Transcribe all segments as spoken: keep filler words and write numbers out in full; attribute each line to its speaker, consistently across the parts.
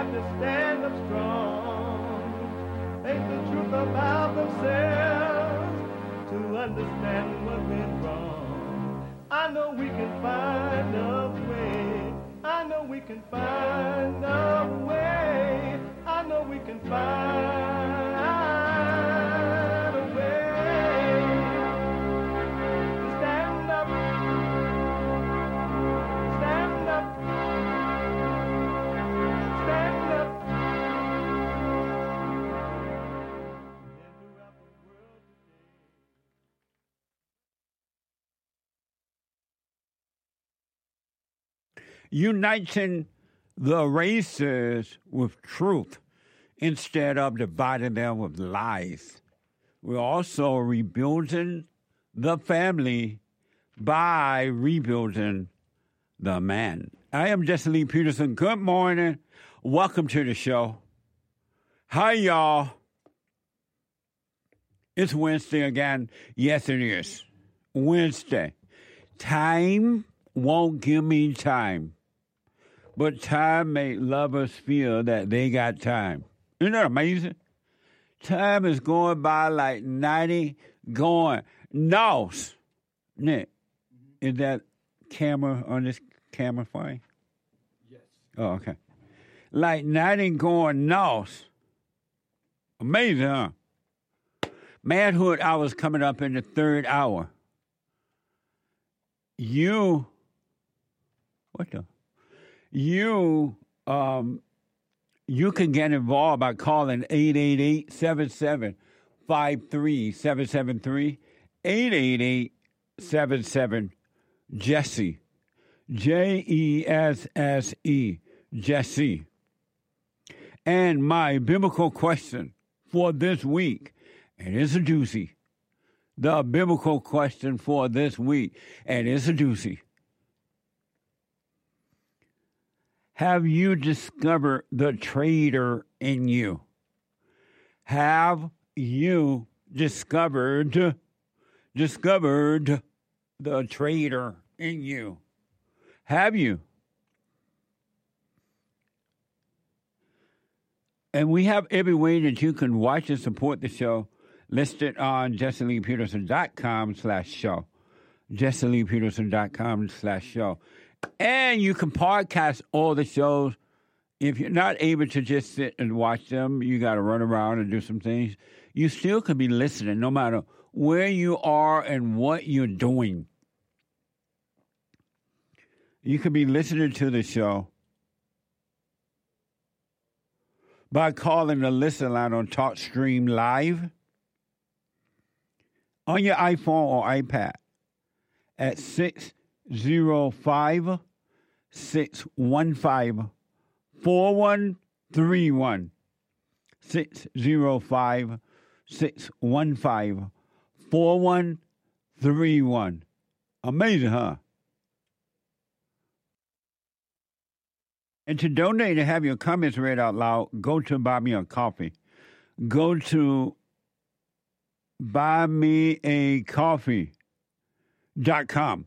Speaker 1: and to stand up strong. Think the truth about themselves to understand what went wrong. I know we can find a way. I know we can find a way. I know we can find a way to stand up, stand up, stand up.
Speaker 2: Uniting the races with truth instead of dividing them with lies. We're also rebuilding the family by rebuilding the man. I am Jesse Lee Peterson. Good morning. Welcome to the show. Hi, y'all. It's Wednesday again. Yes, it is. Wednesday. Time won't give me time. But time make lovers feel that they got time. Isn't that amazing? Time is going by like ninety going north. Nick, is that camera on this camera fine? Yes. Oh, okay. Like ninety going north. Amazing, huh? Manhood hour is coming up in the third hour. You, what the? You um, you can get involved by calling eight eight eight, seven seven five three, seven seven three, eight eight eight, seven seven, Jesse, J E S S E, Jesse. And my biblical question for this week, and it's a doozy. The biblical question for this week, and it's a doozy. Have you discovered the traitor in you? Have you discovered, discovered the traitor in you? Have you? And we have every way that you can watch and support the show listed on jesseleepeterson.com slash show. jesseleepeterson.com slash show. And you can podcast all the shows. If you're not able to just sit and watch them, you got to run around and do some things. You still can be listening no matter where you are and what you're doing. You can be listening to the show by calling the listen line on TalkStream Live on your iPhone or iPad at six zero five, six one five, four one three one. six zero five, six one five, four one three one. Amazing, huh? And to donate and have your comments read out loud, go to Buy Me a Coffee. Go to buy me a coffee dot com.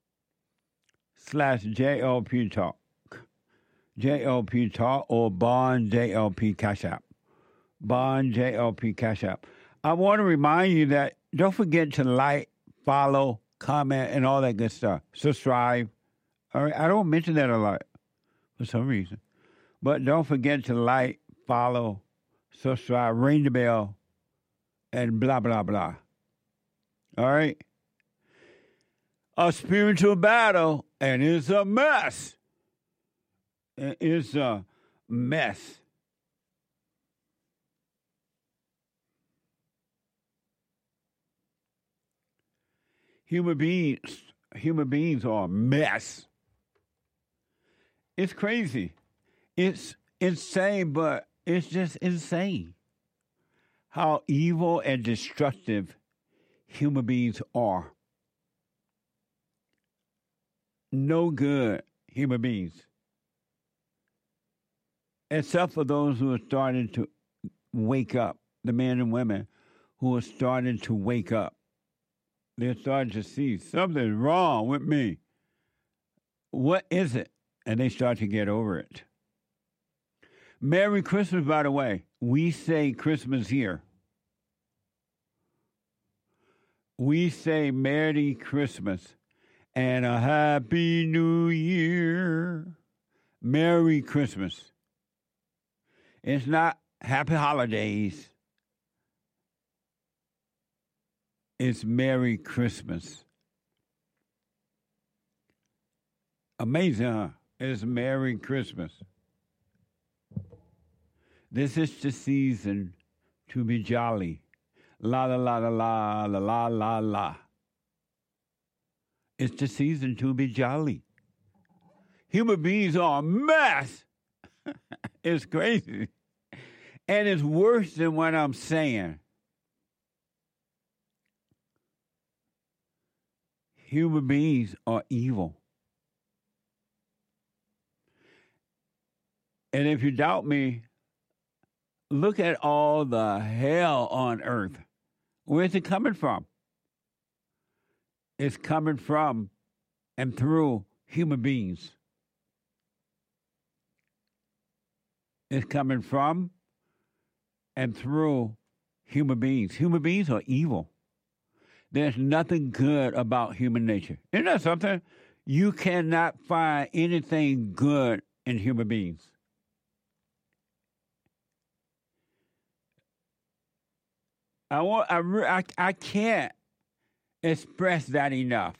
Speaker 2: Slash J L P Talk. J L P Talk or Bond J L P Cash App. Bond J L P Cash App. I want to remind you that don't forget to like, follow, comment, and all that good stuff. Subscribe. All right, I don't mention that a lot for some reason. But don't forget to like, follow, subscribe, ring the bell, and blah, blah, blah. All right? A spiritual battle, and it's a mess. It's a mess. Human beings, human beings are a mess. It's crazy. It's insane, but it's just insane how evil and destructive human beings are. No good human beings. Except for those who are starting to wake up, the men and women who are starting to wake up. They're starting to see something's wrong with me. What is it? And they start to get over it. Merry Christmas, by the way. We say Christmas here. We say Merry Christmas and a Happy New Year. Merry Christmas. It's not Happy Holidays. It's Merry Christmas. Amazing, huh? It's Merry Christmas. This is the season to be jolly. La la la la la la la la la. It's the season to be jolly. Human beings are a mess. It's crazy. And it's worse than what I'm saying. Human beings are evil. And if you doubt me, look at all the hell on earth. Where's it coming from? It's coming from and through human beings. It's coming from and through human beings. Human beings are evil. There's nothing good about human nature. Isn't that something? You cannot find anything good in human beings. I want. I, I, I can't express that enough.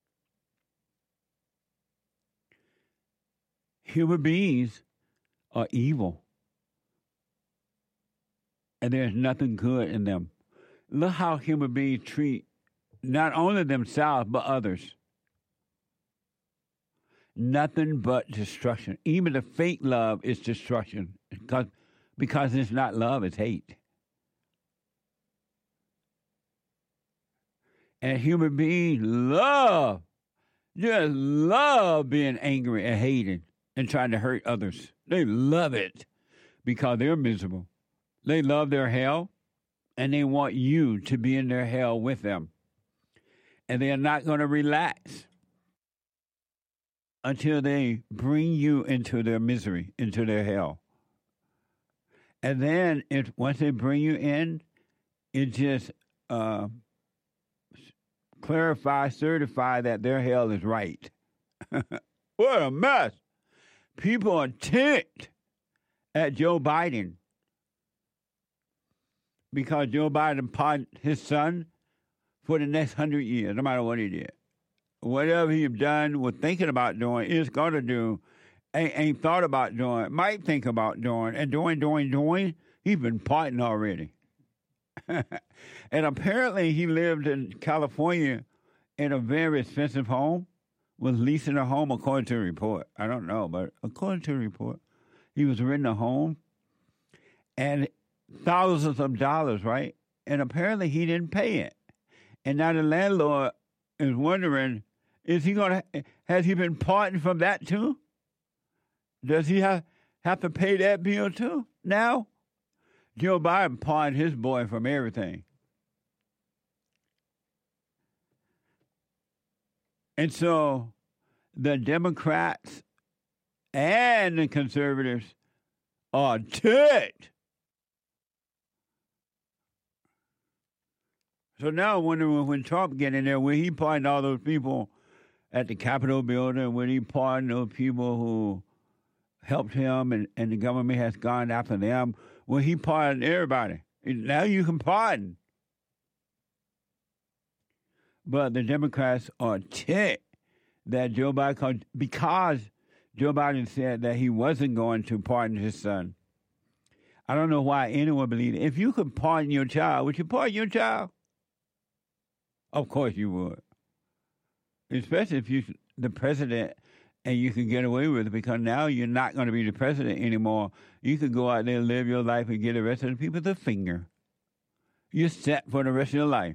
Speaker 2: Human beings are evil, and there's nothing good in them. Look how human beings treat not only themselves but others. Nothing but destruction. Even the fake love is destruction because because it's not love; it's hate. And human beings love, just love being angry and hating and trying to hurt others. They love it because they're miserable. They love their hell, and they want you to be in their hell with them. And they are not going to relax until they bring you into their misery, into their hell. And then if once they bring you in, it just... Uh, clarify, certify that their hell is right. What a mess. People are ticked at Joe Biden because Joe Biden pardoned his son for the next hundred years, no matter what he did. Whatever he's done, was thinking about doing, is going to do, ain't, ain't thought about doing, might think about doing, and doing, doing, doing, he's been pardoning already. And apparently he lived in California in a very expensive home, was leasing a home according to a report. I don't know, but according to a report, he was renting a home and thousands of dollars, right? And apparently he didn't pay it. And now the landlord is wondering, is he going to, has he been parting from that too? Does he have, have to pay that bill too now? Joe Biden pardoned his boy from everything. And so the Democrats and the conservatives are ticked. So now I'm wondering when Trump get in there, will he pardon all those people at the Capitol building? Will he pardon those people who helped him and, and the government has gone after them? Will he pardon everybody? Now you can pardon. But the Democrats are ticked that Joe Biden, because Joe Biden said that he wasn't going to pardon his son. I don't know why anyone believes it. If you could pardon your child, would you pardon your child? Of course you would. Especially if you're the president and you can get away with it, because now you're not going to be the president anymore. You can go out there and live your life and get the rest of the people the finger. You're set for the rest of your life.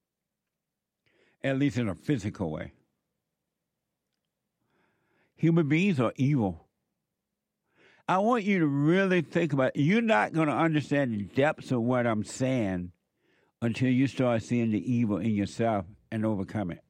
Speaker 2: At least in a physical way. Human beings are evil. I want you to really think about it. You're not going to understand the depths of what I'm saying until you start seeing the evil in yourself and overcome it.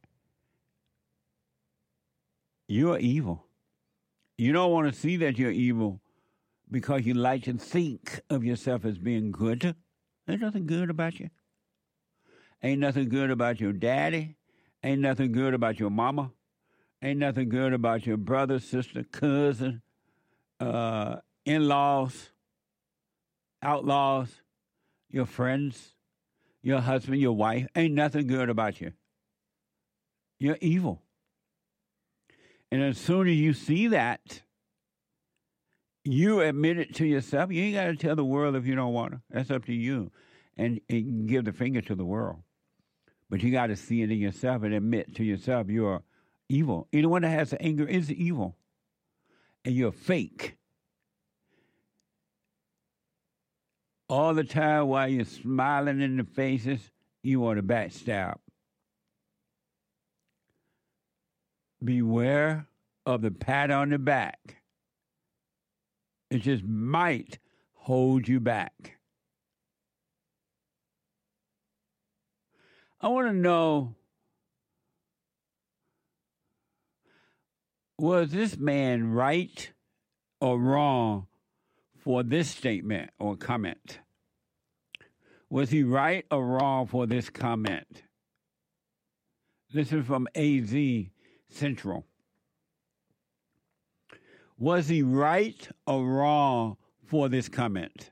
Speaker 2: You are evil. You don't want to see that you're evil because you like to think of yourself as being good. There's nothing good about you. Ain't nothing good about your daddy. Ain't nothing good about your mama. Ain't nothing good about your brother, sister, cousin, uh, in-laws, outlaws, your friends, your husband, your wife. Ain't nothing good about you. You're evil. And as soon as you see that, you admit it to yourself. You ain't got to tell the world if you don't want to. That's up to you. And, and give the finger to the world. But you got to see it in yourself and admit to yourself you're evil. Anyone that has anger is evil. And you're fake. All the time while you're smiling in the faces, you want to backstab. Beware of the pat on the back. It just might hold you back. I want to know, was this man right or wrong for this statement or comment? Was he right or wrong for this comment? This is from A Z Central. Was he right or wrong for this comment?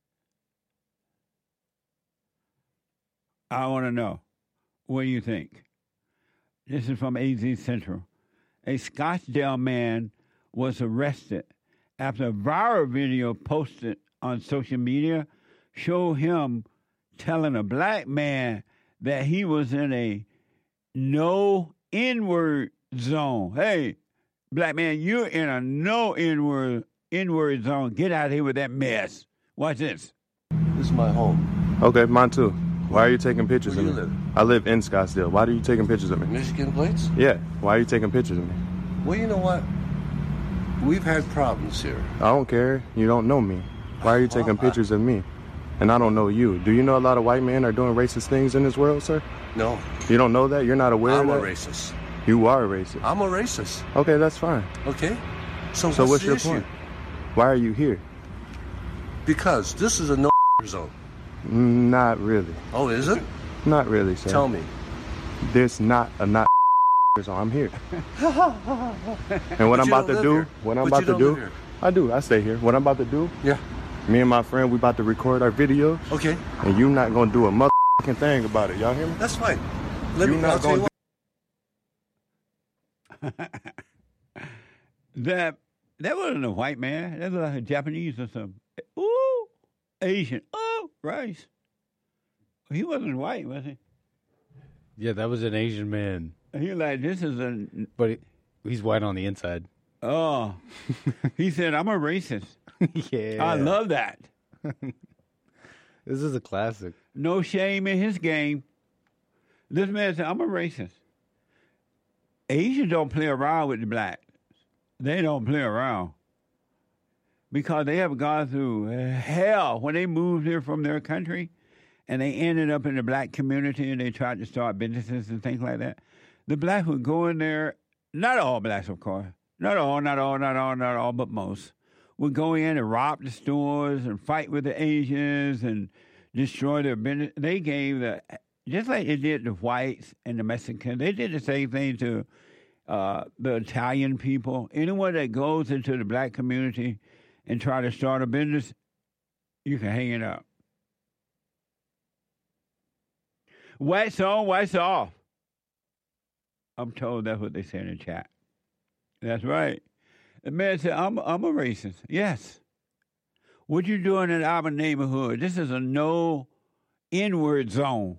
Speaker 2: I want to know. What do you think? This is from A Z Central. A Scottsdale man was arrested after a viral video posted on social media showed him telling a black man that he was in a no N-word zone. Hey, black man, you're in a no N-word, N-word zone. Get out of here with that mess. Watch this.
Speaker 3: This is my home.
Speaker 4: Okay, mine too. Why are you taking pictures
Speaker 3: Where
Speaker 4: of
Speaker 3: do
Speaker 4: me?
Speaker 3: you live?
Speaker 4: I live in Scottsdale. Why are you taking pictures of me?
Speaker 3: Michigan plates?
Speaker 4: Yeah. Why are you taking pictures of me?
Speaker 3: Well, you know what? We've had problems here.
Speaker 4: I don't care. You don't know me. Why are you taking
Speaker 3: Well, I-
Speaker 4: pictures of me? And I don't know you. Do you know a lot of white men are doing racist things in this world, sir?
Speaker 3: No,
Speaker 4: You don't know that? You're not aware
Speaker 3: I'm a
Speaker 4: of that?
Speaker 3: racist.
Speaker 4: You are a racist.
Speaker 3: I'm a racist.
Speaker 4: Okay, that's fine.
Speaker 3: Okay? So,
Speaker 4: So what's
Speaker 3: the
Speaker 4: your
Speaker 3: issue?
Speaker 4: point? Why are you here?
Speaker 3: Because this is a no zone.
Speaker 4: Not really.
Speaker 3: Oh, is it?
Speaker 4: Not really, sir.
Speaker 3: Tell me.
Speaker 4: This not a not zone. I'm here. And what
Speaker 3: But
Speaker 4: I'm
Speaker 3: you
Speaker 4: about
Speaker 3: don't
Speaker 4: to
Speaker 3: live
Speaker 4: do,
Speaker 3: here.
Speaker 4: what I'm
Speaker 3: But
Speaker 4: about
Speaker 3: you
Speaker 4: to
Speaker 3: don't
Speaker 4: do,
Speaker 3: live here.
Speaker 4: I do. I stay here. What I'm about to do,
Speaker 3: Yeah.
Speaker 4: me and my friend, we about to record our videos,
Speaker 3: Okay.
Speaker 4: and you not gonna do a motherfucking thing about it. Y'all hear me?
Speaker 3: That's fine. Let
Speaker 4: You
Speaker 3: me
Speaker 4: not
Speaker 3: I'll tell you
Speaker 4: gonna
Speaker 3: what.
Speaker 2: that that wasn't a white man. That was like a Japanese or something. Ooh, Asian. Oh, rice. He wasn't white, was he?
Speaker 5: Yeah, that was an Asian man,
Speaker 2: He was like, this is a,
Speaker 5: but he, he's white on the inside.
Speaker 2: oh. He said, I'm a racist.
Speaker 5: Yeah,
Speaker 2: I love that.
Speaker 5: this is a classic.
Speaker 2: No shame in his game. This man said, I'm a racist. Asians don't play around with the blacks. They don't play around. Because they have gone through hell when they moved here from their country and they ended up in the black community and they tried to start businesses and things like that. The blacks would go in there, not all blacks, of course. Not all, not all, not all, not all, but most. Would go in and rob the stores and fight with the Asians and destroy their business. They gave the, just like they did the whites and the Mexicans, they did the same thing to uh, the Italian people. Anyone that goes into the black community and try to start a business, you can hang it up. Whites on, whites off. I'm told that's what they say in the chat. That's right. The man said, I'm, I'm a racist. Yes. What you doing in our neighborhood? This is a no N-word zone.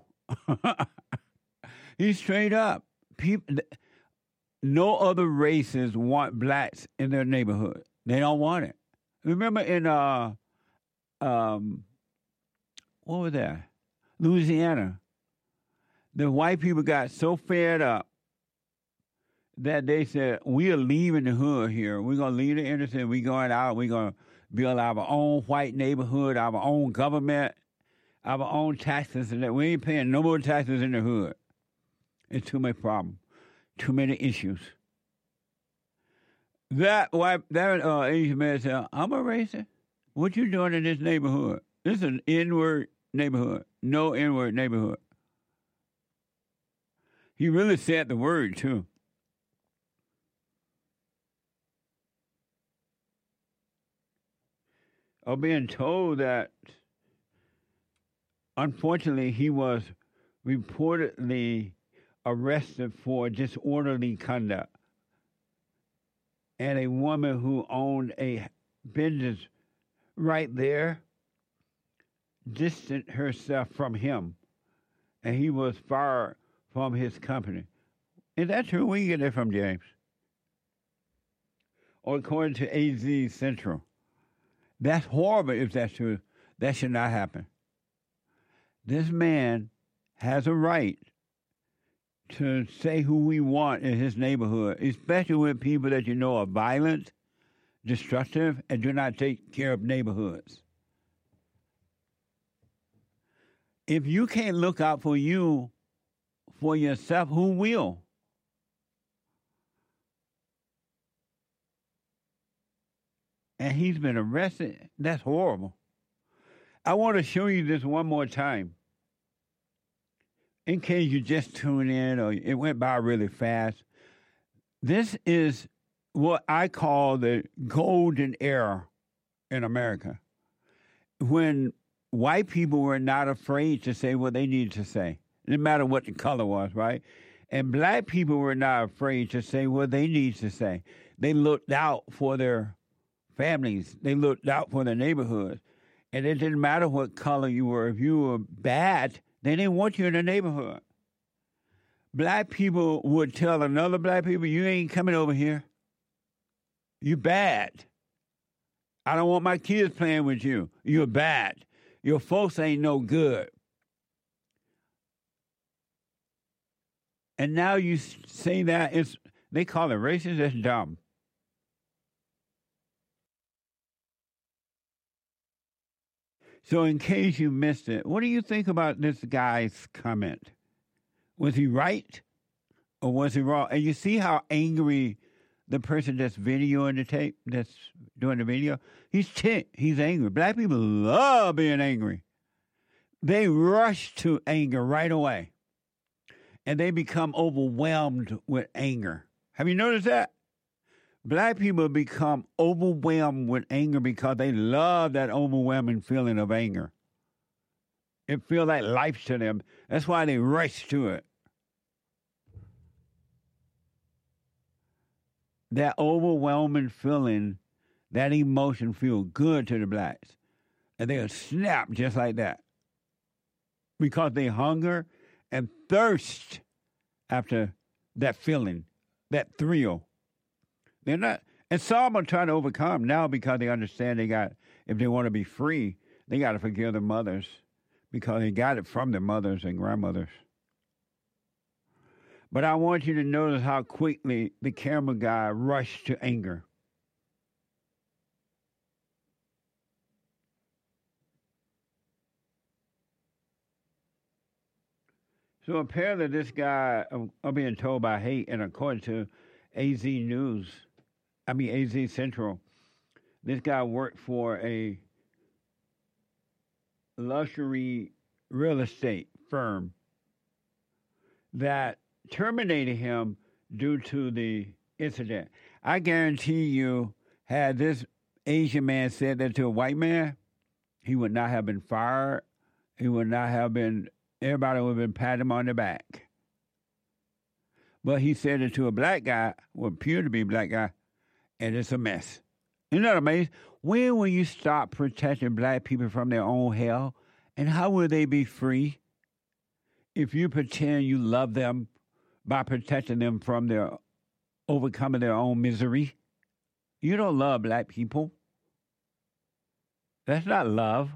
Speaker 2: He's straight up. People, no other races want blacks in their neighborhood. They don't want it. Remember in, uh, um, what was that? Louisiana. The white people got so fed up that they said, we are leaving the hood here. We're going to leave the inner city. We're going out. We're going to build our own white neighborhood, our own government, our own taxes. And that we ain't paying no more taxes in the hood. It's too much problem. Too many issues. That white, that uh, Asian man said, I'm a racist. What you doing in this neighborhood? This is an N-word neighborhood. No N-word neighborhood. He really said the word, too. I'm being told that, unfortunately, he was reportedly arrested for disorderly conduct. And a woman who owned a business right there distanced herself from him, and he was fired from his company. Is that true? Where you get that from, James? Or according to A Z Central. That's horrible if that's true. That should not happen. This man has a right to say who we want in his neighborhood, especially with people that you know are violent, destructive, and do not take care of neighborhoods. If you can't look out for you, for yourself, who will? And he's been arrested. That's horrible. I want to show you this one more time. In case you just tune in or it went by really fast. This is what I call the golden era in America. When white people were not afraid to say what they needed to say, no matter what the color was, right? And black people were not afraid to say what they needed to say. They looked out for their families. They looked out for their neighborhoods. And it didn't matter what color you were. If you were bad, they didn't want you in the neighborhood. Black people would tell another black people, you ain't coming over here. You bad. I don't want my kids playing with you. You're bad. Your folks ain't no good. And now you say that, it's they call it racist, that's dumb. So in case you missed it, what do you think about this guy's comment? Was he right or was he wrong? And you see how angry the person that's videoing the tape, that's doing the video, he's ticked, he's angry. Black people love being angry. They rush to anger right away. And they become overwhelmed with anger. Have you noticed that? Black people become overwhelmed with anger because they love that overwhelming feeling of anger. It feels like life to them. That's why they rush to it. That overwhelming feeling, that emotion feels good to the blacks. And they'll snap just like that. Because they hunger and thirst after that feeling, that thrill. They're not, and some are trying to overcome now because they understand they got, if they want to be free, they got to forgive their mothers because they got it from their mothers and grandmothers. But I want you to notice how quickly the camera guy rushed to anger. So apparently this guy, I'm being told by hate, and according to A Z News, I mean A Z Central, this guy worked for a luxury real estate firm that terminated him due to the incident. I guarantee you, had this Asian man said that to a white man, he would not have been fired. He would not have been, everybody would have been patting him on the back. But he said it to a black guy, what appeared to be a black guy, and it's a mess. Isn't that amazing? When will you stop protecting black people from their own hell? And how will they be free if you pretend you love them by protecting them from their overcoming their own misery? You don't love black people. That's not love.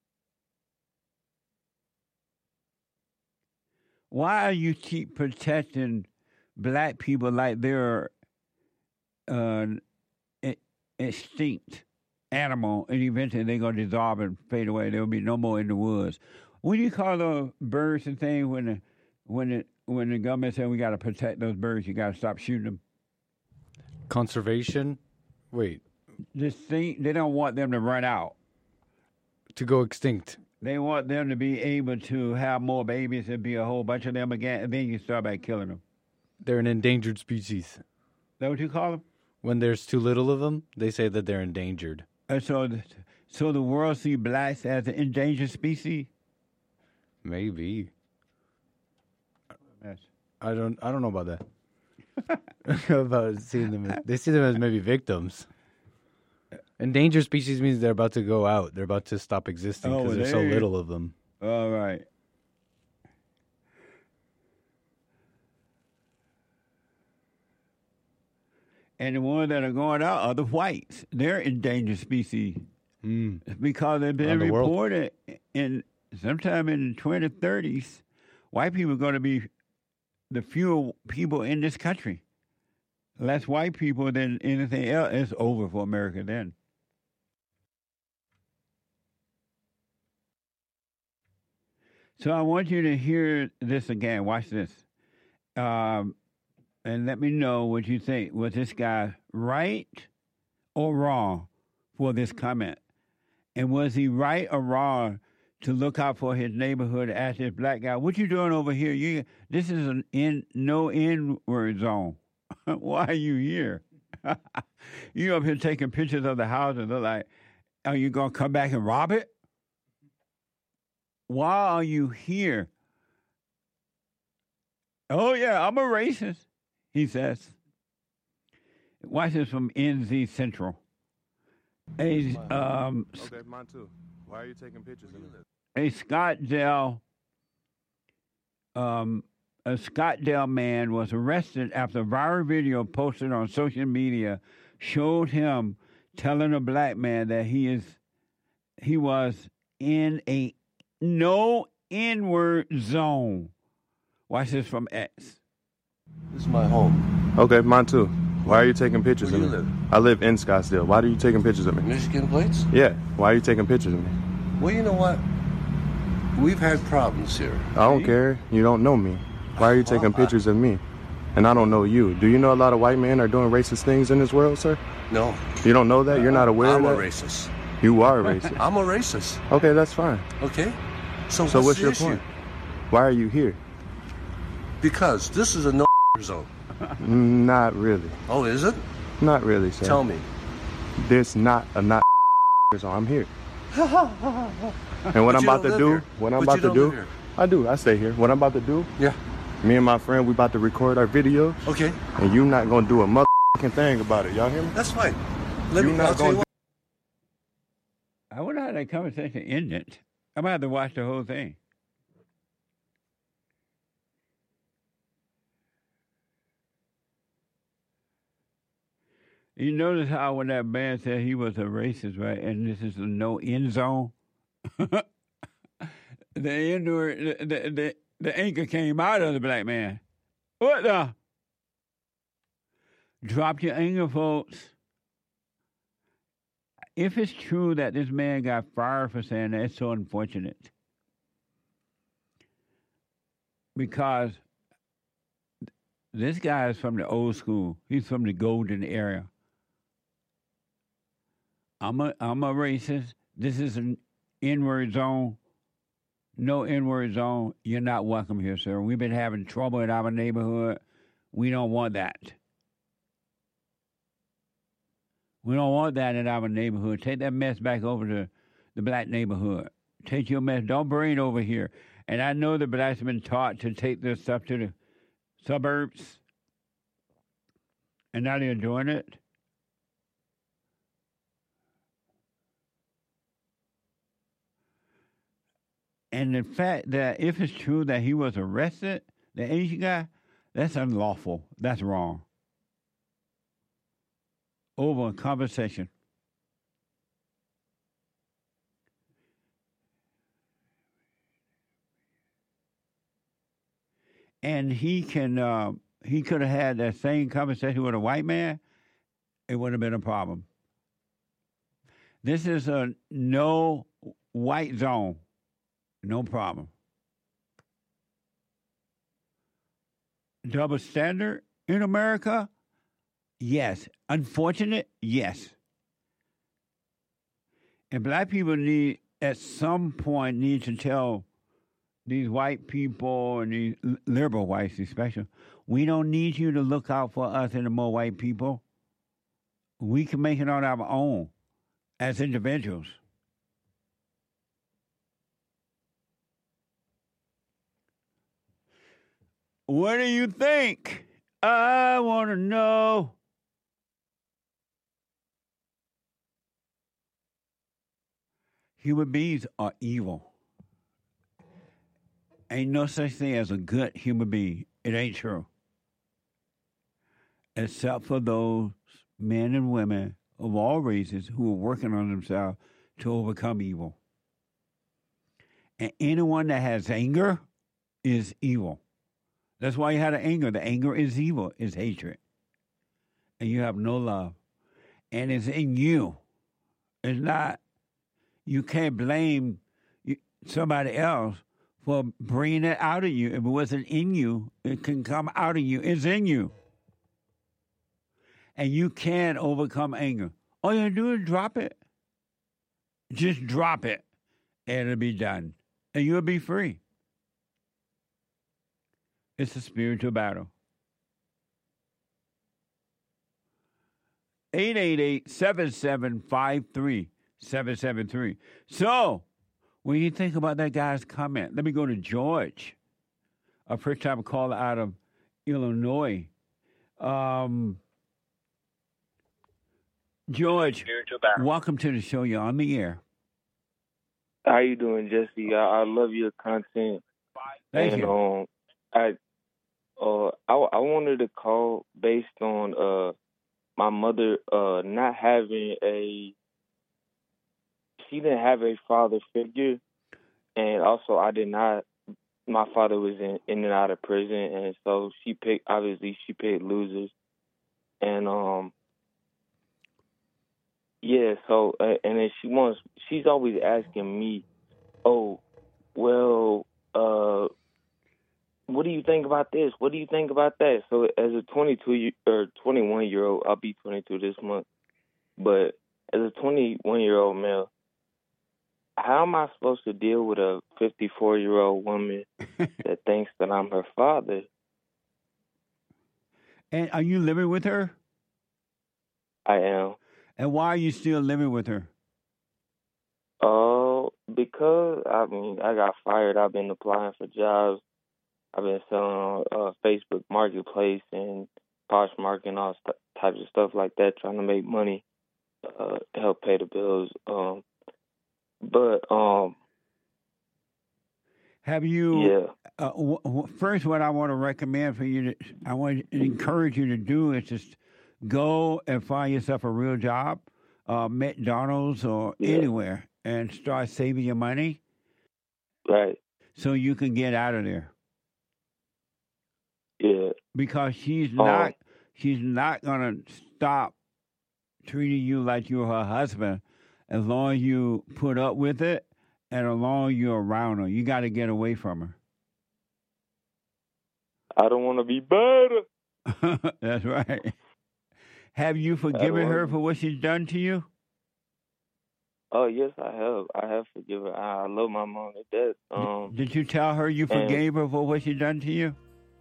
Speaker 2: Why are you keep protecting black people like they're uh, extinct animal, and eventually they're going to dissolve and fade away? There will be no more in the woods. What do you call those birds and things when the, when the, when the government said we got to protect those birds, you got to stop shooting them?
Speaker 5: Conservation? Wait.
Speaker 2: This thing, they don't want them to run out.
Speaker 5: to go extinct.
Speaker 2: They want them to be able to have more babies and be a whole bunch of them again, and then you start by killing them.
Speaker 5: They're an endangered species.
Speaker 2: Is that what you call them?
Speaker 5: When there's too little of them, they say that they're endangered.
Speaker 2: And so, the, so the world see blacks as an endangered species?
Speaker 5: Maybe.
Speaker 2: Yes.
Speaker 5: I don't. I don't know about that. about seeing them. As, they see them as maybe victims. Endangered species means they're about to go out. They're about to stop existing because
Speaker 2: Oh,
Speaker 5: there's so
Speaker 2: they-
Speaker 5: little of them.
Speaker 2: All right. And the ones that are going out are the whites. They're endangered species
Speaker 5: Mm.
Speaker 2: because they've been
Speaker 5: Around the world.
Speaker 2: reported in sometime in the twenty thirties, white people are going to be the fewer people in this country. Less white people than anything else. It's over for America then. So I want you to hear this again. Watch this. Um, and let me know what you think. Was this guy right or wrong for this comment? And was he right or wrong to look out for his neighborhood as this black guy? What you doing over here? You this is an in no inward zone. Why are you here? You up here taking pictures of the house and look like, are you gonna come back and rob it? Why are you here? Oh yeah, I'm a racist, he says. Watch this from N Z Central. A um
Speaker 4: Okay, mine too. Why are you taking pictures of me?
Speaker 2: a Scottsdale um a Scottsdale man was arrested after a viral video posted on social media showed him telling a black man that he is he was in a no inward zone. Watch this from X.
Speaker 6: This is my home.
Speaker 4: Okay, mine too. Why are you taking pictures
Speaker 6: Where
Speaker 4: of
Speaker 6: do
Speaker 4: me?
Speaker 6: you live?
Speaker 4: I live in Scottsdale. Why are you taking pictures of me?
Speaker 6: Michigan plates?
Speaker 4: Yeah. Why are you taking pictures of me?
Speaker 6: Well, you know what? We've had problems here.
Speaker 4: I don't
Speaker 2: See?
Speaker 4: care. You don't know me. Why are you taking
Speaker 6: Well, I-
Speaker 4: pictures of me? And I don't know you. Do you know a lot of white men are doing racist things in this world, sir?
Speaker 6: No,
Speaker 4: You don't know that? You're not aware
Speaker 6: I'm a
Speaker 4: of that?
Speaker 6: racist.
Speaker 4: You are racist.
Speaker 6: I'm a racist.
Speaker 4: Okay, that's fine.
Speaker 6: Okay? So,
Speaker 4: So
Speaker 6: what's,
Speaker 4: what's
Speaker 6: the
Speaker 4: your
Speaker 6: issue?
Speaker 4: point? Why are you here?
Speaker 6: Because this is a no zone.
Speaker 4: Not really.
Speaker 6: Oh, is it?
Speaker 4: Not really, sir.
Speaker 6: Tell me.
Speaker 4: There's not a not zone. I'm here. And what
Speaker 6: But
Speaker 4: I'm
Speaker 6: you
Speaker 4: about
Speaker 6: don't
Speaker 4: to
Speaker 6: live
Speaker 4: do,
Speaker 6: here.
Speaker 4: what I'm
Speaker 6: But
Speaker 4: about
Speaker 6: you
Speaker 4: to
Speaker 6: don't
Speaker 4: do,
Speaker 6: live here.
Speaker 4: I do. I stay here. What I'm about to do,
Speaker 6: Yeah.
Speaker 4: me and my friend, we about to record our video,
Speaker 6: Okay.
Speaker 4: and you not gonna do a motherfucking thing about it. Y'all hear me?
Speaker 6: That's fine. Let
Speaker 4: You
Speaker 6: me.
Speaker 4: not
Speaker 6: I'll tell you
Speaker 4: gonna
Speaker 6: what.
Speaker 2: I wonder how that conversation ended. I'm gonna have to watch the whole thing. You notice how when that man said he was a racist, right? And this is a no end zone. the end the, the, the the anchor came out of the black man. What the? Drop your anger, folks. If it's true that this man got fired for saying that, it's so unfortunate. Because this guy is from the old school. He's from the golden era. I'm a I'm a racist. This is an inward zone. No inward zone. You're not welcome here, sir. We've been having trouble in our neighborhood. We don't want that. We don't want that in our neighborhood. Take that mess back over to the black neighborhood. Take your mess. Don't bring it over here. And I know the blacks have been taught to take this stuff to the suburbs. And now they're doing it. And the fact that if it's true that he was arrested, the Asian guy, that's unlawful. That's wrong. Over a conversation. And he can, uh, he could have had that same conversation with a white man. It would have been a problem. This is a no white zone. No problem. Double standard in America? Yes. Unfortunate? Yes. And black people need at some point need to tell these white people and these liberal whites especially, we don't need you to look out for us anymore, white people. We can make it on our own as individuals. What do you think? I want to know. Human beings are evil. Ain't no such thing as a good human being. It ain't true. Except for those men and women of all races who are working on themselves to overcome evil. And anyone that has anger is evil. That's why you have the anger. The anger is evil, is hatred. And you have no love. And it's in you. It's not, you can't blame somebody else for bringing it out of you. If it wasn't in you, it can come out of you. It's in you. And you can overcome anger. All you have to do is drop it. Just drop it, and it'll be done. And you'll be free. It's a spiritual battle. eight eight eight, seven seven five, three seven seven three. So, when you think about that guy's comment, let me go to George, a first-time caller out of Illinois. Um, George, welcome to the show. You're on the air.
Speaker 7: How you doing, Jesse? I, I love your content.
Speaker 2: Thank
Speaker 7: and,
Speaker 2: you.
Speaker 7: Um, I, uh, I, I wanted to call based on uh, my mother uh, not having a. She didn't have a father figure, and also I did not. My father was in, in and out of prison, and so she picked. Obviously, she picked losers, and um. Yeah, so, uh, and then she wants, she's always asking me, oh, well, uh, what do you think about this? What do you think about that? So as a twenty-two or twenty-one year old, I'll be twenty-two this month, but as a twenty-one year old male, how am I supposed to deal with a fifty-four year old woman that thinks that I'm her father?
Speaker 2: And are you living with her?
Speaker 7: I am.
Speaker 2: And why are you still living with her?
Speaker 7: Oh, uh, because, I mean, I got fired. I've been applying for jobs. I've been selling on uh, Facebook Marketplace and Poshmark and all st- types of stuff like that, trying to make money uh, to help pay the bills. Um, but, um,
Speaker 2: have you,
Speaker 7: yeah.
Speaker 2: Uh, w- w- first, what I want to recommend for you, to, I want to encourage you to do is just go and find yourself a real job, uh, McDonald's or
Speaker 7: yeah.
Speaker 2: anywhere, and start saving your money.
Speaker 7: Right.
Speaker 2: So you can get out of there.
Speaker 7: Yeah.
Speaker 2: Because she's
Speaker 7: um,
Speaker 2: not, she's not gonna stop treating you like you're her husband as long as you put up with it and as long as you're around her. You got to get away from her.
Speaker 7: I don't want to be better.
Speaker 2: That's right. Have you forgiven her for what she's done to you?
Speaker 7: Oh, yes, I have. I have forgiven her. I love my mom to death. Um,
Speaker 2: Did you tell her you forgave her for what she done to you?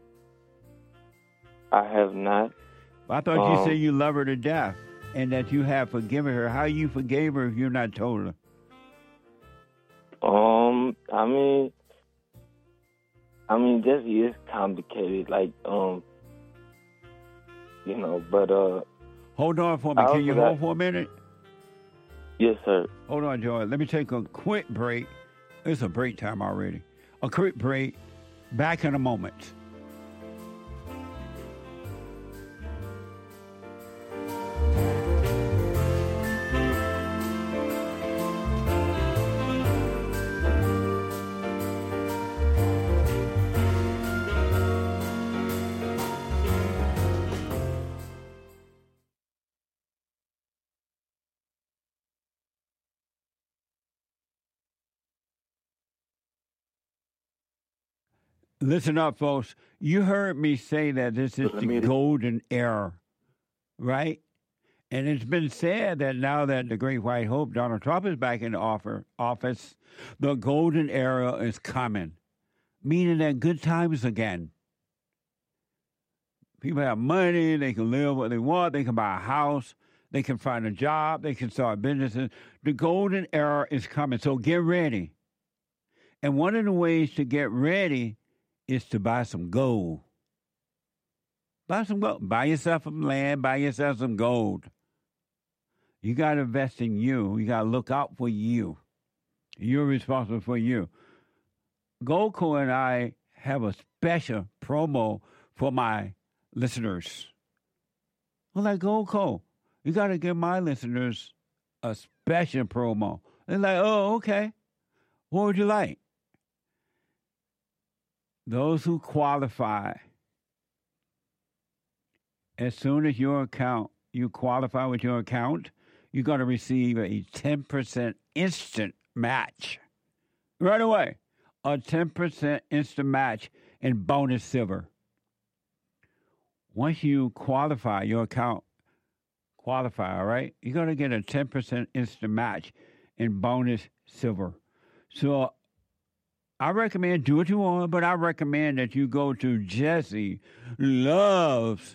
Speaker 7: I have not.
Speaker 2: I thought
Speaker 7: um,
Speaker 2: you said you love her to death and that you have forgiven her. How you forgave her if you're not told her?
Speaker 7: Um, I mean, I mean, Jesse, it's complicated. Like, um, you know, but uh.
Speaker 2: Hold on for me. Can you hold for a minute?
Speaker 7: Yes, sir.
Speaker 2: Hold on, Joy. Let me take a quick break. It's a break time already. A quick break. Back in a moment. Listen up, folks. You heard me say that this is the golden era, right? And it's been said that now that the great white hope, Donald Trump, is back in offer, office, the golden era is coming, meaning that good times again. People have money, they can live what they want, they can buy a house, they can find a job, they can start businesses. The golden era is coming, so get ready. And one of the ways to get ready is to buy some gold. Buy some gold. Buy yourself some land, buy yourself some gold. You got to invest in you. You got to look out for you. You're responsible for you. Goldco and I have a special promo for my listeners. Well, like Goldco, you got to give my listeners a special promo. They're like, oh, okay. What would you like? Those who qualify, as soon as your account, you qualify with your account, you're going to receive a ten percent instant match. Right away. A ten percent instant match in bonus silver. Once you qualify, your account qualify, all right, you're going to get a ten percent instant match in bonus silver. So I recommend, do what you want, but I recommend that you go to Jesse Loves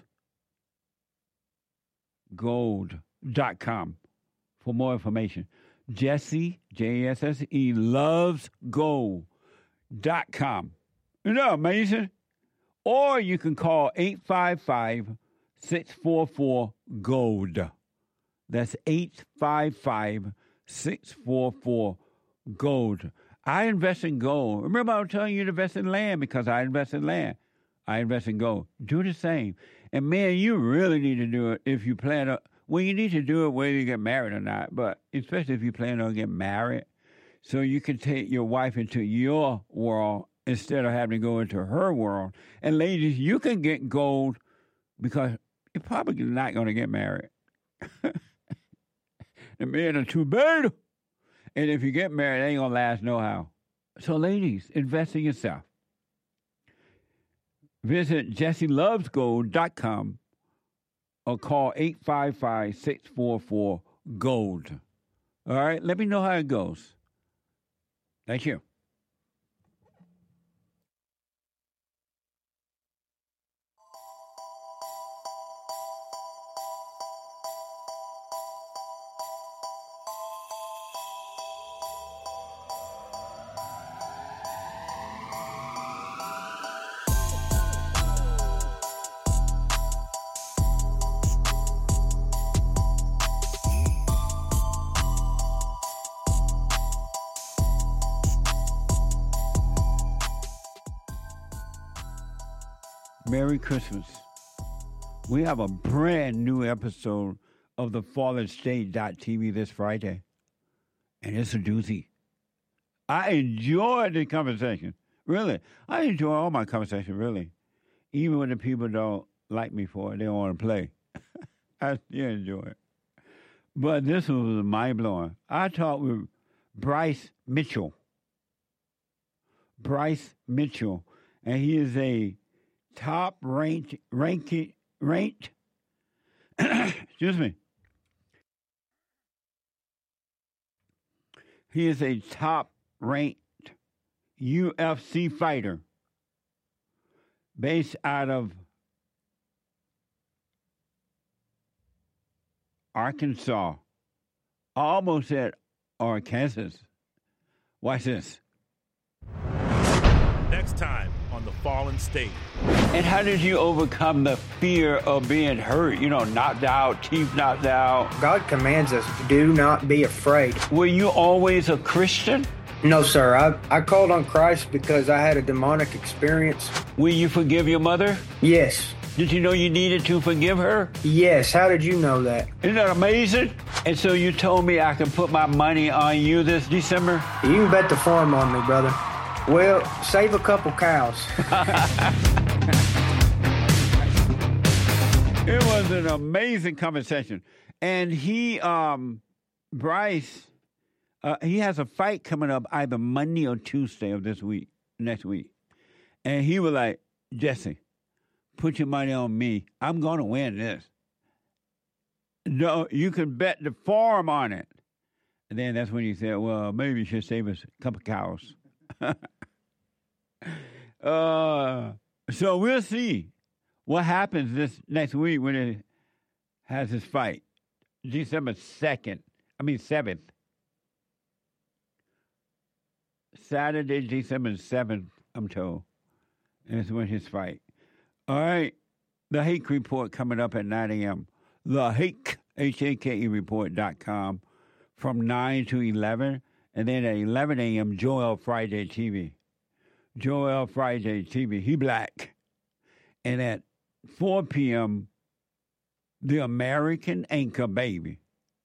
Speaker 2: Gold dot com for more information. Jesse, J E S S E, Loves Gold dot com. Isn't that amazing? Or you can call eight five five, six four four, GOLD. That's eight five five, six four four, GOLD. I invest in gold. Remember I was telling you to invest in land because I invest in land. I invest in gold. Do the same. And, man, you really need to do it if you plan to. Well, you need to do it whether you get married or not, but especially if you plan on getting married, so you can take your wife into your world instead of having to go into her world. And, ladies, you can get gold because you're probably not going to get married. The men are too bad. And if you get married, it ain't going to last no how. So, ladies, invest in yourself. Visit Jesse Loves Gold dot com or call eight five five, six four four, GOLD. All right? Let me know how it goes. Thank you. Merry Christmas. We have a brand new episode of the fallen state dot T V this Friday. And it's a doozy. I enjoyed the conversation. Really. I enjoy all my conversation, really. Even when the people don't like me for it, they don't want to play. I still enjoy it. But this one was mind-blowing. I talked with Bryce Mitchell. Bryce Mitchell. And he is a top ranked, ranked, ranked, excuse me. He is a top ranked U F C fighter based out of Arkansas. I almost said Arkansas. Watch this.
Speaker 8: Next time on The Fallen State.
Speaker 2: And how did you overcome the fear of being hurt? You know, knocked out, teeth knocked out.
Speaker 9: God commands us, do not be afraid.
Speaker 2: Were you always a Christian?
Speaker 9: No, sir. I, I called on Christ because I had a demonic experience.
Speaker 2: Will you forgive your mother?
Speaker 9: Yes.
Speaker 2: Did you know you needed to forgive her?
Speaker 9: Yes. How did you know that?
Speaker 2: Isn't that amazing? And so you told me I can put my money on you this December?
Speaker 9: You can bet the farm on me, brother. Well, save a couple cows.
Speaker 2: It was an amazing conversation. And he, um, Bryce, uh, he has a fight coming up either Monday or Tuesday of this week, next week. And he was like, Jesse, put your money on me. I'm going to win this. No, you can bet the farm on it. And then that's when you said, well, maybe you should save us a couple cows. uh, so we'll see what happens this next week when it has this fight. December second. I mean, seventh. Saturday, December seventh, I'm told. And it's when his fight. All right. The Hake Report coming up at nine a.m. The Hake, H A K E report dot com from nine to eleven. And then at eleven a.m., Joel Friday T V. Joel Friday T V. He black. And at four p.m., The American Anchor Baby.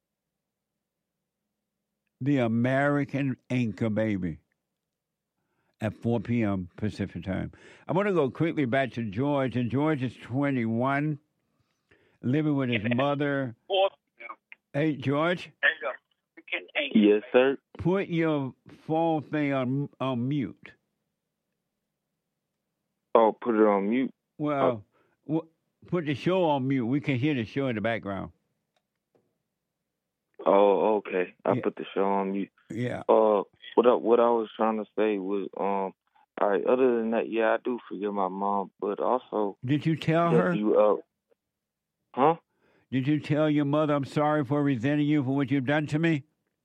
Speaker 2: The American Anchor Baby. At four p.m. Pacific time. I want to go quickly back to George. And George is twenty-one, living with his mother. Hey, George?
Speaker 7: Yes, sir.
Speaker 2: Put your phone thing on, on mute.
Speaker 7: Oh, put it on mute?
Speaker 2: Well, oh. w- put the show on mute. We can hear the show in the background.
Speaker 7: Oh, okay. I
Speaker 2: yeah.
Speaker 7: put the show on mute.
Speaker 2: Yeah.
Speaker 7: Uh, what I, what I was trying to say was, um, all right. Other than that, yeah, I do forgive my mom, but also,
Speaker 2: did you tell her?
Speaker 7: You, uh, huh?
Speaker 2: Did you tell your mother, I'm sorry for resenting you for what you've done to me?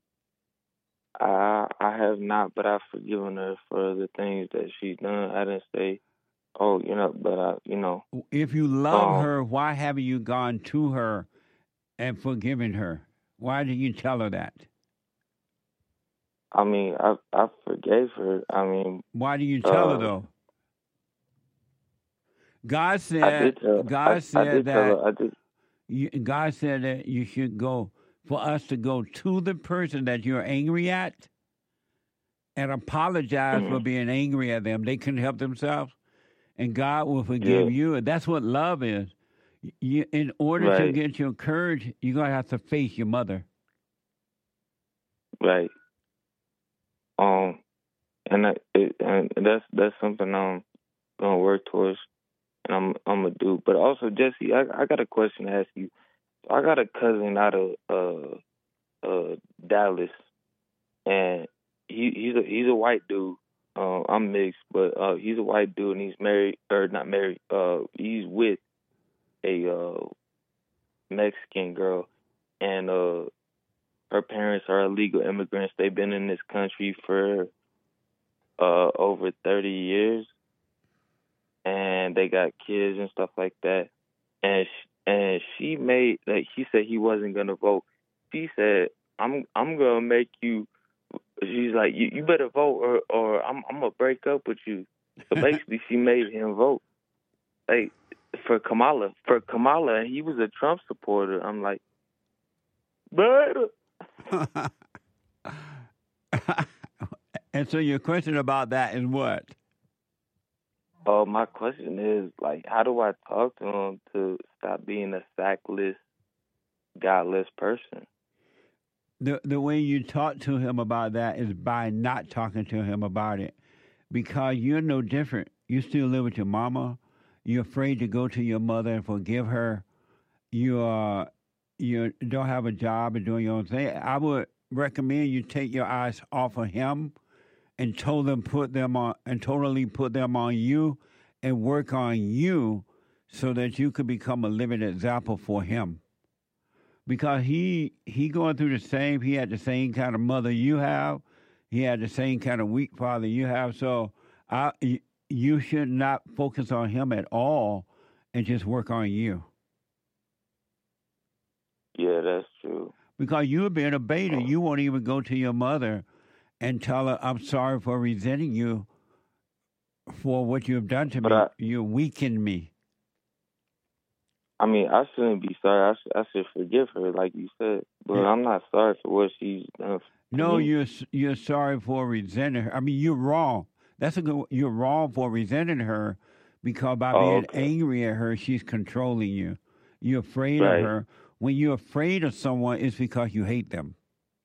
Speaker 7: I I have not, but I've forgiven her for the things that she's done. I didn't say, oh, you know, but I, you know.
Speaker 2: If you love
Speaker 7: um,
Speaker 2: her, why haven't you gone to her and forgiven her? Why did you tell her that?
Speaker 7: I mean, I I forgave her. I mean,
Speaker 2: why do you tell
Speaker 7: uh,
Speaker 2: her though? God
Speaker 7: I
Speaker 2: said.
Speaker 7: did tell,
Speaker 2: God
Speaker 7: I,
Speaker 2: said
Speaker 7: I did
Speaker 2: that.
Speaker 7: Tell her, I did.
Speaker 2: You, God said that you should go for us to go to the person that you're angry at and apologize
Speaker 7: mm-hmm.
Speaker 2: for being angry at them. They couldn't help themselves, and God will forgive
Speaker 7: yeah.
Speaker 2: you. And that's what love is. You, in order
Speaker 7: right.
Speaker 2: to get your courage, you're gonna have to face your mother.
Speaker 7: Right. Um, and, I, it, and that's that's something I'm gonna work towards, and I'm I'm gonna do. But also, Jesse, I I got a question to ask you. I got a cousin out of uh uh Dallas, and he he's a he's a white dude. Uh, I'm mixed, but uh, he's a white dude, and he's married or not married. Uh, he's with a uh, Mexican girl, and uh. her parents are illegal immigrants. They've been in this country for uh, over thirty years, and they got kids and stuff like that. And she, and she made like he said he wasn't gonna vote. She said, "I'm I'm gonna make you." She's like, "You, you better vote, or or I'm I'm gonna break up with you." So basically, she made him vote. Like for Kamala, for Kamala, and he was a Trump supporter. I'm like, but.
Speaker 2: And so your question about that is what?
Speaker 7: Oh, uh, my question is, like, how do I talk to him to stop being a sackless, godless person?
Speaker 2: The the way you talk to him about that is by not talking to him about it. Because you're no different. You still live with your mama. You're afraid to go to your mother and forgive her. You are... you don't have a job and doing your own thing, I would recommend you take your eyes off of him and told them put them on and totally put them on you and work on you so that you could become a living example for him. Because he he going through the same, he had the same kind of mother you have, he had the same kind of weak father you have. So I you should not focus on him at all and just work on you.
Speaker 7: Yeah, that's true.
Speaker 2: Because you're being a beta. You won't even go to your mother and tell her, I'm sorry for resenting you for what you have done to
Speaker 7: but
Speaker 2: me.
Speaker 7: I,
Speaker 2: you weakened me.
Speaker 7: I mean, I shouldn't be sorry. I, sh- I should forgive her, like you said. But yeah. I'm not sorry for what she's done.
Speaker 2: No,
Speaker 7: me.
Speaker 2: you're you're sorry for resenting her. I mean, you're wrong. That's a good. You're wrong for resenting her because by
Speaker 7: oh,
Speaker 2: being
Speaker 7: okay.
Speaker 2: angry at her, she's controlling you. You're afraid
Speaker 7: right.
Speaker 2: of her. When you're afraid of someone, it's because you hate them.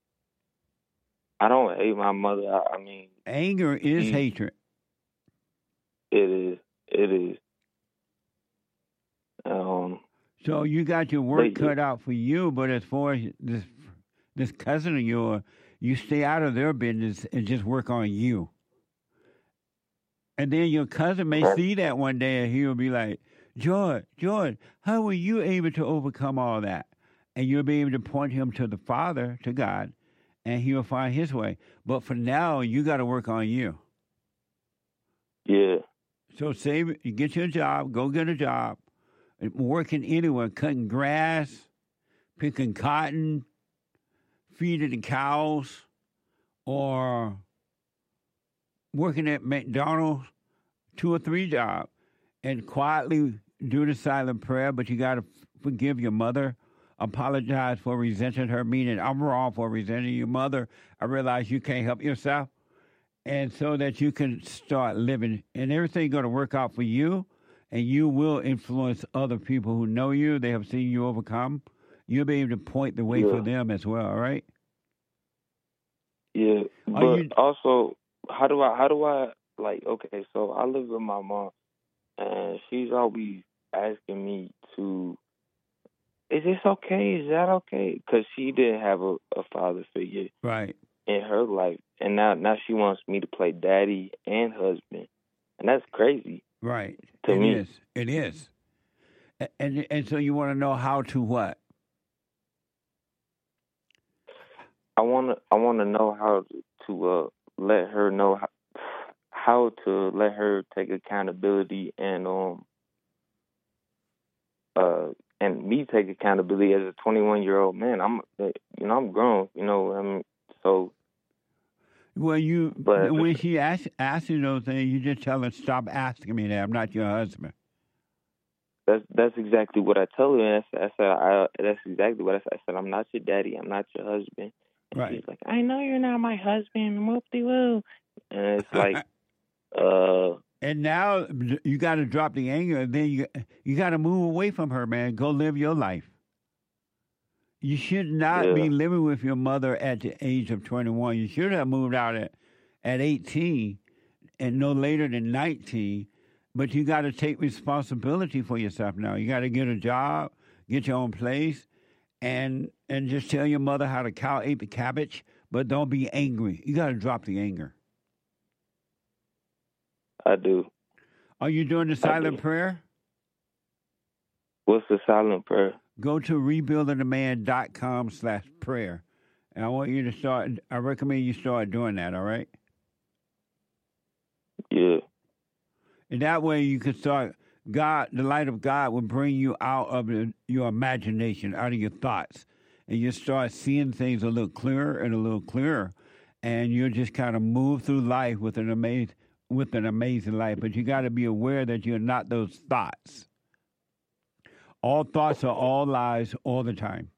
Speaker 7: I don't hate my mother. I, I mean...
Speaker 2: Anger is
Speaker 7: she,
Speaker 2: hatred.
Speaker 7: It is. It is. Um.
Speaker 2: So you got your work
Speaker 7: But-
Speaker 2: cut out for you, but as far as this this cousin of yours, you stay out of their business and just work on you. And then your cousin may
Speaker 7: Right.
Speaker 2: see that one day and he'll be like, George, George, how were you able to overcome all that? And you'll be able to point him to the Father, to God, and he'll find his way. But for now, you got to work on you.
Speaker 7: Yeah.
Speaker 2: So save, you get you a job, go get a job, working anywhere, cutting grass, picking cotton, feeding the cows, or working at McDonald's, two or three jobs, and quietly do the silent prayer, but you got to forgive your mother, apologize for resenting her, meaning I'm wrong for resenting your mother. I realize you can't help yourself. And so that you can start living, and everything going to work out for you, and you will influence other people who know you. They have seen you overcome. You'll be able to point the way
Speaker 7: Yeah.
Speaker 2: for them as well, all right?
Speaker 7: Yeah,
Speaker 2: Are
Speaker 7: but
Speaker 2: you-
Speaker 7: also, how do I, how do I, like, okay, so I live with my mom, and she's always asking me to, is this okay? Is that okay? Because she didn't have a, a father figure
Speaker 2: Right.
Speaker 7: in her life, and now, now she wants me to play daddy and husband, and that's crazy.
Speaker 2: Right.
Speaker 7: To
Speaker 2: It
Speaker 7: me.
Speaker 2: is. It is. A- And and so you want to know how to what?
Speaker 7: I wanna, I wanna know how to uh, let her know how, how to let her take accountability and um uh and me take accountability as a twenty-one year old man. I'm you know I'm grown. You know I mean so
Speaker 2: Well, you
Speaker 7: But-
Speaker 2: when she asks asks you those things, you just tell her, "Stop asking me that. I'm not your husband."
Speaker 7: that's that's exactly what I tell her. And I, I said I that's exactly what I said. I said I'm not your daddy. I'm not your husband. And
Speaker 2: Right.
Speaker 7: she's like, I know you're not my husband. Whoop de woo. And it's like, uh.
Speaker 2: And now you got to drop the anger. And then you you got to move away from her, man. Go live your life. You should not
Speaker 7: Yeah.
Speaker 2: be living with your mother at the age of twenty-one. You should have moved out at at eighteen and no later than nineteen. But you got to take responsibility for yourself now. You got to get a job, get your own place, and and just tell your mother how the cow ate the cabbage. But don't be angry. You got to drop the anger.
Speaker 7: I do.
Speaker 2: Are you doing the silent prayer?
Speaker 7: What's the silent prayer?
Speaker 2: Go to rebuildingtheman.com slash prayer. And I want you to start, I recommend you start doing that, all right?
Speaker 7: Yeah.
Speaker 2: And that way you can start, God, the light of God will bring you out of the, your imagination, out of your thoughts. And you start seeing things a little clearer and a little clearer. And you'll just kind of move through life with an amazing, with an amazing life. But you got to be aware that you're not those thoughts. All thoughts are all lies all the time.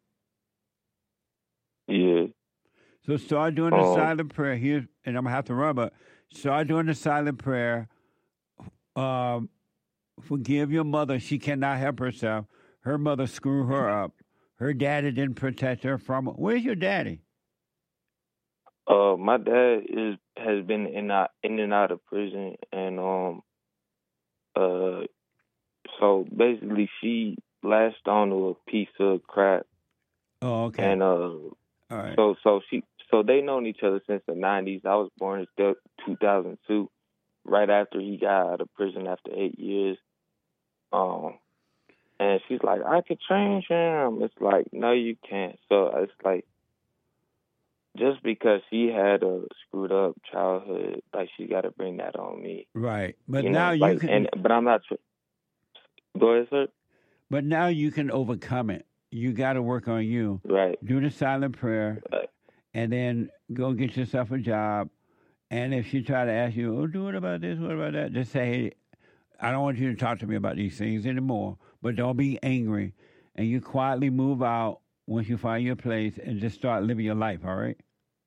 Speaker 7: Yeah.
Speaker 2: So start doing the
Speaker 7: Oh.
Speaker 2: silent prayer here, and I'm gonna have to run, but start doing the silent prayer. Um, forgive your mother; she cannot help herself. Her mother screwed her up. Her daddy didn't protect her from. Where's your daddy?
Speaker 7: Uh, my dad is has been in out, in and out of prison, and um, uh, so basically she latched onto a piece of crap,
Speaker 2: Oh, okay.
Speaker 7: and uh,
Speaker 2: All right.
Speaker 7: so so she so they known each other since the nineties. I was born in still two thousand two, right after he got out of prison after eight years. Um, and she's like, I could change him. It's like, no, you can't. So it's like, just because she had a screwed up childhood, like she got to bring that on me.
Speaker 2: Right. But
Speaker 7: you know,
Speaker 2: now you
Speaker 7: like,
Speaker 2: can.
Speaker 7: and but I'm not. Tr- Go ahead, sir.
Speaker 2: But now you can overcome it. You got to work on you.
Speaker 7: Right.
Speaker 2: Do the silent prayer,
Speaker 7: Right.
Speaker 2: and then go get yourself a job. And if she try to ask you, oh, do what about this, what about that, just say, hey, I don't want you to talk to me about these things anymore, but don't be angry. And you quietly move out once you find your place and just start living your life, all right?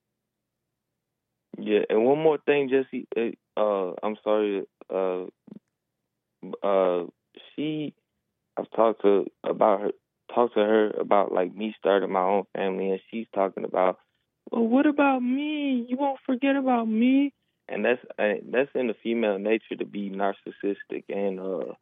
Speaker 7: Yeah, and one more thing, Jesse. Uh, I'm sorry. Uh, uh, she, I've talked to about her, talked to her about like me starting my own family, and she's talking about, well, what about me? You won't forget about me. And that's uh, that's in the female nature to be narcissistic and uh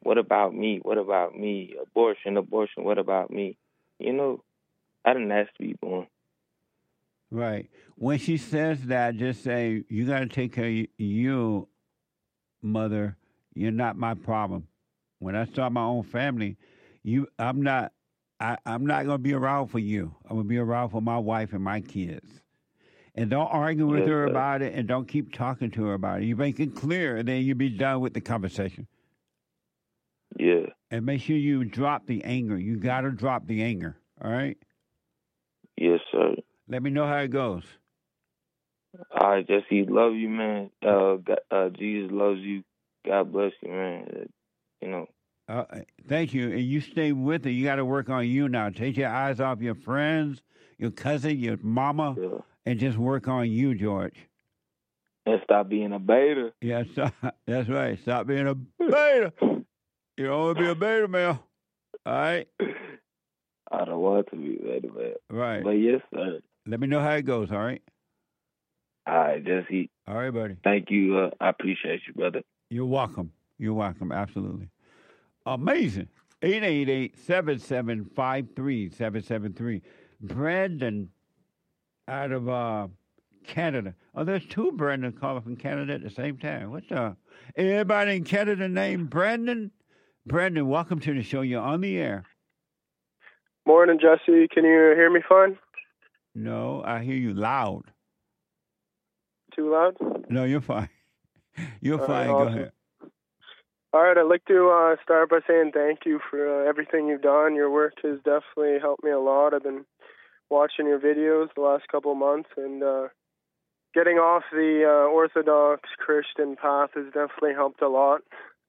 Speaker 7: what about me? What about me? Abortion, abortion, what about me? You know, I didn't ask to be born.
Speaker 2: Right. When she says that, just say, you got to take care of you, mother. You're not my problem. When I start my own family, you, I'm not, I, I'm not going to be around for you. I'm going to be around for my wife and my kids. And don't argue with
Speaker 7: Yes,
Speaker 2: her
Speaker 7: sir.
Speaker 2: about it, and don't keep talking to her about it. You make it clear, and then you be done with the conversation.
Speaker 7: Yeah.
Speaker 2: And make sure you drop the anger. You got to drop the anger, all right?
Speaker 7: Yes, sir.
Speaker 2: Let me know how it goes.
Speaker 7: All right, Jesse, love you, man. Uh, God, uh, Jesus loves you. God bless you, man. Uh, you know.
Speaker 2: Uh, thank you. And you stay with it. You got to work on you now. Take your eyes off your friends, your cousin, your mama,
Speaker 7: Yeah.
Speaker 2: and just work on you, George.
Speaker 7: And stop being a beta.
Speaker 2: Yeah, stop. That's right. Stop being a beta. You don't want to be a beta male. All right?
Speaker 7: I don't want to be a beta, man.
Speaker 2: Right.
Speaker 7: But yes, sir.
Speaker 2: Let me know how it goes, all right?
Speaker 7: All right, Jesse.
Speaker 2: All right, buddy.
Speaker 7: Thank you. Uh, I appreciate you, brother.
Speaker 2: You're welcome. You're welcome. Absolutely. Amazing. eight eight eight, seven seven five, three seven seven three. Brandon out of uh, Canada. Oh, there's two Brandon calling from Canada at the same time. What's the... Everybody in Canada named Brandon? Brandon, welcome to the show. You're on the air.
Speaker 10: Morning, Jesse. Can you hear me fine?
Speaker 2: No, I hear you loud.
Speaker 10: Too loud?
Speaker 2: No, you're fine. You're
Speaker 10: All
Speaker 2: fine.
Speaker 10: right,
Speaker 2: Go
Speaker 10: awesome.
Speaker 2: ahead.
Speaker 10: All right, I'd like to uh, start by saying thank you for uh, everything you've done. Your work has definitely helped me a lot. I've been watching your videos the last couple of months, and uh, getting off the uh, Orthodox Christian path has definitely helped a lot.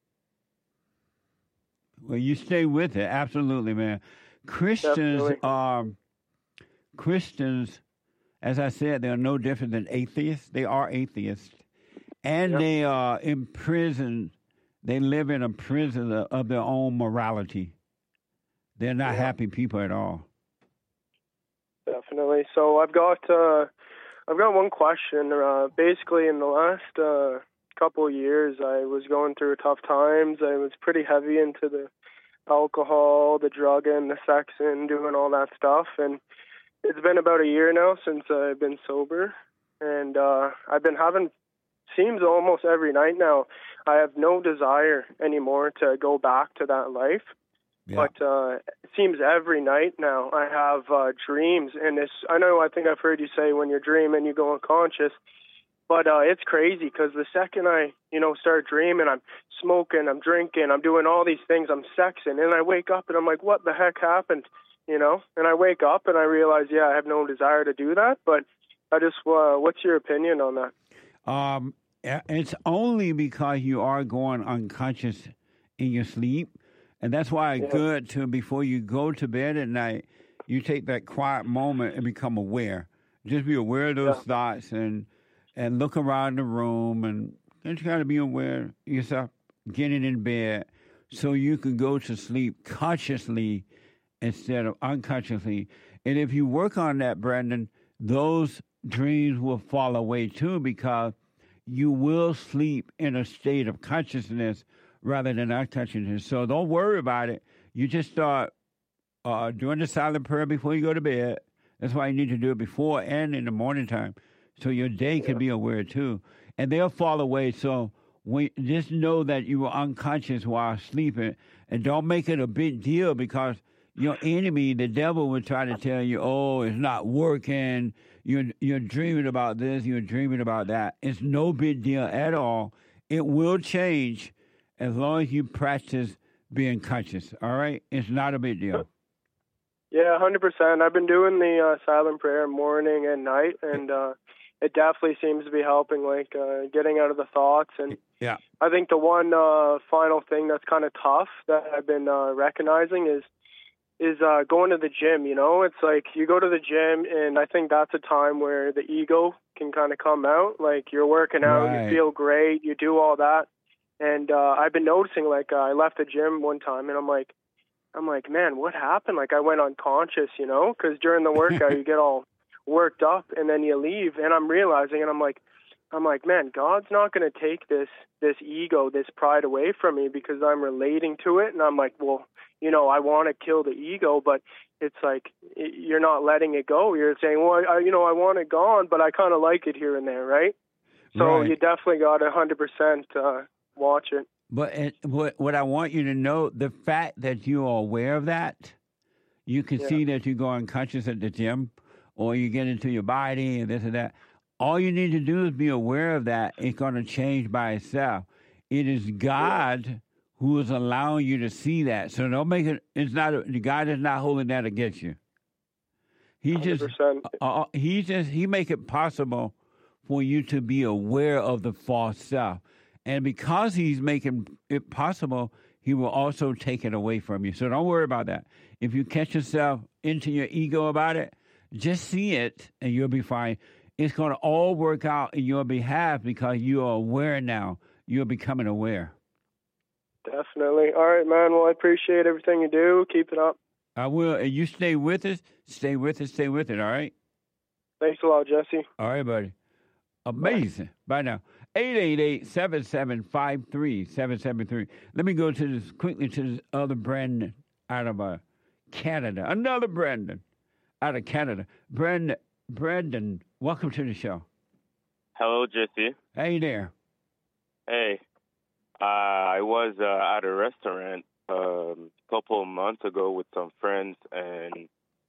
Speaker 2: Well, you stay with it. Absolutely, man. Christians
Speaker 10: Definitely.
Speaker 2: are Christians, as I said, they're no different than atheists. They are atheists. And
Speaker 10: Yep.
Speaker 2: they are in prison. They live in a prison of of their own morality. They're not
Speaker 10: Yeah.
Speaker 2: happy people at all.
Speaker 10: Definitely. So I've got uh, I've got one question. Uh, basically, in the last uh, couple of years, I was going through tough times. I was pretty heavy into the alcohol, the drugging, the sexing, doing all that stuff. And it's been about a year now since I've been sober. And uh, I've been having, seems almost every night now, I have no desire anymore to go back to that life.
Speaker 2: Yeah.
Speaker 10: But uh, it seems every night now I have uh, dreams, and it's, I know I think I've heard you say when you're dreaming you go unconscious, but uh, it's crazy because the second I, you know, start dreaming, I'm smoking, I'm drinking, I'm doing all these things, I'm sexing, and I wake up and I'm like, what the heck happened, you know? And I wake up and I realize, yeah, I have no desire to do that, but I just, uh, what's your opinion on that?
Speaker 2: Um, it's only because you are going unconscious in your sleep. And that's why it's
Speaker 10: Yeah.
Speaker 2: good to, before you go to bed at night, you take that quiet moment and become aware. Just be aware of those
Speaker 10: Yeah.
Speaker 2: thoughts and and look around the room and just kind of be aware of yourself getting in bed so you can go to sleep consciously instead of unconsciously. And if you work on that, Brandon, those dreams will fall away too because you will sleep in a state of consciousness rather than unconsciousness. So don't worry about it. You just start uh, doing the silent prayer before you go to bed. That's why you need to do it before and in the morning time, so your day can be aware too. And they'll fall away. So when, just know that you were unconscious while sleeping, and don't make it a big deal because your enemy, the devil, will try to tell you, "Oh, it's not working. You're you're dreaming about this. You're dreaming about that." It's no big deal at all. It will change as long as you practice being conscious, all right? It's not a big deal.
Speaker 10: Yeah, one hundred percent. I've been doing the uh, silent prayer morning and night, and uh, it definitely seems to be helping, like uh, getting out of the thoughts. And
Speaker 2: Yeah.
Speaker 10: I think the one uh, final thing that's kind of tough that I've been uh, recognizing is is uh, going to the gym, you know? It's like you go to the gym, and I think that's a time where the ego can kind of come out. Like you're working out,
Speaker 2: Right.
Speaker 10: you feel great, you do all that. And uh, I've been noticing, like, uh, I left the gym one time, and I'm like, I'm like, man, what happened? Like, I went unconscious, you know, because during the workout, you get all worked up, and then you leave. And I'm realizing, and I'm like, I'm like, man, God's not going to take this this ego, this pride away from me because I'm relating to it. And I'm like, well, you know, I want to kill the ego, but it's like you're not letting it go. You're saying, well, I, you know, I want it gone, but I kind of like it here and there, right? So
Speaker 2: Right.
Speaker 10: you definitely got to one hundred percent uh, watch it.
Speaker 2: But it, what what I want you to know, the fact that you are aware of that, you can
Speaker 10: Yeah.
Speaker 2: see that you go unconscious at the gym, or you get into your body and this and that. All you need to do is be aware of that. It's going to change by itself. It is God who is allowing you to see that. So don't make it. It's not. God is not holding that against you. He just.
Speaker 10: one hundred percent.
Speaker 2: Uh, he just. He make it possible for you to be aware of the false self. And because he's making it possible, he will also take it away from you. So don't worry about that. If you catch yourself into your ego about it, just see it and you'll be fine. It's going to all work out in your behalf because you are aware now. You're becoming aware.
Speaker 10: Definitely. All right, man. Well, I appreciate everything you do. Keep it up.
Speaker 2: I will. And you stay with us. Stay with us. Stay with it. All right?
Speaker 10: Thanks a lot, Jesse.
Speaker 2: All right, buddy. Amazing. Bye now. eight eight eight, seven seven five, three seven seven three. Let me go to this quickly to this other Brandon out of uh, Canada. Another Brandon out of Canada. Brandon, Brandon, welcome to the show.
Speaker 11: Hello, Jesse.
Speaker 2: Hey there.
Speaker 11: Hey, uh, I was uh, at a restaurant um, a couple of months ago with some friends, and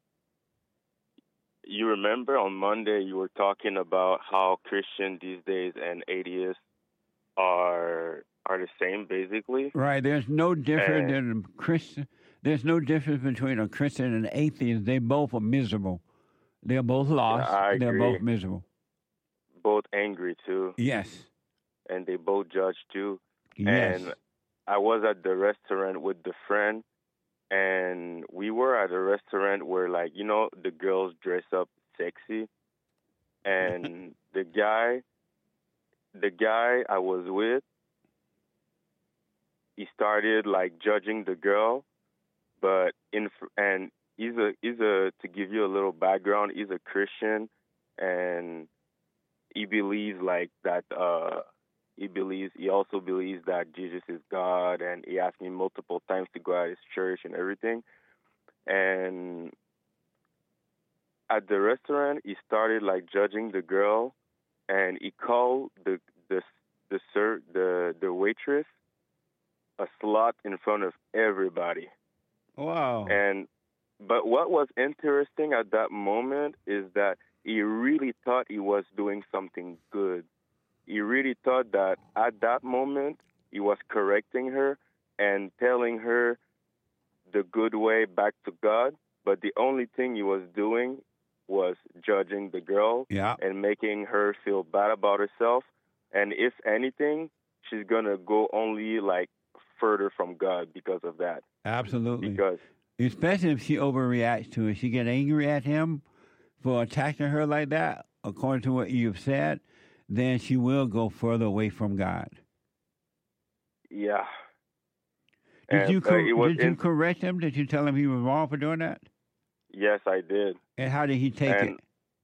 Speaker 11: you remember on Monday you were talking about how Christian these days and atheists are are the same, basically.
Speaker 2: Right. There's no difference
Speaker 11: And-
Speaker 2: than a Christian. There's no difference between a Christian and an atheist. They both are miserable. They're both lost.
Speaker 11: Yeah, I
Speaker 2: They're
Speaker 11: agree.
Speaker 2: both miserable.
Speaker 11: Both angry too,
Speaker 2: Yes.
Speaker 11: and they both judge too.
Speaker 2: Yes.
Speaker 11: And I was at the restaurant with the friend, and we were at a restaurant where, like, you know, the girls dress up sexy, and the guy, the guy I was with, he started like judging the girl, but in and he's a he's a to give you a little background, he's a Christian, and he believes like that. Uh, he believes he also believes that Jesus is God, and he asked me multiple times to go at his church and everything. And at the restaurant, he started like judging the girl, and he called the the the sir the the waitress a slut in front of everybody.
Speaker 2: Wow.
Speaker 11: And but what was interesting at that moment is that he really thought he was doing something good. He really thought that at that moment he was correcting her and telling her the good way back to God. But the only thing he was doing was judging the girl
Speaker 2: Yeah.
Speaker 11: and making her feel bad about herself. And if anything, she's going to go only like further from God because of that.
Speaker 2: Absolutely.
Speaker 11: Because
Speaker 2: Especially if she overreacts to it. She get angry at him for attacking her like that, according to what you've said, then she will go further away from God.
Speaker 11: yeah.
Speaker 2: Did
Speaker 11: And,
Speaker 2: you
Speaker 11: uh,
Speaker 2: cor-
Speaker 11: it was
Speaker 2: did you
Speaker 11: in-
Speaker 2: correct him? Did you tell him he was wrong for doing that?
Speaker 11: Yes, I did.
Speaker 2: And how did he take
Speaker 11: and,
Speaker 2: it?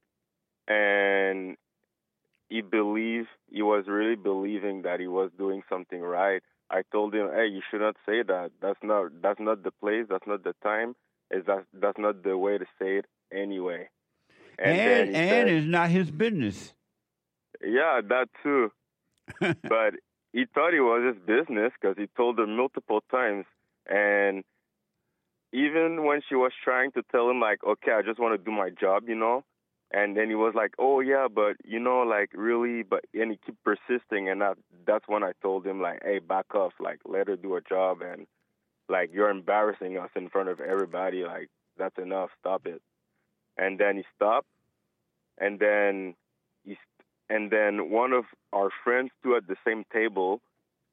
Speaker 11: And he believed, he was really believing that he was doing something right. I told him, hey, you should not say that. That's not that's not the place. That's not the time. Is that that's not the way to say it anyway.
Speaker 2: And
Speaker 11: then
Speaker 2: and,
Speaker 11: he said,
Speaker 2: it's not his business.
Speaker 11: yeah, that too. But he thought it was his business because he told her multiple times. And even when she was trying to tell him, like, okay, I just want to do my job, you know, and then he was like, oh, yeah, but, you know, like, really, but, and he kept persisting, and that, that's when I told him, like, hey, back off, like, let her do her job, and, like, you're embarrassing us in front of everybody, like, that's enough, stop it. And then he stopped, and then he, and then one of our friends, too, at the same table,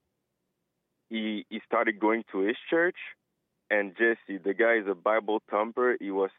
Speaker 11: he he started going to his church, and Jesse, the guy is a Bible thumper, he was...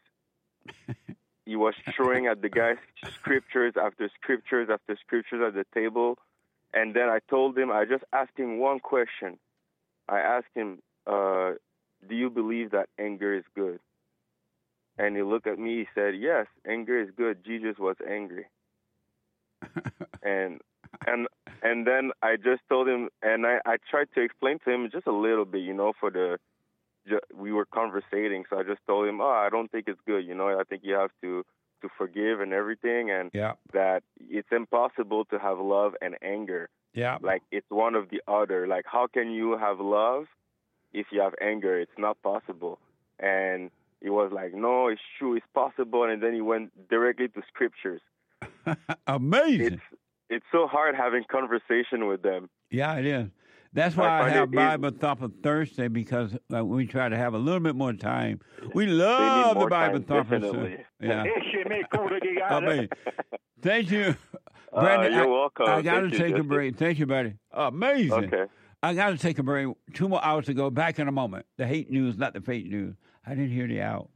Speaker 11: He was throwing at the guy scriptures after scriptures after scriptures at the table. And then I told him, I just asked him one question. I asked him, uh, do you believe that anger is good? And he looked at me, he said, yes, anger is good. Jesus was angry. And and and then I just told him, and I, I tried to explain to him just a little bit, you know, for the, we were conversating, so I just told him, oh, I don't think it's good, you know, I think you have to, to forgive and everything, and
Speaker 2: yeah.
Speaker 11: that it's impossible to have love and anger.
Speaker 2: Yeah.
Speaker 11: Like, it's one of the other. Like, how can you have love if you have anger? It's not possible. And he was like, no, it's true, it's possible, and then he went directly to scriptures.
Speaker 2: Amazing.
Speaker 11: It's, it's so hard having conversation with them.
Speaker 2: Yeah, it is. That's why
Speaker 11: I
Speaker 2: I,
Speaker 11: find
Speaker 2: have
Speaker 11: it
Speaker 2: Bible Thumper Thursday, because uh, we try to have a little bit more time. We love the
Speaker 11: more
Speaker 2: Bible
Speaker 11: time,
Speaker 2: Thumper.
Speaker 11: definitely.
Speaker 2: Yeah. I mean, thank you,
Speaker 11: Uh,
Speaker 2: Brandon.
Speaker 11: you're
Speaker 2: I,
Speaker 11: welcome.
Speaker 2: I got to
Speaker 11: Thank you,
Speaker 2: take a
Speaker 11: Justin.
Speaker 2: break. Thank you, buddy. Amazing.
Speaker 11: Okay.
Speaker 2: I got to take a break. Two more hours to go. Back in a moment. The hate news, not the fake news. I didn't hear the out.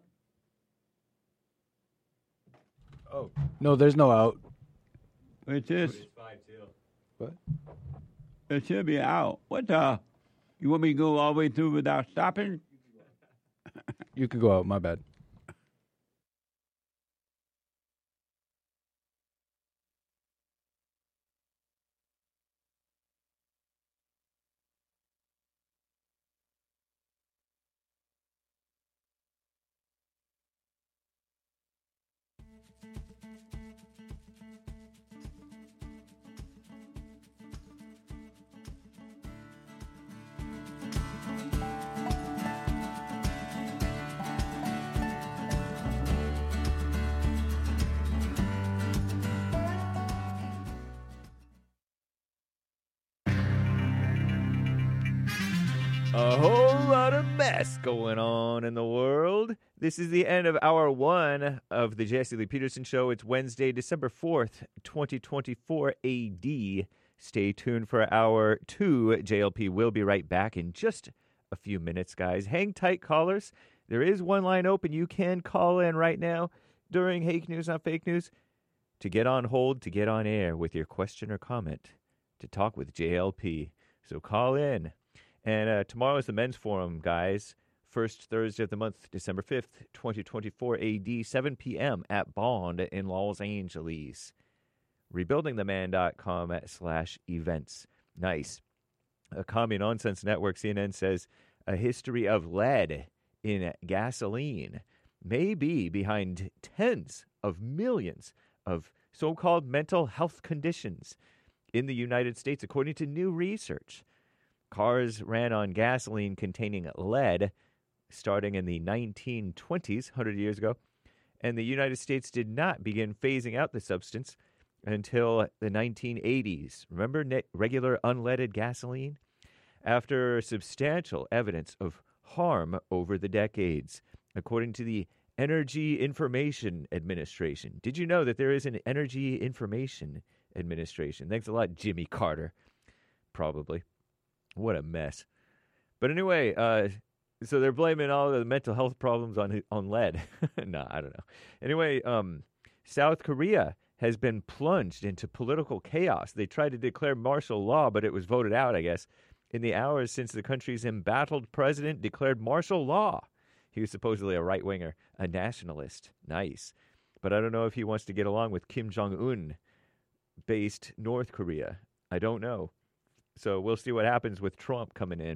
Speaker 5: Oh no, there's no out.
Speaker 2: It is.
Speaker 5: What?
Speaker 2: It should be out. What the? You want me to go all the way through without stopping?
Speaker 5: You could go out. My bad.
Speaker 12: A whole lot of mess going on in the world. This is the end of hour one of the Jesse Lee Peterson Show. It's Wednesday, December fourth, twenty twenty-four A D. Stay tuned for hour two. J L P will be right back in just a few minutes, guys. Hang tight, callers. There is one line open. You can call in right now during Hake News, Not Fake News, to get on hold, to get on air with your question or comment, to talk with J L P. So call in. And uh, tomorrow is the Men's Forum, guys. First Thursday of the month, December fifth, twenty twenty-four A D, seven p.m. at Bond in Los Angeles. rebuilding the man dot com slash events. Nice. A Commie Nonsense Network, C N N, says a history of lead in gasoline may be behind tens of millions of so-called mental health conditions in the United States, according to new research. Cars ran on gasoline containing lead starting in the nineteen twenties, one hundred years ago, and the United States did not begin phasing out the substance until the nineteen eighties. Remember ne- regular unleaded gasoline? After substantial evidence of harm over the decades, according to the Energy Information Administration. Did you know that there is an Energy Information Administration? Thanks a lot, Jimmy Carter. Probably. What a mess. But anyway, uh, so they're blaming all the mental health problems on on lead. No, I don't know. Anyway, um, South Korea has been plunged into political chaos. They tried to declare martial law, but it was voted out, I guess, in the hours since the country's embattled president declared martial law. He was supposedly a right-winger, a nationalist. Nice. But I don't know if he wants to get along with Kim Jong-un based North Korea. I don't know. So we'll see what happens with Trump coming in.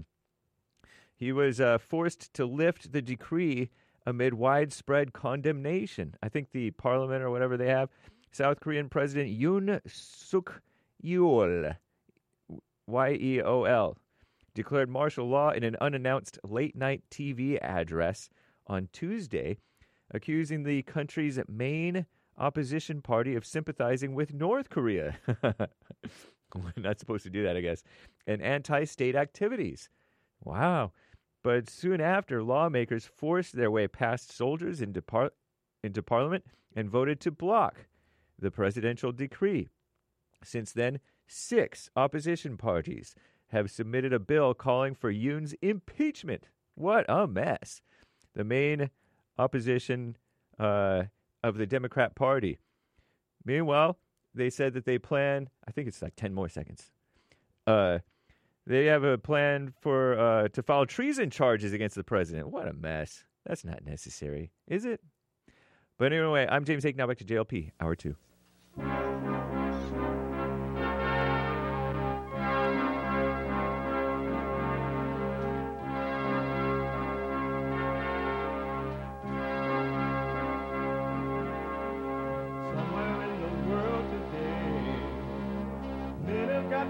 Speaker 12: He was uh, forced to lift the decree amid widespread condemnation. I think the parliament or whatever they have, South Korean President Yoon Suk Yeol, Y E O L, declared martial law in an unannounced late-night T V address on Tuesday, accusing the country's main opposition party of sympathizing with North Korea. We're not supposed to do that, I guess. And anti-state activities. Wow. But soon after, lawmakers forced their way past soldiers into, par- into parliament and voted to block the presidential decree. Since then, six opposition parties have submitted a bill calling for Yoon's impeachment. What a mess. The main opposition uh, of the Democrat Party. Meanwhile, they said that they plan, I think it's like ten more seconds. Uh, they have a plan for uh, to file treason charges against the president. What a mess. That's not necessary, is it? But anyway, I'm James Hake. Now back to J L P, hour two.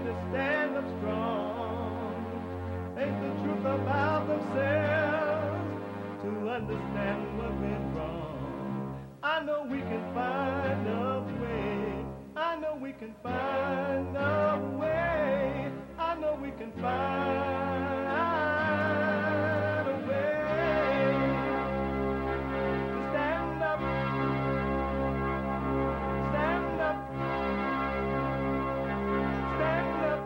Speaker 1: to stand up strong. Ain't the truth about themselves to understand what went wrong. I know we can find a way. I know we can find a way. I know we can find a way to stand up, stand up, stand up.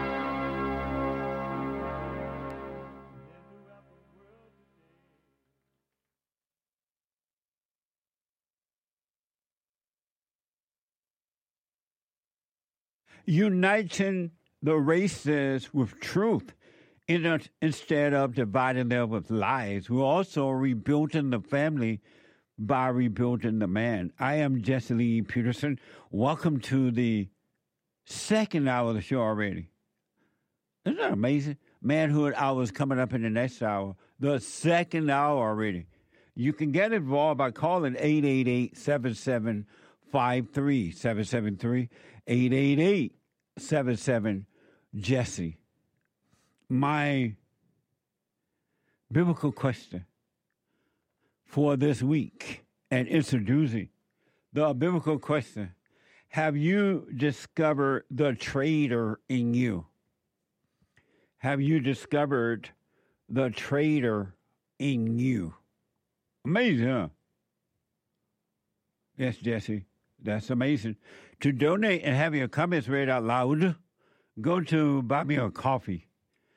Speaker 2: Uniting the races with truth in a, instead of dividing them with lies. We're also rebuilding the family by rebuilding the man. I am Jesse Lee Peterson. Welcome to the second hour of the show already. Isn't that amazing? Manhood Hour is coming up in the next hour. The second hour already. You can get involved by calling eight eight eight, seven seven five three, seven seven three, eight eight eight, seven seven, Jesse. My biblical question for this week and introducing the biblical question: have you discovered the traitor in you? Have you discovered the traitor in you? Amazing, huh? Yes, Jesse, that's amazing. To donate and have your comments read out loud, go to Buy Me a Coffee.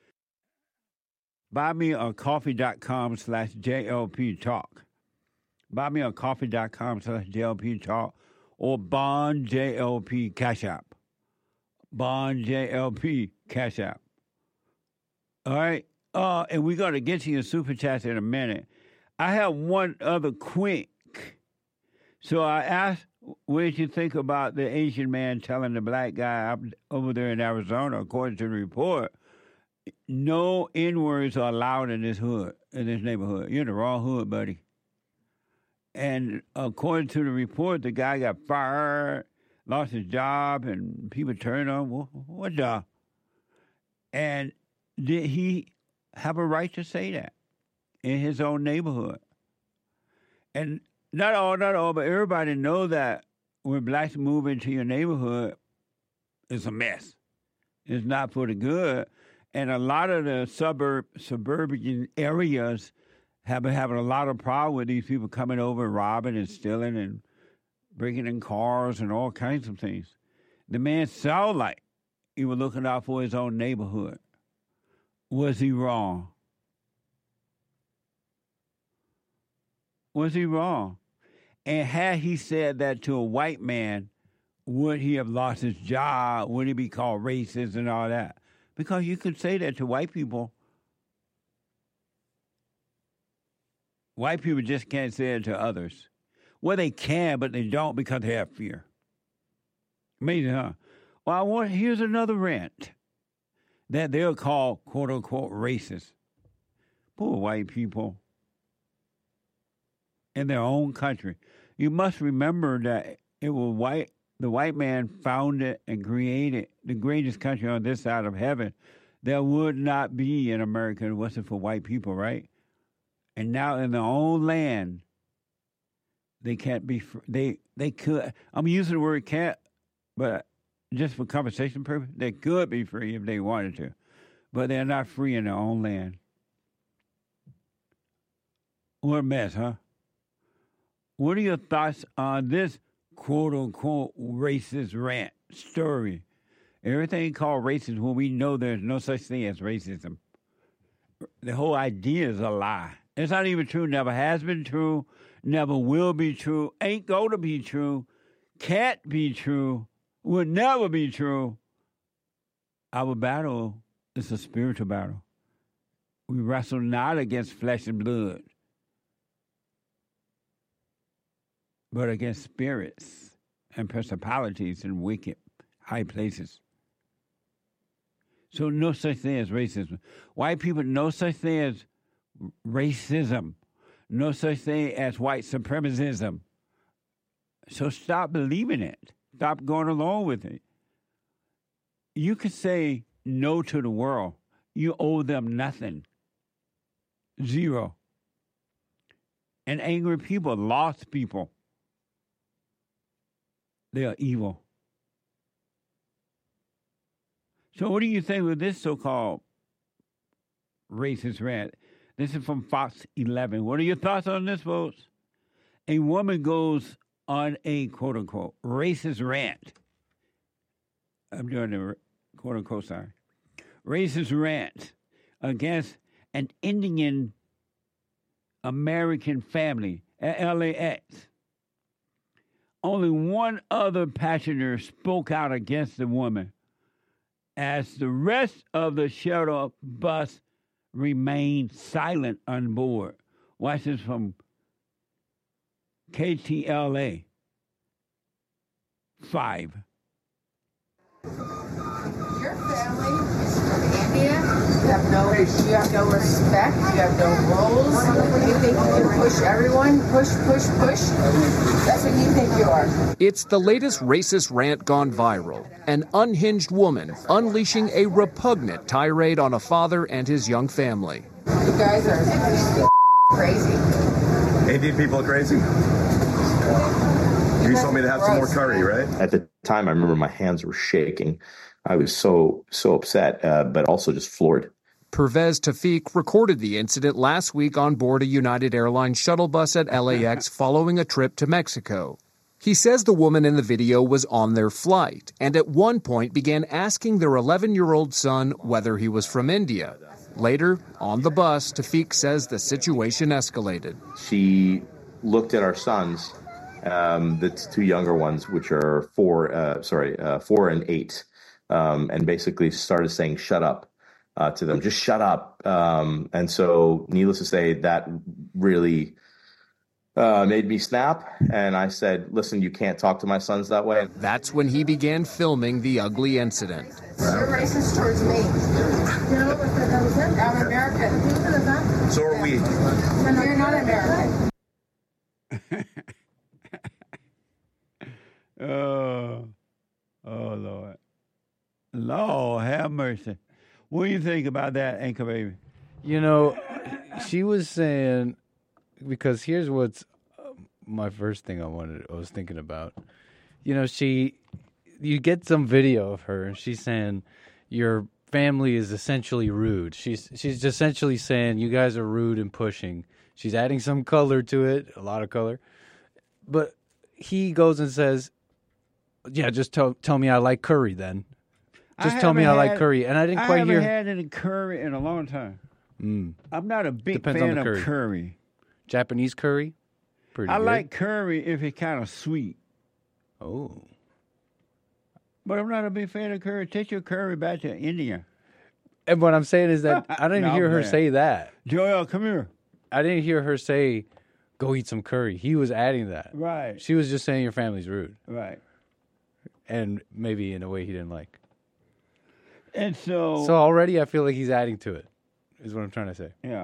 Speaker 2: buymeacoffee.com slash JLP Talk. buymeacoffee.com slash JLP Talk or Bond J L P Cash App. Bond J L P Cash App. All right. Uh, and we're going to get to your super chats in a minute. I have one other quick. So I asked, what did you think about the Asian man telling the black guy up over there in Arizona, according to the report, no N-words are allowed in this hood, in this neighborhood. You're in the wrong hood, buddy. And according to the report, the guy got fired, lost his job, and people turned on, what, what the? And did he have a right to say that in his own neighborhood? And not all, not all, but everybody know that when blacks move into your neighborhood, it's a mess. It's not for the good. And a lot of the suburb suburban areas have been having a lot of problem with these people coming over and robbing and stealing and breaking in cars and all kinds of things. The man sounded like he was looking out for his own neighborhood. Was he wrong? Was he wrong? And had he said that to a white man, would he have lost his job? Would he be called racist and all that? Because you could say that to white people. White people just can't say it to others. Well, they can, but they don't because they have fear. Amazing, huh? Well, I want, here's another rant that they'll call, quote, unquote, racist. Poor white people in their own country. You must remember that it was white. The white man founded and created the greatest country on this side of heaven. There would not be an America if it wasn't for white people, right? And now in their own land, they can't be. Fr- they they could. I'm using the word can't, but just for conversation purpose, they could be free if they wanted to, but they're not free in their own land. What a mess, huh? What are your thoughts on this quote-unquote racist rant story? Everything called racist when we know there's no such thing as racism. The whole idea is a lie. It's not even true, never has been true, never will be true, ain't going to be true, can't be true, will never be true. Our battle is a spiritual battle. We wrestle not against flesh and blood, but against spirits and principalities in wicked high places. So no such thing as racism. White people, no such thing as racism. No such thing as white supremacism. So stop believing it. Stop going along with it. you can say no to the world. You owe them nothing. Zero. And angry people, lost people, they are evil. So what do you think of this so-called racist rant? This is from Fox eleven. What are your thoughts on this, folks? A woman goes on a quote-unquote racist rant. I'm doing the quote-unquote, sorry. Racist rant against an Indian American family at L A X. Only one other passenger spoke out against the woman as the rest of the shuttle bus remained silent on board. Watch this from K T L A five.
Speaker 13: Your family is from India. You have no, you have no respect. You have no rules. You think you can push everyone, push, push, push. That's what you think you are.
Speaker 14: It's the latest racist rant gone viral. An unhinged woman unleashing a repugnant tirade on a father and his young family.
Speaker 13: You guys are crazy.
Speaker 15: Indian people are crazy? You told me to have some more curry, right?
Speaker 16: At the time, I remember my hands were shaking. I was so, so upset, uh, but also just floored.
Speaker 14: Pervez Tafiq recorded the incident last week on board a United Airlines shuttle bus at L A X following a trip to Mexico. He says the woman in the video was on their flight and at one point began asking their eleven-year-old son whether he was from India. Later, on the bus, Tafiq says the situation escalated.
Speaker 16: She looked at our sons, um, the two younger ones, which are four, uh, sorry, uh, four and eight, um, and basically started saying, shut up uh, to them, just shut up. Um, and so needless to say, that really uh, made me snap. And I said, listen, you can't talk to my sons that way.
Speaker 14: That's when he began filming the ugly incident.
Speaker 13: You're racist towards me. I'm American.
Speaker 15: So are we.
Speaker 13: No, you're not American.
Speaker 2: Oh, oh, Lord. Lord, have mercy. What do you think about that, Anchor Baby?
Speaker 5: You know, she was saying, because here's what's uh, my first thing I wanted, I was thinking about. You know, she, you get some video of her, and she's saying, your family is essentially rude. She's she's essentially saying, you guys are rude and pushing. She's adding some color to it, a lot of color. But he goes and says, yeah, just tell tell me I like curry then. Just
Speaker 2: I
Speaker 5: tell me I
Speaker 2: had,
Speaker 5: like curry. And I didn't
Speaker 2: I
Speaker 5: quite
Speaker 2: haven't
Speaker 5: hear.
Speaker 2: had any curry in a long time.
Speaker 5: Mm.
Speaker 2: I'm not a big
Speaker 5: Depends
Speaker 2: fan
Speaker 5: on the
Speaker 2: of
Speaker 5: curry.
Speaker 2: curry.
Speaker 5: Japanese curry? Pretty
Speaker 2: I
Speaker 5: good.
Speaker 2: like curry if it's kind of sweet.
Speaker 5: Oh.
Speaker 2: But I'm not a big fan of curry. Take your curry back to India.
Speaker 5: And what I'm saying is that I didn't
Speaker 2: No,
Speaker 5: hear her
Speaker 2: man.
Speaker 5: say that.
Speaker 2: Joel, come here.
Speaker 5: I didn't hear her say, go eat some curry. He was adding that.
Speaker 2: Right.
Speaker 5: She was just saying your family's rude.
Speaker 2: Right.
Speaker 5: And maybe in a way he didn't like.
Speaker 2: And so...
Speaker 5: So already I feel like he's adding to it, is what I'm trying to say.
Speaker 2: Yeah.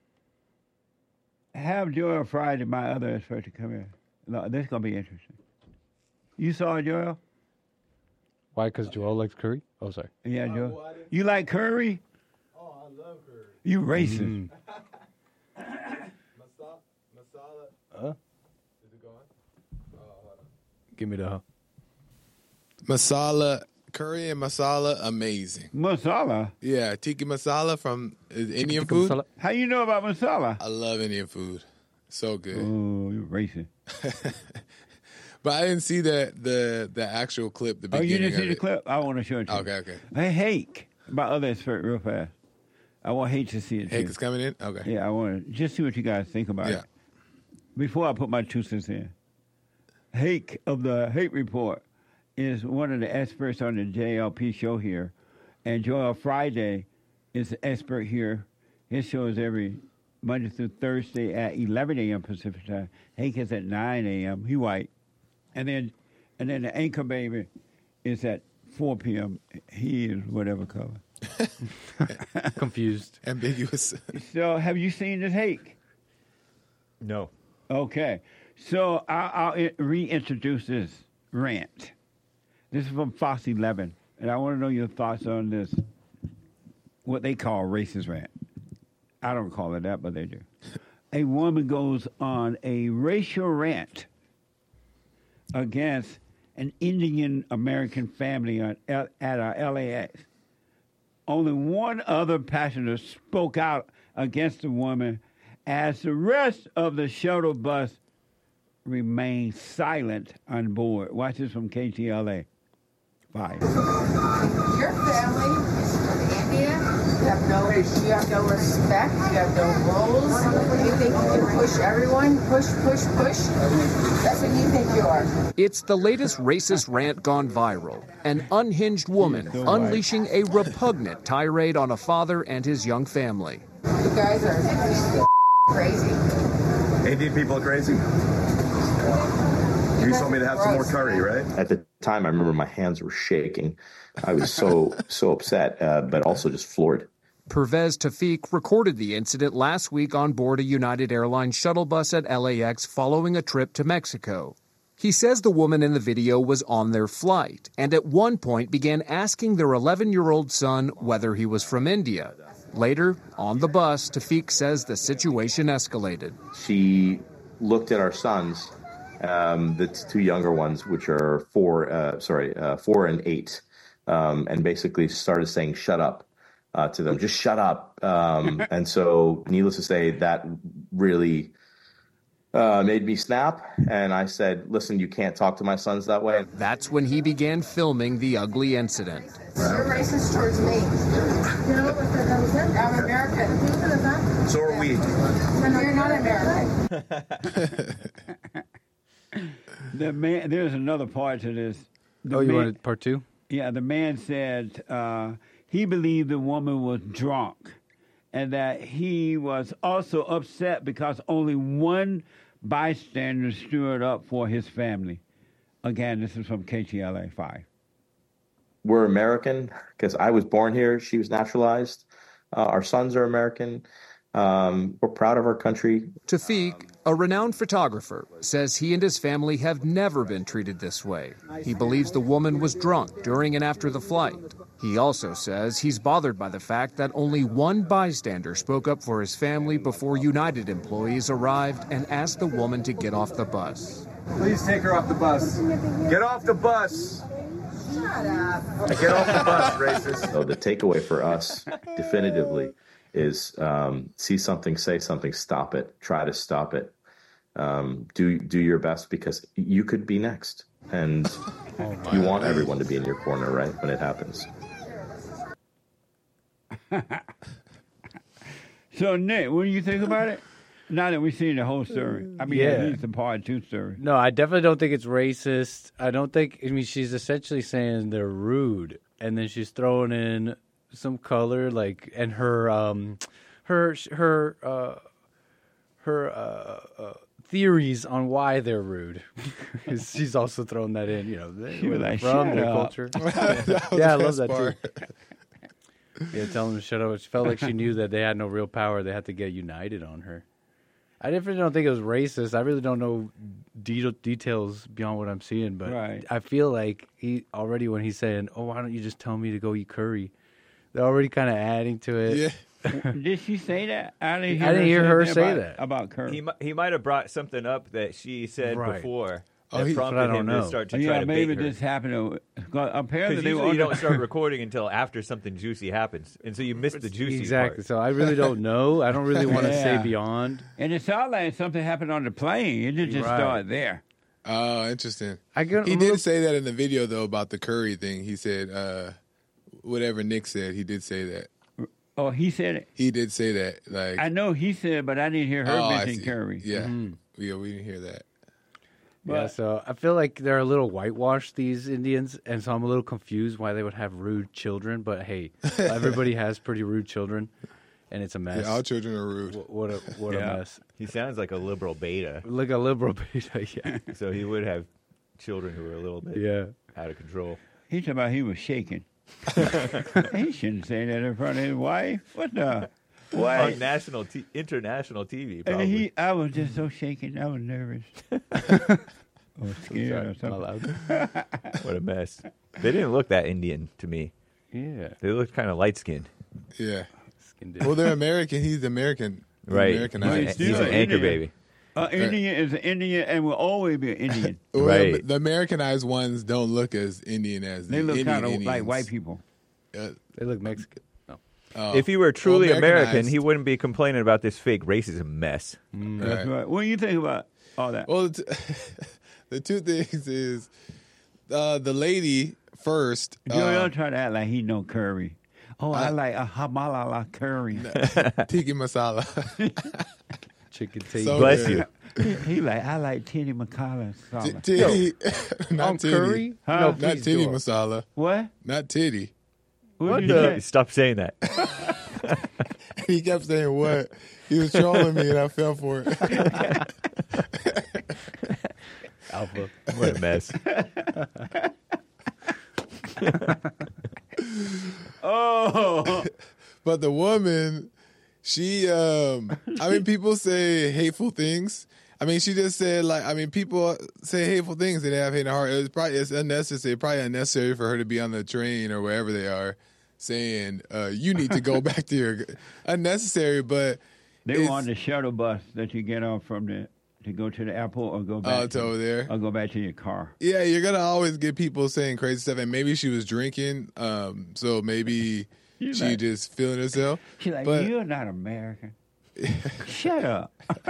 Speaker 2: Have Joel Friday, my other expert, to come here. No, this is going to be interesting. You saw it, Joel?
Speaker 5: Why? Because Joel likes curry? Oh, sorry.
Speaker 2: Yeah, Joel. You like curry?
Speaker 17: Oh, I love curry.
Speaker 2: You racist.
Speaker 5: Mm.
Speaker 17: Masala? Masala?
Speaker 5: Huh?
Speaker 17: Is it gone? Oh, hold on.
Speaker 5: Give me the...
Speaker 17: Masala, curry and masala, amazing.
Speaker 2: Masala?
Speaker 17: Yeah, tiki masala from is Indian
Speaker 5: tikka
Speaker 17: food.
Speaker 5: masala.
Speaker 2: How you know about masala?
Speaker 17: I love Indian food. So good.
Speaker 2: Oh, you're racist.
Speaker 17: But I didn't see the the the actual clip. The
Speaker 2: Oh,
Speaker 17: beginning
Speaker 2: you didn't see
Speaker 17: of
Speaker 2: the
Speaker 17: it.
Speaker 2: clip? I want to show it to you.
Speaker 17: Okay, okay.
Speaker 2: Hey, Hake, my other expert, real fast. I want Hake to see it,
Speaker 17: Hake
Speaker 2: too.
Speaker 17: is coming in? Okay.
Speaker 2: Yeah, I want to just see what you guys think about
Speaker 17: Yeah.
Speaker 2: it. Before I put my two cents in. Hake of the Hake Report is one of the experts on the J L P show here. And Joel Friday is the expert here. His show is every Monday through Thursday at eleven a.m. Pacific time. Hake is at nine a.m. He white. And then and then the Anchor Baby is at four p.m. He is whatever color.
Speaker 5: Confused.
Speaker 17: Ambiguous.
Speaker 2: So have you seen this Hake?
Speaker 12: No.
Speaker 2: Okay. So I'll, I'll i- reintroduce this rant. This is from Fox eleven. and I want to know your thoughts on this. What they call racist rant. I don't call it that, but they do. A woman goes on a racial rant against an Indian American family on L- at our L A X. Only one other passenger spoke out against the woman as the rest of the shuttle bus remained silent on board. Watch this from K T L A five.
Speaker 13: Your family is from India. You have no, you have no respect. You have no rules. You think you can push everyone? Push, push, push. That's what you think you are.
Speaker 14: It's the latest racist rant gone viral. An unhinged woman unleashing a repugnant tirade on a father and his young family.
Speaker 13: You guys are crazy.
Speaker 15: Indian people are crazy? You told me to have some more curry, right?
Speaker 16: At the time, I remember my hands were shaking. I was so, so upset, uh, but also just floored.
Speaker 14: Pervez Tafik recorded the incident last week on board a United Airlines shuttle bus at L A X following a trip to Mexico. He says the woman in the video was on their flight and at one point began asking their eleven-year-old son whether he was from India. Later, on the bus, Tafik says the situation escalated.
Speaker 16: She looked at our sons, um, the two younger ones, which are four, uh, sorry, uh, four and eight, um, and basically started saying, shut up. Uh, to them, just shut up. Um, and so, needless to say, that really uh, made me snap. And I said, listen, you can't talk to my sons that way.
Speaker 14: That's when he began filming the ugly incident.
Speaker 13: You're racist towards me. I'm American.
Speaker 15: So are we.
Speaker 13: No, you're not American.
Speaker 2: The man, there's another part to this. The
Speaker 5: oh, you
Speaker 2: man,
Speaker 5: wanted part two?
Speaker 2: Yeah, the man said uh, he believed the woman was drunk and that he was also upset because only one bystander stood up for his family. Again, this is from K T L A five.
Speaker 16: We're American because I was born here. She was naturalized. Uh, our sons are American. Um, we're proud of our country.
Speaker 14: Tafik, a renowned photographer, says he and his family have never been treated this way. He believes the woman was drunk during and after the flight. He also says he's bothered by the fact that only one bystander spoke up for his family before United employees arrived and asked the woman to get off the bus.
Speaker 15: Please take her off the bus. Get off the bus.
Speaker 13: Shut up.
Speaker 15: Get off the bus, racist.
Speaker 16: So the takeaway for us, definitively, is um, see something, say something, stop it, try to stop it. Um, do do your best because you could be next. And oh you want everyone to be in your corner, right, when it happens.
Speaker 2: So, Nick, what do you think about it? Now that we've seen the whole story. I mean,
Speaker 5: Yeah.
Speaker 2: at least the part two story.
Speaker 5: No, I definitely don't think it's racist. I don't think, I mean, she's essentially saying they're rude. And then she's throwing in some color, like, and her, um, her, her, uh, her, uh, uh, theories on why they're rude. She's also thrown that in, you know, they,
Speaker 2: She was
Speaker 5: where they're
Speaker 2: like,
Speaker 5: from,
Speaker 2: "Shut
Speaker 5: their
Speaker 2: up."
Speaker 5: culture.
Speaker 17: That was
Speaker 5: Yeah, I
Speaker 17: the
Speaker 5: love
Speaker 17: best
Speaker 5: that
Speaker 17: part.
Speaker 5: too. Yeah, tell them to shut up. She felt like she knew that they had no real power. They had to get united on her. I definitely don't think it was racist. I really don't know de- details beyond what I'm seeing, but
Speaker 2: Right.
Speaker 5: I feel like he already when he's saying, "Oh, why don't you just tell me to go eat curry?" They're already kind of adding to it.
Speaker 17: Yeah.
Speaker 2: Did she say that? I didn't hear,
Speaker 5: I didn't hear her
Speaker 2: say,
Speaker 5: say
Speaker 2: about,
Speaker 5: that.
Speaker 2: about Kurt.
Speaker 12: He mi- he might have brought something up that she said
Speaker 5: Right.
Speaker 12: before
Speaker 17: Oh,
Speaker 12: that
Speaker 17: he-
Speaker 12: prompted
Speaker 5: But I don't
Speaker 12: him
Speaker 5: know.
Speaker 12: to start to
Speaker 2: yeah,
Speaker 12: try to
Speaker 2: maybe
Speaker 12: bait her.
Speaker 2: this happened. uh, Apparently,
Speaker 12: Because
Speaker 2: they were
Speaker 12: usually you
Speaker 2: on
Speaker 12: don't start recording until after something juicy happens, and so you missed the juicy
Speaker 5: Exactly.
Speaker 12: part.
Speaker 5: So I really don't know. I don't really want to
Speaker 2: Yeah.
Speaker 5: say beyond.
Speaker 2: And it sounded like something happened on the plane. It didn't just
Speaker 5: Right.
Speaker 2: start there.
Speaker 17: Oh, interesting.
Speaker 5: I get,
Speaker 17: He
Speaker 5: I'm a
Speaker 17: did
Speaker 5: little-
Speaker 17: say that in the video though about the curry thing. He said uh, whatever Nick said. He did say that.
Speaker 2: Oh, he said it.
Speaker 17: He did say that. Like
Speaker 2: I know he said, but I didn't hear her
Speaker 17: oh, I
Speaker 2: mention
Speaker 17: see.
Speaker 2: Curry.
Speaker 17: Yeah,
Speaker 5: Mhm.
Speaker 17: yeah, we didn't hear that.
Speaker 5: Yeah,
Speaker 2: But-
Speaker 5: so I feel like they're a little whitewashed, these Indians, and so I'm a little confused why they would have rude children. But hey, everybody has pretty rude children, and it's a mess.
Speaker 17: Yeah, all children are rude.
Speaker 5: Wh- What a what
Speaker 2: Yeah.
Speaker 5: a mess!
Speaker 12: He sounds like a liberal beta,
Speaker 5: Like a liberal beta, yeah,
Speaker 12: so he would have children who are a little bit
Speaker 5: yeah.
Speaker 12: out of control.
Speaker 2: He talking about he was shaking. He shouldn't say that in front of his wife. What the? What?
Speaker 12: On national, t- international T V,
Speaker 2: And
Speaker 12: probably.
Speaker 2: he, I was just so shaken. I was nervous. I was scared or
Speaker 5: Sorry,
Speaker 2: something.
Speaker 5: not loud.
Speaker 12: What a mess. They didn't look that Indian to me.
Speaker 5: Yeah.
Speaker 12: They looked kind of light skinned.
Speaker 17: Yeah. Well, they're American. He's American.
Speaker 12: Right.
Speaker 17: Americanized.
Speaker 12: He's an anchor baby.
Speaker 2: Uh, Indian is an Indian and will always be an Indian.
Speaker 17: Well,
Speaker 12: Right.
Speaker 17: The Americanized ones don't look as Indian as
Speaker 2: They
Speaker 17: the
Speaker 2: look
Speaker 17: Indian
Speaker 2: kind of
Speaker 17: Indians.
Speaker 2: like white people.
Speaker 17: Uh,
Speaker 5: They look Mexican. No.
Speaker 17: oh.
Speaker 12: If he were truly
Speaker 17: Well,
Speaker 12: American,
Speaker 17: Americanized.
Speaker 12: he wouldn't be complaining about this fake racism mess.
Speaker 2: That's right. What do you think about all that?
Speaker 17: Well, the, t- the two things is uh, the lady first.
Speaker 2: Joe,
Speaker 17: uh,
Speaker 2: y'all try to act like he know curry. Oh, I, like a hamalala curry.
Speaker 17: Tiki masala.
Speaker 5: Chicken titty.
Speaker 17: So
Speaker 12: Bless
Speaker 17: good.
Speaker 12: you.
Speaker 2: He, he like, I like titty masala.
Speaker 17: T-
Speaker 2: salad.
Speaker 17: titty, not
Speaker 5: On
Speaker 17: titty.
Speaker 5: curry?
Speaker 2: Huh?
Speaker 5: No,
Speaker 17: Not
Speaker 5: please
Speaker 17: titty
Speaker 5: do it.
Speaker 17: masala.
Speaker 2: What?
Speaker 17: Not titty.
Speaker 2: What
Speaker 12: What
Speaker 2: did you
Speaker 12: the?
Speaker 2: say?
Speaker 12: Stop saying that.
Speaker 17: He kept saying what? He was trolling me and I fell for it.
Speaker 5: Alpha.
Speaker 12: What a mess.
Speaker 2: Oh,
Speaker 17: But the woman, she, um, I mean, people say hateful things. I mean, she just said, like, I mean, people say hateful things and they have hate in their heart. It was probably, it's unnecessary, probably unnecessary for her to be on the train or wherever they are saying, uh, you need to go back to your, unnecessary, but.
Speaker 2: they
Speaker 17: it's-
Speaker 2: want the shuttle bus that you get on from the to go to the airport or go back
Speaker 17: Oh, to over there.
Speaker 2: or go back to your car.
Speaker 17: Yeah, you're gonna always get people saying crazy stuff, and maybe she was drinking, um, so maybe
Speaker 2: You
Speaker 17: she
Speaker 2: like-
Speaker 17: just feeling herself.
Speaker 2: She's like,
Speaker 17: But-
Speaker 2: you're not American. Shut up.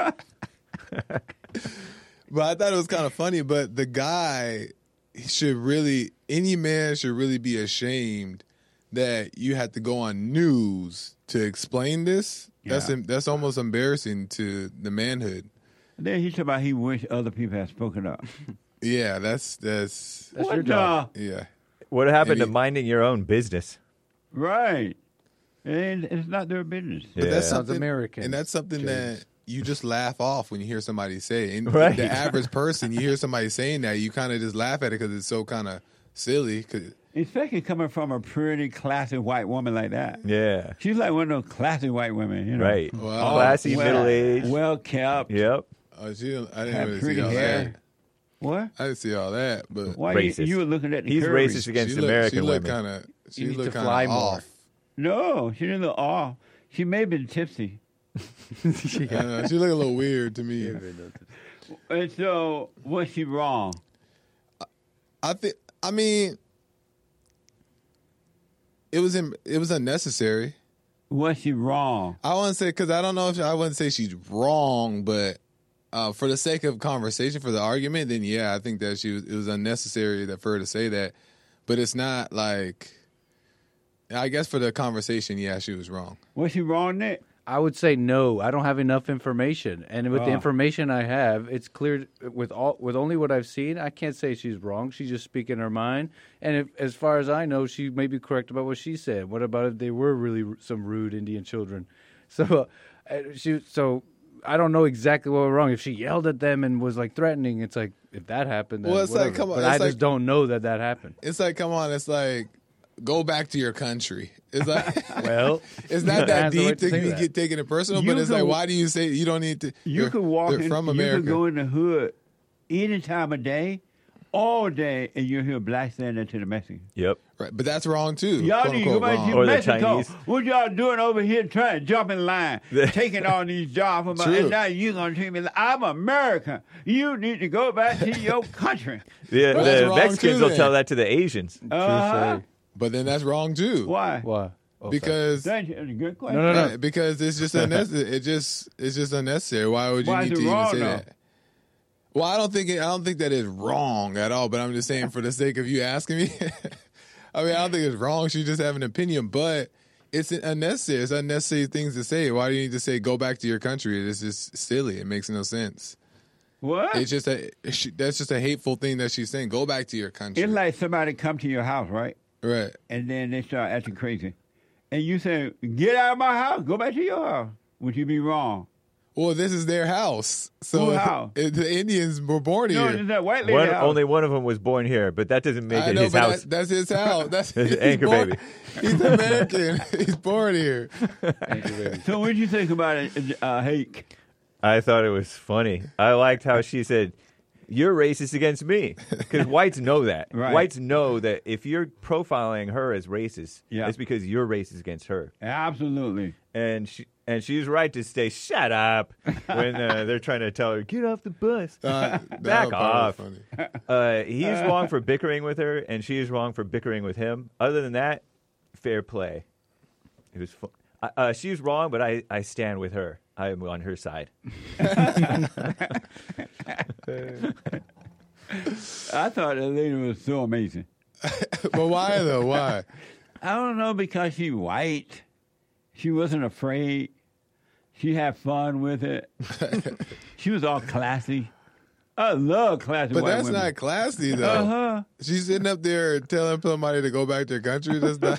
Speaker 17: But I thought it was kind of funny. But the guy should really, any man should really be ashamed that you had to go on news to explain this. That's
Speaker 2: Yeah.
Speaker 17: that's almost embarrassing to the manhood.
Speaker 2: Then he talking about he wish other people had spoken up.
Speaker 17: Yeah, that's that's
Speaker 5: That's
Speaker 2: What
Speaker 5: your job.
Speaker 2: the-
Speaker 17: yeah.
Speaker 12: What happened
Speaker 17: And
Speaker 12: to
Speaker 17: he-
Speaker 12: minding your own business?
Speaker 2: Right. And it's not their business.
Speaker 17: But that's
Speaker 12: Yeah.
Speaker 5: Sounds
Speaker 17: something,
Speaker 5: American,
Speaker 17: and that's something
Speaker 5: James.
Speaker 17: that you just laugh off when you hear somebody say. And
Speaker 12: Right.
Speaker 17: the average person, you hear somebody saying that, you kind of just laugh at it because it's so kind of silly. 'Cause
Speaker 2: Especially coming from a pretty classy white woman like that.
Speaker 12: Yeah.
Speaker 2: She's like one of those classy white women, you know.
Speaker 12: Right.
Speaker 17: Wow.
Speaker 12: Classy,
Speaker 2: well-
Speaker 12: middle-aged.
Speaker 2: Well kept.
Speaker 12: Yep.
Speaker 17: oh, she, didn't- I didn't
Speaker 2: Had
Speaker 17: really
Speaker 2: pretty
Speaker 17: see all
Speaker 2: hair.
Speaker 17: that.
Speaker 2: What?
Speaker 17: I didn't see all that, but
Speaker 2: Why you,
Speaker 12: Racist.
Speaker 2: you were looking at the
Speaker 12: He's
Speaker 2: curry.
Speaker 12: racist against
Speaker 17: she looked,
Speaker 12: American
Speaker 17: she looked
Speaker 12: women.
Speaker 17: kind of. She
Speaker 5: You need
Speaker 17: looked
Speaker 5: to
Speaker 17: kind
Speaker 5: fly
Speaker 17: of
Speaker 5: more.
Speaker 17: off.
Speaker 2: No, she didn't look off. She may have been tipsy.
Speaker 17: I don't know, she looked a little weird to me.
Speaker 2: And so, was she wrong?
Speaker 17: I think. I mean, it was in, it was unnecessary.
Speaker 2: Was she wrong?
Speaker 17: I wouldn't say because I don't know if I wouldn't say she's wrong, but uh, for the sake of conversation, for the argument, then yeah, I think that she was. It was unnecessary that for her to say that, but it's not like. I guess for the conversation, yeah, she was wrong.
Speaker 2: Was she wrong, Nick?
Speaker 5: I would say no. I don't have enough information, and with the
Speaker 2: Ah.
Speaker 5: information I have, it's clear with all with only what I've seen. I can't say she's wrong. She's just speaking her mind, and if, as far as I know, she may be correct about what she said. What about if they were really r- some rude Indian children? So, uh, she so I don't know exactly what was wrong. If she yelled at them and was like threatening, it's like if that happened, then
Speaker 17: Well, it's like,
Speaker 5: whatever.
Speaker 17: come on,
Speaker 5: but
Speaker 17: it's
Speaker 5: I just
Speaker 17: like-
Speaker 5: don't know that that happened.
Speaker 17: It's like, come on, it's like, go back to your country. It's like,
Speaker 5: Well,
Speaker 17: it's not that
Speaker 5: that's the way
Speaker 17: deep
Speaker 5: to
Speaker 17: to
Speaker 5: say
Speaker 17: be
Speaker 5: that.
Speaker 17: get taking it personal,
Speaker 2: You
Speaker 17: but it's
Speaker 2: could-
Speaker 17: like, why do you say you don't need to?
Speaker 2: You
Speaker 17: they're-
Speaker 2: could walk
Speaker 17: they're
Speaker 2: in,
Speaker 17: from
Speaker 2: you
Speaker 17: America.
Speaker 2: could go in the hood any time of day, all day, and you'll hear blacks saying that to the Mexicans.
Speaker 12: Yep.
Speaker 17: Right, but that's wrong too.
Speaker 2: Y'all
Speaker 17: quote
Speaker 2: need to go
Speaker 17: unquote,
Speaker 2: back
Speaker 17: wrong.
Speaker 2: to
Speaker 12: Or the
Speaker 2: Mexico.
Speaker 12: Chinese.
Speaker 2: What y'all doing over here trying to jump in line, taking all these jobs from us,
Speaker 17: True.
Speaker 2: and now you going to treat me like I'm American. You need to go back to your country.
Speaker 12: The,
Speaker 17: Well, that's
Speaker 12: the
Speaker 17: wrong
Speaker 12: Mexicans
Speaker 17: too,
Speaker 12: will
Speaker 17: then.
Speaker 12: tell that to the Asians.
Speaker 2: Uh-huh.
Speaker 17: But then that's wrong too.
Speaker 2: Why?
Speaker 5: Why? Oh,
Speaker 17: Because
Speaker 2: That's a good question.
Speaker 5: No, no, no.
Speaker 17: right, because it's just unnecessary. It just it's just unnecessary. Why would you
Speaker 2: Why is
Speaker 17: need
Speaker 2: it
Speaker 17: to even
Speaker 2: wrong,
Speaker 17: say
Speaker 2: though?
Speaker 17: that? Well, I don't think it, I don't think that is wrong at all. But I'm just saying for the sake of you asking me. I mean, I don't think it's wrong. She just have an opinion, but it's unnecessary. It's unnecessary things to say. Why do you need to say go back to your country? It's just silly. It makes no sense.
Speaker 2: What?
Speaker 17: It's just a she, that's just a hateful thing that she's saying. Go back to your country.
Speaker 2: It's like somebody come to your house, right?
Speaker 17: Right.
Speaker 2: And then they start acting crazy. And you say, get out of my house. Go back to your house. Would you be wrong?
Speaker 17: Well, this is their house. So
Speaker 2: Whose house?
Speaker 17: it- the Indians were born
Speaker 2: No,
Speaker 17: here.
Speaker 2: it's that white lady
Speaker 12: One,
Speaker 2: house.
Speaker 12: only one of them was born here, but that doesn't make
Speaker 17: I
Speaker 12: it
Speaker 17: know,
Speaker 12: his
Speaker 17: but
Speaker 12: house.
Speaker 17: that- that's his house. That's
Speaker 12: His
Speaker 17: he's
Speaker 12: anchor
Speaker 17: born-
Speaker 12: baby.
Speaker 17: He's American. He's born here.
Speaker 2: So what did you think about it, uh, Hake?
Speaker 12: I thought it was funny. I liked how she said, you're racist against me. Because whites know that.
Speaker 2: Right.
Speaker 12: Whites know that if you're profiling her as racist,
Speaker 2: Yeah.
Speaker 12: it's because you're racist against her.
Speaker 2: Absolutely.
Speaker 12: And she and she's right to say shut up when uh, they're trying to tell her get off the bus.
Speaker 17: Uh, that
Speaker 12: Back
Speaker 17: part
Speaker 12: off.
Speaker 17: was funny.
Speaker 12: Uh, he's wrong for bickering with her, and she is wrong for bickering with him. Other than that, fair play. It was. Fu- uh, uh, she's wrong, but I, I stand with her. I am on her side.
Speaker 2: I thought that lady was so amazing.
Speaker 17: But why though? Why?
Speaker 2: I don't know, because she's white. She wasn't afraid. She had fun with it. She was all classy. I love classy
Speaker 17: But
Speaker 2: white
Speaker 17: that's
Speaker 2: women.
Speaker 17: not classy though.
Speaker 2: Uh-huh.
Speaker 17: She's sitting up there telling somebody to go back to their country. That's not.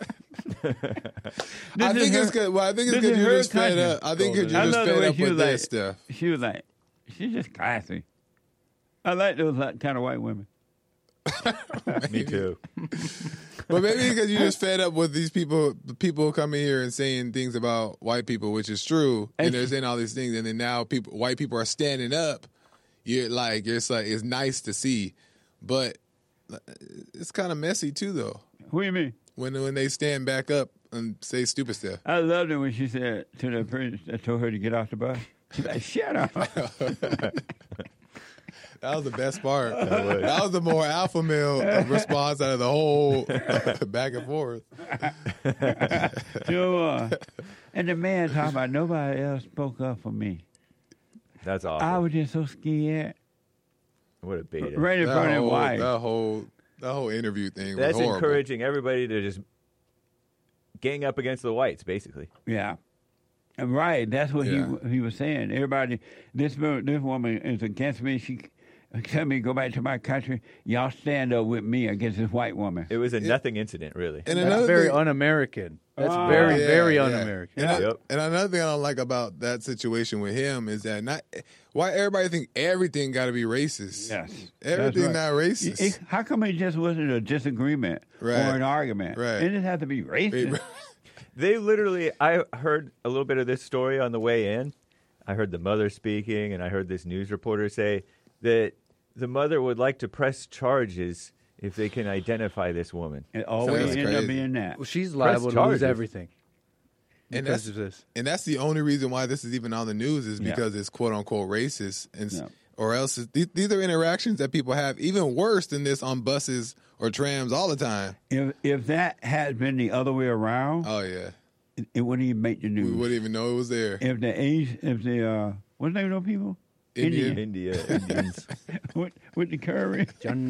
Speaker 17: I
Speaker 2: This
Speaker 17: think
Speaker 2: is
Speaker 17: it's
Speaker 2: her-
Speaker 17: because well, I think it's
Speaker 2: this
Speaker 17: because
Speaker 2: is
Speaker 17: you're
Speaker 2: her
Speaker 17: just fed
Speaker 2: country.
Speaker 17: up. I think you're
Speaker 2: I
Speaker 17: just
Speaker 2: love the
Speaker 17: fed
Speaker 2: way
Speaker 17: up
Speaker 2: she was
Speaker 17: with
Speaker 2: like,
Speaker 17: this stuff.
Speaker 2: She was like, she's just classy. I like those like, kind of white women.
Speaker 12: Me too.
Speaker 17: But maybe because you're just fed up with these people, the people coming here and saying things about white people, which is true, and they're saying all these things, and then now people, white people are standing up. You're like, it's like it's nice to see, but it's kind of messy too, though.
Speaker 2: What do you mean?
Speaker 17: When when they stand back up and say stupid stuff.
Speaker 2: I loved it when she said to the person that told her to get off the bus. She's like, shut up.
Speaker 17: That was the best part. That was the more alpha male response out of the whole back and forth.
Speaker 2: Sure. And the man talking about nobody else spoke up for me.
Speaker 12: That's awesome.
Speaker 2: I was just so scared.
Speaker 12: What a beta.
Speaker 2: Right in
Speaker 17: That
Speaker 2: front of
Speaker 17: whole,
Speaker 2: wife.
Speaker 17: that whole that whole interview thing
Speaker 12: That's
Speaker 17: was horrible.
Speaker 12: encouraging everybody to just gang up against the whites, basically.
Speaker 2: Yeah. Right. That's what
Speaker 17: Yeah.
Speaker 2: he he was saying. Everybody, this wo- this woman is against me. She tell me to go back to my country. Y'all stand up with me against this white woman.
Speaker 12: It was a nothing incident, really.
Speaker 17: And
Speaker 5: That's
Speaker 17: another
Speaker 5: very
Speaker 17: thing-
Speaker 5: un-American. That's
Speaker 2: Oh,
Speaker 5: very,
Speaker 17: Yeah,
Speaker 5: very
Speaker 17: yeah.
Speaker 5: un-American.
Speaker 17: And, I-
Speaker 12: Yep.
Speaker 17: and another thing I don't like about that situation with him is that not why everybody think everything got to be racist.
Speaker 2: Yes.
Speaker 17: Everything
Speaker 2: That's
Speaker 17: not
Speaker 2: right.
Speaker 17: racist.
Speaker 2: It- how come it just wasn't a disagreement
Speaker 17: Right.
Speaker 2: or an argument?
Speaker 17: Right.
Speaker 2: It didn't have to be racist.
Speaker 12: They literally, I heard a little bit of this story on the way in. I heard the mother speaking, and I heard this news reporter say that the mother would like to press charges if they can identify this woman.
Speaker 2: It always
Speaker 17: That's
Speaker 2: end up
Speaker 17: crazy.
Speaker 2: being that.
Speaker 5: Well, she's
Speaker 12: Press
Speaker 5: liable to lose
Speaker 12: charges.
Speaker 5: everything
Speaker 17: And
Speaker 5: because
Speaker 17: that's,
Speaker 5: of this.
Speaker 17: and that's the only reason why this is even on the news is
Speaker 2: Yeah.
Speaker 17: because it's quote unquote racist, and s-
Speaker 2: Yeah.
Speaker 17: or else it's- these, these are interactions that people have even worse than this on buses or trams all the time.
Speaker 2: If if that had been the other way around,
Speaker 17: Oh yeah,
Speaker 2: it, it wouldn't even make the
Speaker 17: we
Speaker 2: news.
Speaker 17: wouldn't even know it was there.
Speaker 2: If the Asian, if the uh, what's the name of those people?
Speaker 17: Indian.
Speaker 12: India, Indians.
Speaker 2: with, with the curry.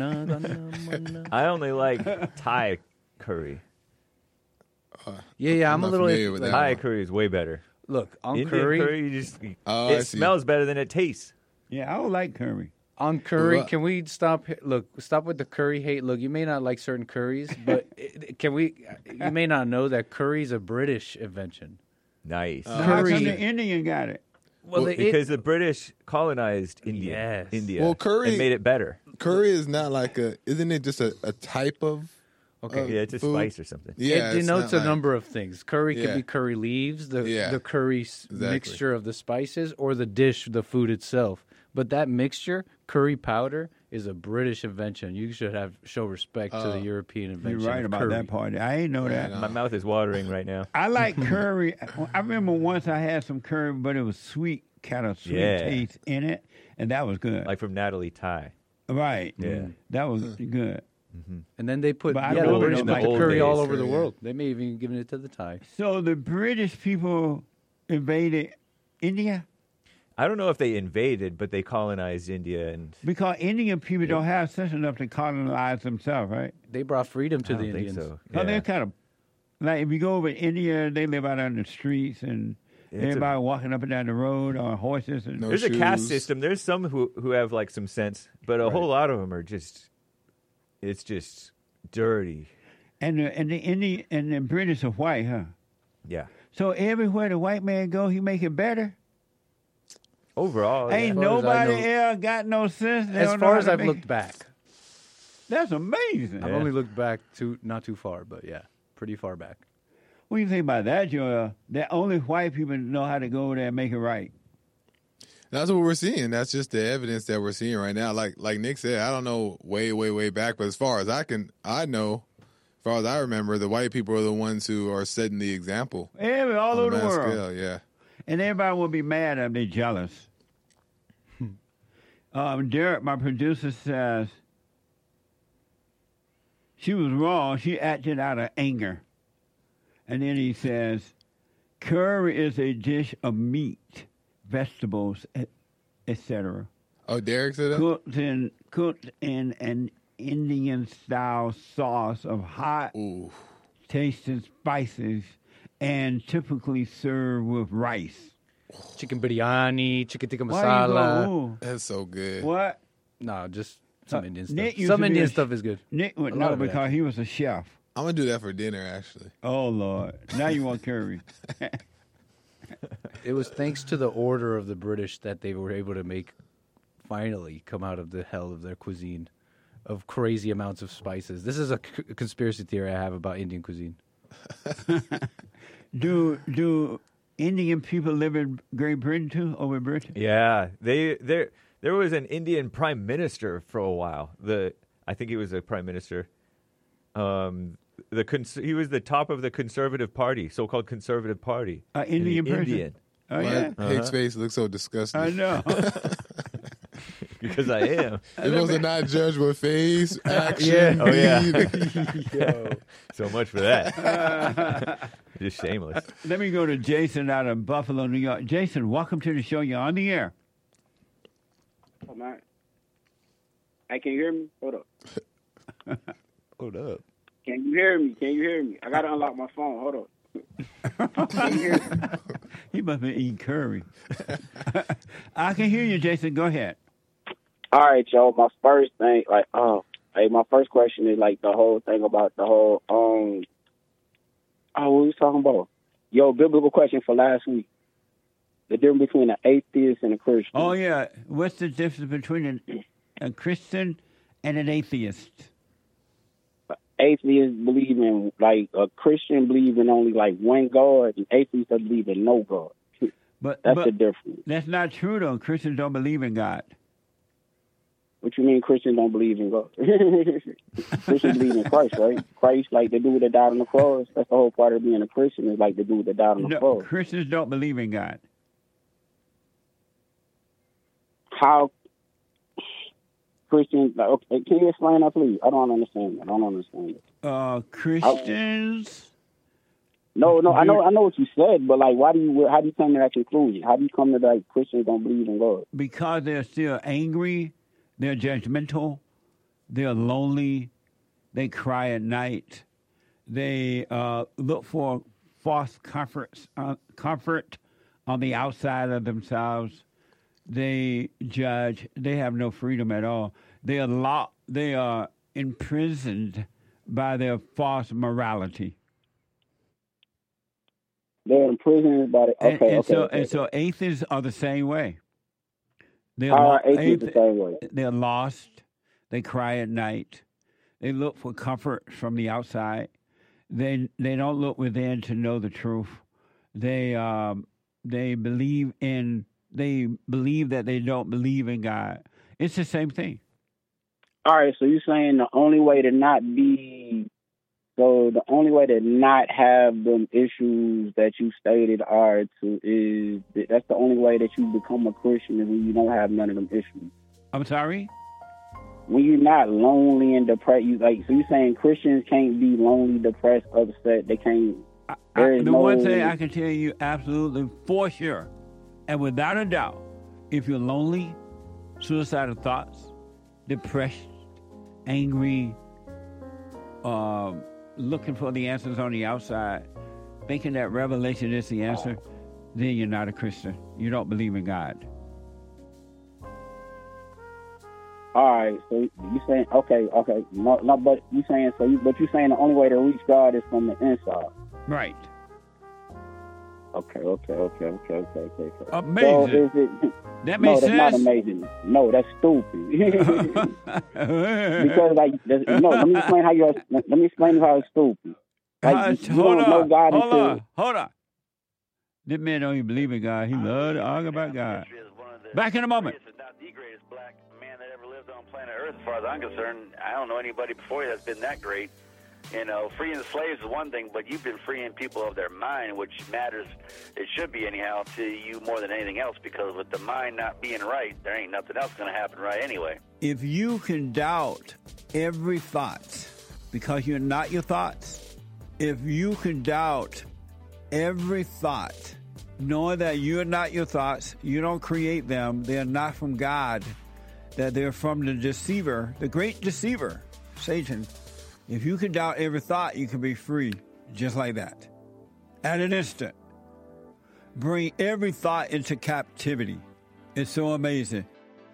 Speaker 12: I only like Thai curry.
Speaker 5: Yeah, yeah, I'm,
Speaker 17: I'm
Speaker 5: a
Speaker 17: not
Speaker 5: little.
Speaker 17: familiar with that.
Speaker 12: Thai
Speaker 17: one.
Speaker 12: curry is way better.
Speaker 5: Look, on
Speaker 12: Indian
Speaker 5: curry,
Speaker 12: curry, you just
Speaker 17: Oh, I
Speaker 12: it
Speaker 17: see.
Speaker 12: smells better than it tastes.
Speaker 2: Yeah, I don't like curry.
Speaker 5: on curry,
Speaker 17: Well,
Speaker 5: can we stop? Look, stop with the curry hate. Look, you may not like certain curries, but it- can we? You may not know that curry's a British invention.
Speaker 12: Nice.
Speaker 17: Uh,
Speaker 2: How
Speaker 5: Curry-
Speaker 2: come the Indian got it?
Speaker 5: Well, they,
Speaker 12: because the British colonized India,
Speaker 5: Yes.
Speaker 12: India,
Speaker 17: Well, curry-
Speaker 12: and made it better.
Speaker 17: Curry is not like a. Isn't it just a, a type of?
Speaker 5: Okay.
Speaker 17: uh,
Speaker 12: Yeah, it's a
Speaker 17: food?
Speaker 12: spice or something.
Speaker 17: Yeah,
Speaker 5: it
Speaker 17: it's
Speaker 5: denotes
Speaker 17: not
Speaker 5: a
Speaker 17: like-
Speaker 5: number of things. Curry
Speaker 17: Yeah.
Speaker 5: can be curry leaves, the
Speaker 17: Yeah.
Speaker 5: the curry s
Speaker 17: Exactly.
Speaker 5: mixture of the spices, or the dish, the food itself. But that mixture, curry powder, is a British invention. You should have show respect to
Speaker 17: Oh.
Speaker 5: the European
Speaker 2: You're
Speaker 5: invention.
Speaker 2: right
Speaker 5: of
Speaker 2: about
Speaker 5: curry.
Speaker 2: that part. I ain't know that.
Speaker 12: My mouth is watering right now.
Speaker 2: I like curry. I remember once I had some curry, but it was sweet, kind of sweet
Speaker 12: Yeah.
Speaker 2: taste in it, and that was good.
Speaker 12: Like from Natalie Thai.
Speaker 2: right.
Speaker 12: Yeah.
Speaker 2: That was good.
Speaker 5: And then they put
Speaker 2: But I
Speaker 5: yeah,
Speaker 2: don't
Speaker 5: the
Speaker 2: know
Speaker 5: British
Speaker 2: in
Speaker 5: put
Speaker 2: the
Speaker 5: the
Speaker 12: old
Speaker 5: curry all
Speaker 12: days,
Speaker 5: over the
Speaker 17: curry,
Speaker 5: world. They may have even given it to the Thai.
Speaker 2: So the British people invaded India
Speaker 12: I don't know if they invaded, but they colonized India, and
Speaker 2: because Indian people don't have sense enough to colonize themselves, right?
Speaker 5: They brought freedom to
Speaker 12: I
Speaker 5: the
Speaker 12: don't think
Speaker 5: Indians.
Speaker 12: so.
Speaker 2: So
Speaker 12: Yeah.
Speaker 2: they're kind of like if you go over to India, they live out on the streets and
Speaker 12: It's a-
Speaker 2: everybody walking up and down the road on horses. And
Speaker 17: No
Speaker 12: There's a caste
Speaker 17: shoes.
Speaker 12: system. There's some who who have like some sense, but a whole lot of them are just. It's just dirty.
Speaker 2: and the and the Indian and the British are white, huh?
Speaker 12: Yeah.
Speaker 2: So everywhere the white man go, he make it better.
Speaker 12: Overall,
Speaker 2: Ain't
Speaker 12: yeah.
Speaker 5: far as I
Speaker 2: nobody
Speaker 5: know-
Speaker 2: else got no sense. They
Speaker 5: As
Speaker 2: don't know
Speaker 5: far
Speaker 2: how
Speaker 5: as
Speaker 2: to
Speaker 5: I've
Speaker 2: make-
Speaker 5: looked back,
Speaker 2: that's amazing.
Speaker 5: I've only looked back to not too far, but yeah, pretty far back.
Speaker 2: What do you think about that, Joel? That only white people know how to go over there and make it right.
Speaker 17: That's what we're seeing. That's just the evidence that we're seeing right now. Like like Nick said, I don't know way, way, way back, but as far as I can, I know, as far as I remember, the white people are the ones who are setting the example.
Speaker 2: Yeah, all over the
Speaker 17: mass
Speaker 2: world.
Speaker 17: scale, yeah.
Speaker 2: And everybody will be mad if they're jealous. um, Derek, my producer, says she was wrong. She acted out of anger. And then he says, curry is a dish of meat, vegetables, et cetera.
Speaker 17: Oh, Derek said that?
Speaker 2: Cooked in, cooked in an Indian-style sauce of hot,
Speaker 17: Ooh.
Speaker 2: tasting spices, and typically served with rice.
Speaker 5: Chicken biryani, chicken tikka
Speaker 2: Why you go,
Speaker 5: masala.
Speaker 2: ooh?
Speaker 17: That's so good.
Speaker 2: What?
Speaker 5: No, just some
Speaker 2: Uh,
Speaker 5: Indian
Speaker 2: Nick
Speaker 5: stuff.
Speaker 2: used
Speaker 5: Some
Speaker 2: to be
Speaker 5: Indian
Speaker 2: a-
Speaker 5: stuff is good.
Speaker 2: Nick would
Speaker 5: A lot
Speaker 2: know
Speaker 5: of it,
Speaker 2: because he was a chef.
Speaker 17: I'm going to do that for dinner, actually.
Speaker 2: Oh, Lord. Now you want curry.
Speaker 5: It was thanks to the order of the British that they were able to make, finally, come out of the hell of their cuisine, of crazy amounts of spices. This is a c- conspiracy theory I have about Indian cuisine.
Speaker 2: do do Indian people live in Great Britain too, over in Britain?
Speaker 12: Yeah, they there there was an Indian prime minister for a while. The I think he was a prime minister. Um, the cons- he was the top of the Conservative Party, so-called Conservative Party.
Speaker 2: Uh,
Speaker 12: And the
Speaker 2: Indian person?
Speaker 12: Indian.
Speaker 2: Oh,
Speaker 17: Why
Speaker 2: yeah?
Speaker 17: Hake's
Speaker 12: Uh-huh.
Speaker 17: face looks so disgusting.
Speaker 2: I know.
Speaker 12: Because I am.
Speaker 17: You're supposed to not judge with face, action,
Speaker 12: Yeah. Oh, yeah.
Speaker 17: deed.
Speaker 12: Yo. So much for that. Just shameless.
Speaker 2: Let me go to Jason out of Buffalo, New York. Jason, welcome to the show. You're on the air.
Speaker 18: Oh, man. Hey, can you hear me? Hold up.
Speaker 12: Hold up.
Speaker 18: Can you hear me? Can you hear me? I got to unlock my phone. Hold up. Can you hear me?
Speaker 2: He must be eating curry. I can hear you, Jason. Go ahead.
Speaker 18: All right, y'all. My first thing, like, um, hey, my first question is like the whole thing about the whole, um, oh, what was talking about? Yo, biblical question for last week. The difference between an atheist and a Christian.
Speaker 2: Oh, yeah. What's the difference between an, a Christian and an atheist?
Speaker 18: Atheists believe in, like, a Christian believe in only, like, one God, and atheists believe in no God.
Speaker 2: But
Speaker 18: That's
Speaker 2: but
Speaker 18: the difference.
Speaker 2: That's not true, though. Christians don't believe in God.
Speaker 18: What you mean Christians don't believe in God? Christians believe in Christ, right? Christ, like the dude that died on the cross. That's the whole part of being a Christian is like the dude that died on the
Speaker 2: No,
Speaker 18: cross.
Speaker 2: Christians don't believe in God.
Speaker 18: How Christians, like, okay, can you explain that, please? I don't understand that. I don't understand it.
Speaker 2: Uh, Christians...
Speaker 18: No, no, I know, I know what you said, but like, why do you, how do you come to that conclusion? How do you come to that Christians don't believe in God?
Speaker 2: Because they're still angry, they're judgmental, they're lonely, they cry at night, they uh, look for false comforts, uh, comfort on the outside of themselves. They judge. They have no freedom at all. They are lo- They are imprisoned by their false morality.
Speaker 18: They're imprisoned by the, okay,
Speaker 2: and, and
Speaker 18: okay,
Speaker 2: so
Speaker 18: okay.
Speaker 2: and so atheists are the same way. They're
Speaker 18: How
Speaker 2: lo-
Speaker 18: are atheists the same way?
Speaker 2: They're lost. They cry at night. They look for comfort from the outside. They they don't look within to know the truth. They um they believe in they believe that they don't believe in God. It's the same thing.
Speaker 18: All right, so you're saying the only way to not be, so the only way to not have them issues that you stated are to, is, that's the only way that you become a Christian is when you don't have none of them issues.
Speaker 2: I'm sorry?
Speaker 18: When you're not lonely and depressed, you like, so you're saying Christians can't be lonely, depressed, upset, they can't, there is
Speaker 2: The
Speaker 18: no...
Speaker 2: one thing I can tell you absolutely for sure, and without a doubt, if you're lonely, suicidal thoughts, depressed, angry, uh, looking for the answers on the outside, thinking that revelation is the answer, then you're not a Christian. You don't believe in God.
Speaker 18: All right, so you saying, okay, okay, no, no, but you saying, so you, but you saying the only way to reach God is from the inside.
Speaker 2: Right.
Speaker 18: Okay, okay, okay, okay, okay, okay. okay.
Speaker 2: Amazing.
Speaker 18: So is it,
Speaker 2: That
Speaker 18: no,
Speaker 2: makes
Speaker 18: that's not
Speaker 2: sense?
Speaker 18: amazing. No, that's stupid. Because like, that's, no, let me explain how you. Let me explain how it's stupid. Like,
Speaker 2: Uh,
Speaker 18: you
Speaker 2: hold
Speaker 18: don't know
Speaker 2: on,
Speaker 18: God
Speaker 2: hold
Speaker 18: until.
Speaker 2: on, hold on. This man don't even believe in God. He loves to argue about God. Back in a moment.
Speaker 19: Prius is not the greatest black man that ever lived on planet Earth, as far as I'm concerned. I don't know anybody before you that's been that great. You know, freeing the slaves is one thing, but you've been freeing people of their mind, which matters, it should be anyhow, to you more than anything else, because with the mind not being right, there ain't nothing else going to happen right anyway.
Speaker 2: If you can doubt every thought because you're not your thoughts, if you can doubt every thought, knowing that you're not your thoughts, you don't create them, they're not from God, that they're from the deceiver, the great deceiver, Satan. If you can doubt every thought, you can be free just like that. At an instant. Bring every thought into captivity. It's so amazing.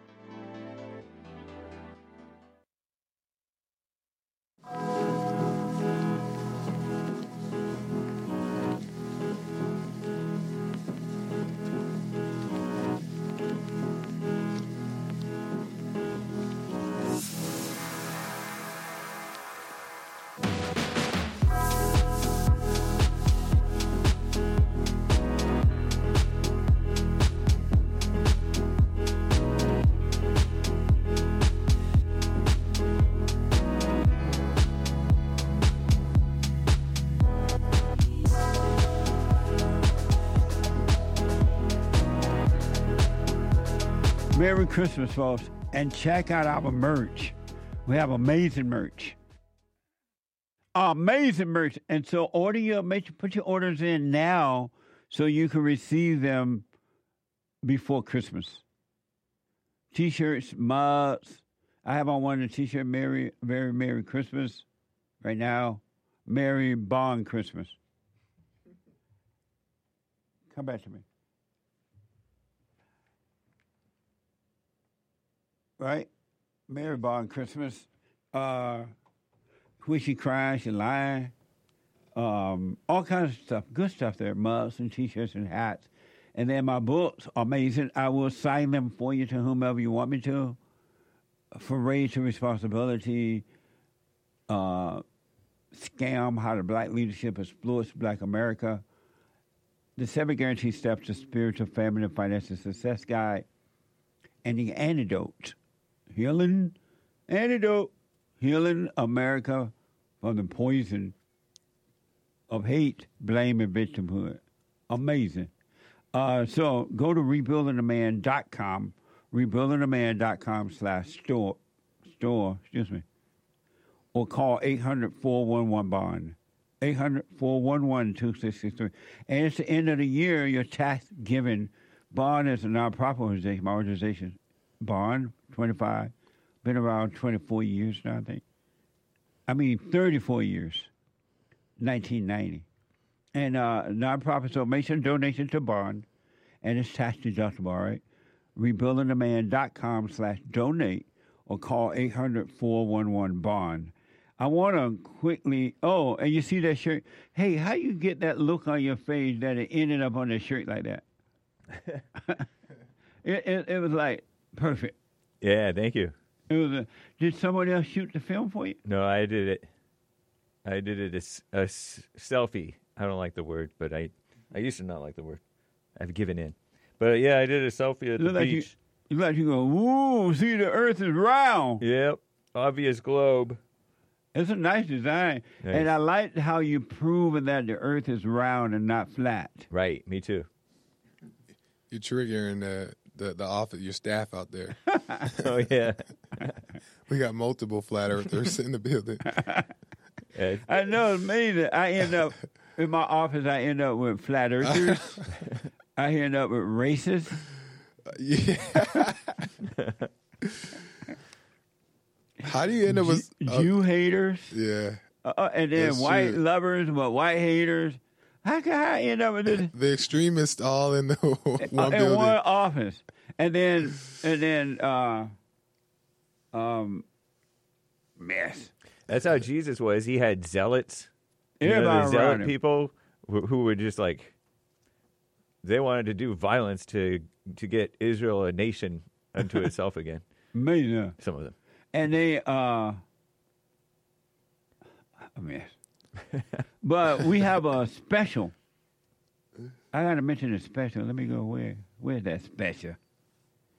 Speaker 2: Merry Christmas, folks, and check out our merch. We have amazing merch. Amazing merch. And so order your, make, put your orders in now so you can receive them before Christmas. T-shirts, mugs. I have on one of the T-shirt, Merry, very Merry Christmas. Right now, Merry Bond Christmas. Come back to me. Right? Merry Bond Christmas. Uh, Wish You Cry, She Lying. Um, all kinds of stuff. Good stuff there. Mugs and T-shirts and hats. And then my books, amazing. I will sign them for you to whomever you want me to. For Raise to Responsibility. Uh, Scam, How the Black Leadership Exploits Black America. The Seven Guaranteed Steps to Spiritual, Family, and Financial Success Guide. And the Antidote. Healing, Antidote, Healing America from the Poison of Hate, Blame, and Victimhood. Amazing. Uh, so go to rebuilding a man dot com, rebuilding a man dot com slash store, store, excuse me, or call eight hundred, four one one, bond, eight hundred, four one one, two six six three. And it's the end of the year, your tax giving. Bond is a nonprofit organization, my organization. Bond, twenty-five, been around twenty-four years now, I think. I mean, thirty-four years, nineteen ninety. And uh, nonprofit, so make some donation to Bond, and it's tax deductible, all right? rebuilding a man dot com slash donate, or call eight hundred, four one one, bond. I want to quickly, oh, and you see that shirt? Hey, how you get that look on your face that it ended up on the shirt like that? it, it, it was like, perfect.
Speaker 12: Yeah, thank you.
Speaker 2: It was a, did someone else shoot the film for you?
Speaker 12: No, I did it. I did it as a s- selfie. I don't like the word, but I, I used to not like the word. I've given in. But yeah, I did a selfie at
Speaker 2: You
Speaker 12: the
Speaker 2: look like you,
Speaker 12: beach.
Speaker 2: you look like you go, ooh, see the earth is round.
Speaker 12: Yep, obvious globe.
Speaker 2: It's a nice design.
Speaker 12: Nice.
Speaker 2: And I like how you prove that the earth is round and not flat.
Speaker 12: Right, me too.
Speaker 17: You're triggering the, the, the office, your staff out there.
Speaker 12: Oh, yeah.
Speaker 17: We got multiple flat earthers in the building.
Speaker 12: Yeah.
Speaker 2: I know it's amazing. I end up, in my office, I end up with flat earthers. I end up with racists.
Speaker 17: Yeah. How do you end up with
Speaker 2: Jew, Jew haters?
Speaker 17: Yeah.
Speaker 2: Uh, and then
Speaker 17: That's
Speaker 2: white
Speaker 17: true.
Speaker 2: lovers, but white haters. How can I end up with this?
Speaker 17: The extremists all in the one
Speaker 2: Uh, in
Speaker 17: building.
Speaker 2: one office, and then and then uh, um, mess.
Speaker 12: That's how Jesus was. He had zealots. You know,
Speaker 2: Everybody
Speaker 12: the zealot
Speaker 2: around him.
Speaker 12: people who, who were just like, they wanted to do violence to to get Israel a nation unto itself again.
Speaker 2: Amazing.
Speaker 12: Some of them.
Speaker 2: And they uh, a mess. But we have a special. I got to mention the special. Let me go where. Where's that special?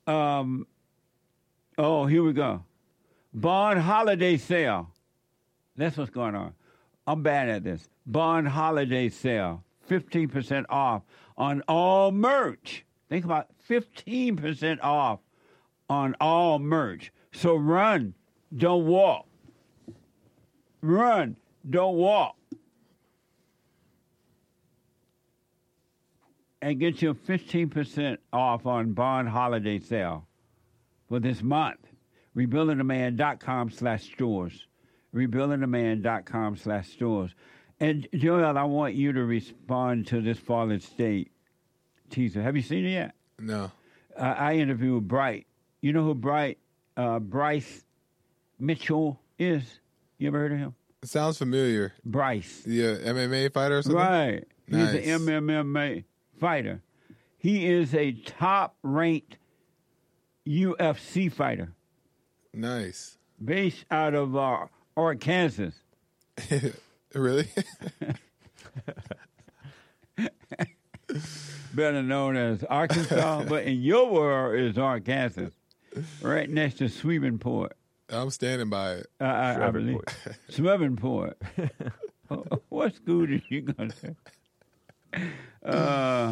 Speaker 2: Um, oh, here we go. Bond holiday sale. That's what's going on. I'm bad at this. Bond holiday sale. fifteen percent off on all merch. Think about fifteen percent off on all merch. So run, don't walk. Run, don't walk. And get your fifteen percent off on Bond holiday sale for this month. Rebuildingtheman.com slash stores. Rebuildingtheman.com slash stores. And Joel, I want you to respond to this Fallen State teaser. Have you seen it yet?
Speaker 17: No.
Speaker 2: Uh, I interviewed Bright. You know who Bright, uh, Bryce Mitchell is? You ever heard of him?
Speaker 17: It sounds familiar.
Speaker 2: Bryce.
Speaker 17: Yeah, M M A fighter or something?
Speaker 2: Right.
Speaker 17: Nice.
Speaker 2: He's an M M A fighter. He is a top-ranked U F C fighter.
Speaker 17: Nice.
Speaker 2: Based out of uh, Arkansas.
Speaker 17: Really?
Speaker 2: Better known as Arkansas, but in your world is Arkansas, right next to Swevenport.
Speaker 17: I'm standing by it.
Speaker 2: Uh, I, I believe Swevenport. Oh, what school did you go to? Uh,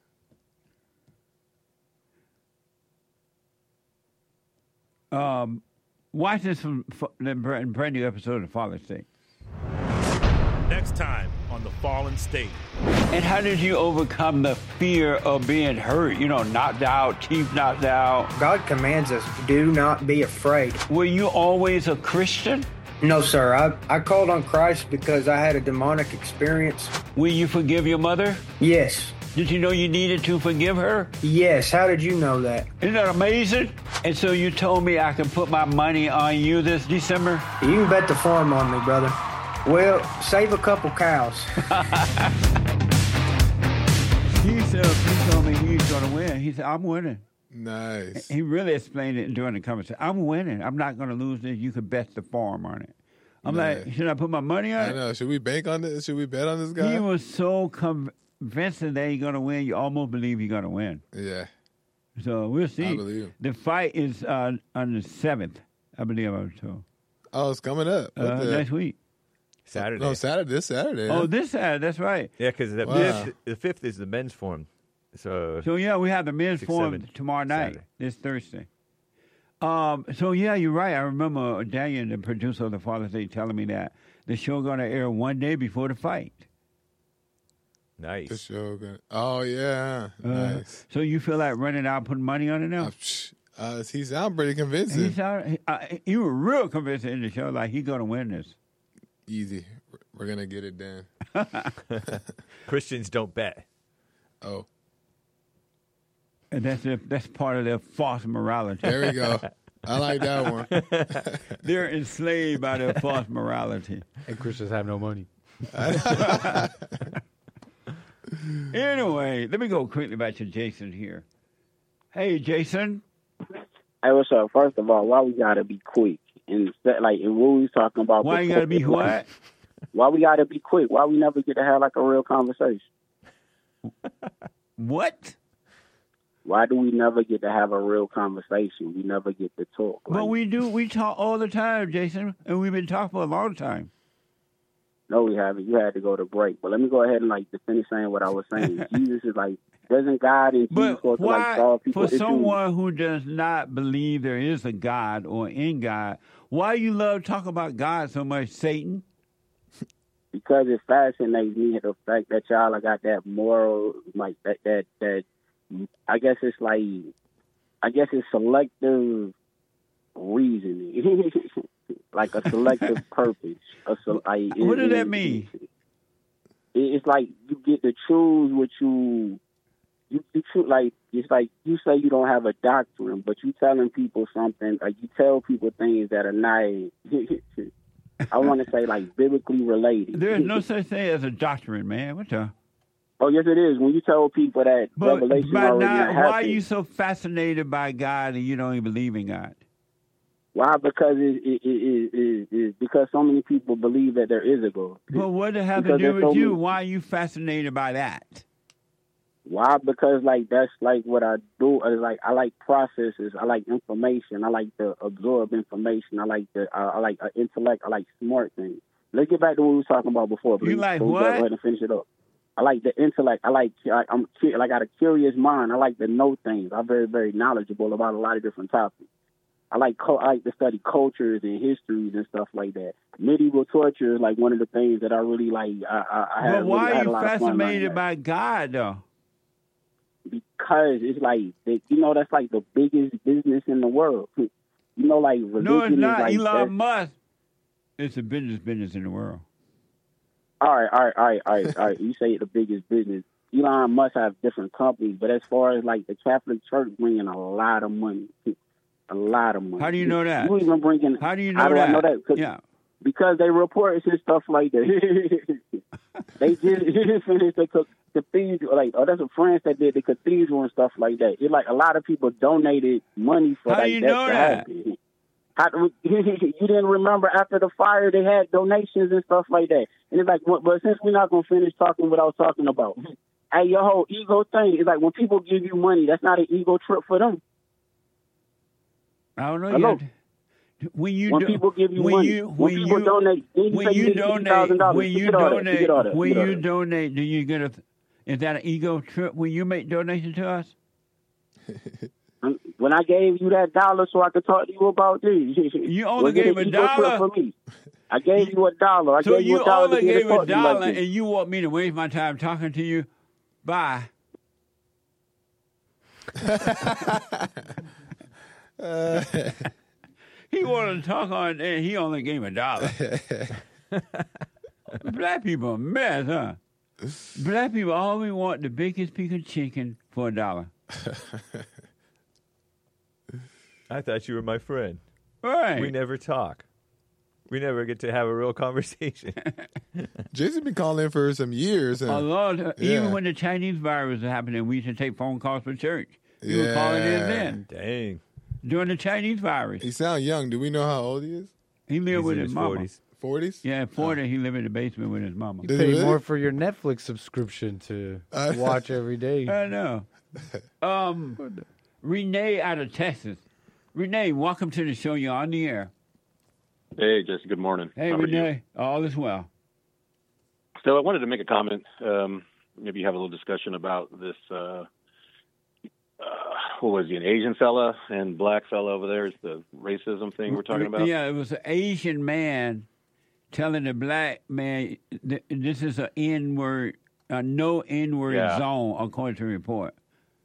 Speaker 2: um, watch this from the brand new episode of Fallen State.
Speaker 8: Next time on The Fallen State.
Speaker 2: And how did you overcome the fear of being hurt? You know, knocked out, teeth knocked out.
Speaker 9: God commands us, do not be afraid.
Speaker 2: Were you always a Christian?
Speaker 9: No, sir. I, I called on Christ because I had a demonic experience.
Speaker 2: Will you forgive your mother?
Speaker 9: Yes.
Speaker 2: Did you know you needed to forgive her?
Speaker 9: Yes. How did you know that?
Speaker 2: Isn't that amazing? And so you told me I can put my money on you this December?
Speaker 9: You can bet the farm on me, brother. Well, save a couple cows.
Speaker 2: He said, he told me he's going to win. He said, I'm winning.
Speaker 17: Nice.
Speaker 2: He really explained it during the conversation. I'm winning. I'm not going to lose this. You could bet the farm on it. I'm
Speaker 17: Nice.
Speaker 2: like, should I put my money on
Speaker 17: I
Speaker 2: it?
Speaker 17: know. Should we bank on this? Should we bet on this guy?
Speaker 2: He was so convincing that he's going to win. You almost believe he's going to win.
Speaker 17: Yeah.
Speaker 2: So we'll see.
Speaker 17: I believe him.
Speaker 2: The fight is uh, on the seventh, I believe I was told.
Speaker 17: Oh, it's coming up. What
Speaker 2: Uh,
Speaker 17: the-
Speaker 2: next week.
Speaker 12: Saturday.
Speaker 17: No, Saturday. This Saturday.
Speaker 2: Oh, this Saturday. That's right.
Speaker 12: Yeah, because the,
Speaker 17: Wow.
Speaker 12: fifth- the fifth is the men's forum. So,
Speaker 2: So yeah, we have the men's
Speaker 12: Six,
Speaker 2: forum
Speaker 12: seven,
Speaker 2: tomorrow night.
Speaker 12: Saturday.
Speaker 2: This Thursday. Um. So yeah, you're right. I remember Daniel, the producer of the Father's Day, telling me that the show going to air one day before the fight.
Speaker 12: nice.
Speaker 17: The show. Gonna, oh yeah.
Speaker 2: Uh,
Speaker 17: Nice.
Speaker 2: So you feel like running out, putting money on it now?
Speaker 17: Uh, he sound pretty convincing.
Speaker 2: He sound, uh, you were real convincing in the show, like he's going to win this.
Speaker 17: Easy. We're gonna get it done.
Speaker 12: Christians don't bet.
Speaker 17: Oh.
Speaker 2: And that's their, that's part of their false morality.
Speaker 17: There we go. I like that one.
Speaker 2: They're enslaved by their false morality.
Speaker 5: And Christians have no money.
Speaker 2: Anyway, let me go quickly back to Jason here. Hey, Jason.
Speaker 18: Hey, what's up? First of all, why we gotta be quick? And like, and what we was talking about?
Speaker 2: Why you
Speaker 18: before-
Speaker 2: gotta be what?
Speaker 18: Why we gotta be quick? Why we never get to have like a real conversation?
Speaker 2: What?
Speaker 18: Why do we never get to have a real conversation? We never get to talk.
Speaker 2: But we do. We talk all the time, Jason, and we've been talking for a long time.
Speaker 18: No, we haven't. You had to go to break. But let me go ahead and like to finish saying what I was saying. Jesus is like, doesn't God and Jesus
Speaker 2: But
Speaker 18: supposed to like
Speaker 2: why,
Speaker 18: solve people
Speaker 2: for
Speaker 18: issues?
Speaker 2: someone who does not believe there is a God or in God, why you love talk about God so much, Satan?
Speaker 18: Because it fascinates me the fact that y'all got that moral, like that, that, that. I guess it's like, I guess it's selective reasoning, like a selective purpose. A, se- like,
Speaker 2: What
Speaker 18: it-
Speaker 2: does that
Speaker 18: it-
Speaker 2: mean?
Speaker 18: it- It's like you get to choose what you, you, you choose, like it's like you say you don't have a doctrine, but you telling people something, like you tell people things that are not. I want to say like biblically related.
Speaker 2: There is no such thing as a doctrine, man. What the?
Speaker 18: Oh, yes, it is. When you tell people that
Speaker 2: But,
Speaker 18: revelation
Speaker 2: but
Speaker 18: already
Speaker 2: now,
Speaker 18: not
Speaker 2: why are
Speaker 18: happened.
Speaker 2: you so fascinated by God and you don't even believe in God?
Speaker 18: Why? Because it, it, it, it, it, it, because so many people believe that there is a God.
Speaker 2: But what does it have
Speaker 18: Because
Speaker 2: to do
Speaker 18: there's
Speaker 2: with
Speaker 18: so
Speaker 2: you?
Speaker 18: many-
Speaker 2: Why are you fascinated by that?
Speaker 18: Why? Because like that's like what I do. I like I like processes. I like information. I like to absorb information. I like the uh, I like uh, intellect. I like smart things. Let's get back to what we were talking about before. Please.
Speaker 2: You like
Speaker 18: so
Speaker 2: what?
Speaker 18: Go ahead and finish it up. I like the intellect. I like I, I'm cu- like I got a curious mind. I like to know things. I'm very very knowledgeable about a lot of different topics. I like co- I like to study cultures and histories and stuff like that. Medieval torture is like one of the things that I really like. I, I, I
Speaker 2: But
Speaker 18: had,
Speaker 2: why
Speaker 18: really, I
Speaker 2: are
Speaker 18: had a
Speaker 2: you
Speaker 18: lot of fun learning
Speaker 2: fascinated
Speaker 18: that.
Speaker 2: by God, though?
Speaker 18: Because it's like, they, you know, that's like the biggest business in the world. You know, like religion
Speaker 2: No, it's not.
Speaker 18: is like
Speaker 2: Elon Musk. It's the business business in the world.
Speaker 18: All right, all right, all right, all right, all right. You say the biggest business. Elon must have different companies, but as far as like the Catholic Church bringing a lot of money, a lot of money.
Speaker 2: How do you know that?
Speaker 18: You even bringing.
Speaker 2: How do you know
Speaker 18: how do
Speaker 2: that?
Speaker 18: I know that? Cause,
Speaker 2: yeah.
Speaker 18: Because they report and stuff like that. They just, just finished the ca- cathedral, like, oh, that's a France that did the cathedral and stuff like that. It's like a lot of people donated money for
Speaker 2: How
Speaker 18: like
Speaker 2: do you
Speaker 18: that
Speaker 2: know
Speaker 18: to
Speaker 2: that?
Speaker 18: happen. How, you didn't remember after the fire they had donations and stuff like that. And it's like, but but since we're not gonna finish talking what I was talking about, hey, your whole ego thing is like when people give you money, that's not an ego trip for them.
Speaker 2: I don't know
Speaker 18: Hello?
Speaker 2: yet. When you
Speaker 18: when
Speaker 2: do,
Speaker 18: people give you
Speaker 2: when
Speaker 18: money,
Speaker 2: you,
Speaker 18: when,
Speaker 2: when
Speaker 18: people
Speaker 2: you,
Speaker 18: donate, then you
Speaker 2: when
Speaker 18: say
Speaker 2: you
Speaker 18: you get fifty
Speaker 2: donate,
Speaker 18: thousand dollars.
Speaker 2: when you
Speaker 18: Forget all that.
Speaker 2: donate,
Speaker 18: Forget all that.
Speaker 2: when
Speaker 18: Forget all
Speaker 2: you
Speaker 18: that.
Speaker 2: donate, do you get a? Is that an ego trip when you make donation to us?
Speaker 18: When I gave you that dollar so I could talk to you about this,
Speaker 2: you only
Speaker 18: was it
Speaker 2: gave
Speaker 18: an
Speaker 2: a
Speaker 18: ego trip
Speaker 2: dollar
Speaker 18: for me. I gave you a dollar. I
Speaker 2: So
Speaker 18: gave you
Speaker 2: you
Speaker 18: a dollar
Speaker 2: only
Speaker 18: to get
Speaker 2: gave
Speaker 18: to
Speaker 2: a
Speaker 18: talk to you like
Speaker 2: dollar,
Speaker 18: this.
Speaker 2: and you want me to waste my time talking to you? Bye.
Speaker 17: Uh,
Speaker 2: He wanted to talk on, and he only gave a dollar. Black people are a mess, huh? Black people always want the biggest piece of chicken for a dollar.
Speaker 12: I thought you were my friend.
Speaker 2: Right.
Speaker 12: We never talk. We never get to have a real conversation.
Speaker 17: Jason been calling in for some years. And,
Speaker 2: A lot. Of,
Speaker 17: yeah.
Speaker 2: Even when the Chinese virus was happening, we used to take phone calls for church. You were
Speaker 17: Yeah.
Speaker 2: calling in then.
Speaker 12: Dang.
Speaker 2: During the Chinese virus.
Speaker 17: He sound young. Do we know how old he is?
Speaker 2: He lived
Speaker 12: He's
Speaker 2: with
Speaker 12: in
Speaker 2: his,
Speaker 12: his
Speaker 2: mama.
Speaker 12: forties.
Speaker 17: forties?
Speaker 2: Yeah, forty. He lived in the basement with his mama.
Speaker 5: You
Speaker 17: Does he
Speaker 5: pay
Speaker 17: really?
Speaker 5: more for your Netflix subscription to
Speaker 17: Uh,
Speaker 5: watch every day.
Speaker 2: I know. Um, Renee out of Texas. Renee, welcome to the show. You're on the air.
Speaker 20: Hey, Jesse. Good morning.
Speaker 2: Hey,
Speaker 20: How are you?
Speaker 2: Renee. All is well.
Speaker 20: So I wanted to make a comment. Um, maybe have a little discussion about this. Uh, uh, what was he? An Asian fella and black fella over there? Is the racism thing we're talking about?
Speaker 2: Yeah, it was an Asian man telling a black man th- this is an N-word, a no N-word
Speaker 20: Yeah.
Speaker 2: zone, according to the report.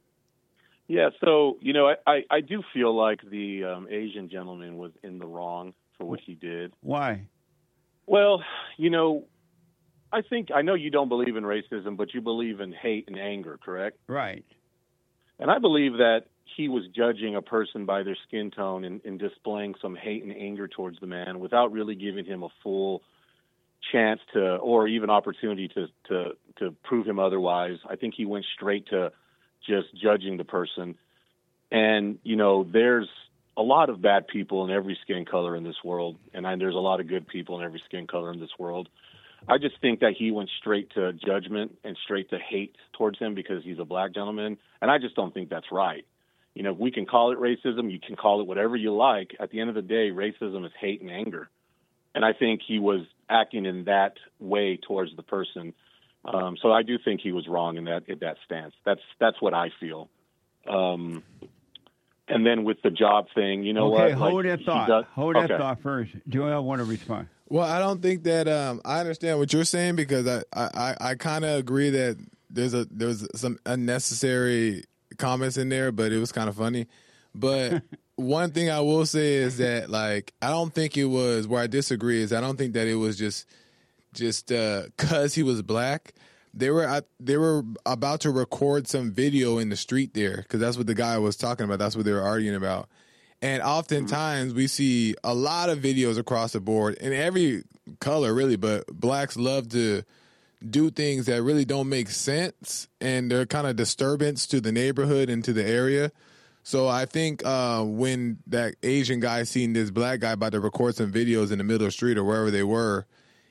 Speaker 20: Yeah. So you know, I, I, I do feel like the um, Asian gentleman was in the wrong for what he did.
Speaker 2: Why?
Speaker 20: Well, you know, I think I know you don't believe in racism, but you believe in hate and anger, correct?
Speaker 2: Right.
Speaker 20: And I believe that he was judging a person by their skin tone and, and displaying some hate and anger towards the man without really giving him a full chance to, or even opportunity to, to, to prove him otherwise. I think he went straight to just judging the person. And, you know, there's a lot of bad people in every skin color in this world, and I, there's a lot of good people in every skin color in this world. I just think that he went straight to judgment and straight to hate towards him because he's a black gentleman, and I just don't think that's right. You know, we can call it racism, you can call it whatever you like. At the end of the day, racism is hate and anger, and I think he was acting in that way towards the person. Um, so I do think he was wrong in that in that stance. That's that's what I feel. Um, and then with the job thing, you know
Speaker 2: okay,
Speaker 20: what?
Speaker 2: hold
Speaker 20: Like,
Speaker 2: that thought.
Speaker 20: he does-
Speaker 2: hold that
Speaker 20: okay.
Speaker 2: thought first. Joel, want to respond?
Speaker 17: Well, I don't think that um, I understand what you're saying because I I, I, I kind of agree that there's a there's some unnecessary comments in there, but it was kind of funny. But one thing I will say is that like I don't think it was where I disagree is I don't think that it was just just uh, cause he was black. They were I, they were about to record some video in the street there because that's what the guy was talking about. That's what they were arguing about. And oftentimes we see a lot of videos across the board in every color, really, but blacks love to do things that really don't make sense and they're kind of disturbance to the neighborhood and to the area. So I think uh, when that Asian guy seen this black guy about to record some videos in the middle of the street or wherever they were,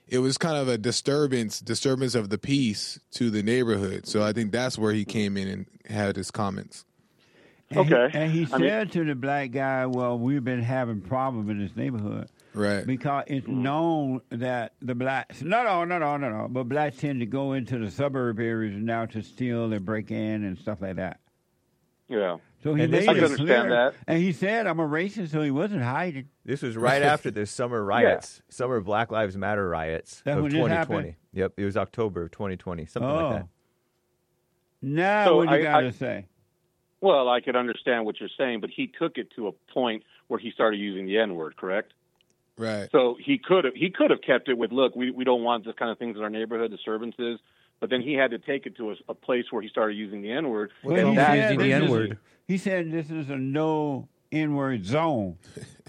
Speaker 17: it was kind of a disturbance, disturbance of the peace to the neighborhood. So I think that's where he came in and had his comments.
Speaker 2: And
Speaker 20: Okay.
Speaker 2: He, and he
Speaker 20: I
Speaker 2: said
Speaker 20: mean-
Speaker 2: to the black guy, well, we've been having problems in this neighborhood.
Speaker 17: Right.
Speaker 2: Because it's known that the blacks, no, no, no, no, no, no, but blacks tend to go into the suburb areas now to steal and break in and stuff like that.
Speaker 20: Yeah.
Speaker 2: So he
Speaker 12: And
Speaker 2: made
Speaker 12: this
Speaker 20: I
Speaker 2: it
Speaker 20: can understand
Speaker 2: clear.
Speaker 20: that.
Speaker 2: And he said, I'm a racist, so he wasn't hiding.
Speaker 12: This was right after the summer riots, summer Black Lives Matter riots
Speaker 2: That's
Speaker 12: of
Speaker 2: when this
Speaker 12: twenty
Speaker 2: happened?
Speaker 12: twenty. Yep, it was October of twenty twenty, something
Speaker 2: Oh.
Speaker 12: like that.
Speaker 2: Now
Speaker 20: So
Speaker 2: what you
Speaker 20: I-
Speaker 2: got to
Speaker 20: I-
Speaker 2: say?
Speaker 20: Well, I could understand what you're saying, but he took it to a point where he started using the N word, correct?
Speaker 17: Right.
Speaker 20: So he could have he could have kept it with, look, we we don't want this kind of things in our neighborhood, disturbances. But then he had to take it to a, a place where he started using the N word.
Speaker 2: Well, he said this is- He said this is a no N-word zone.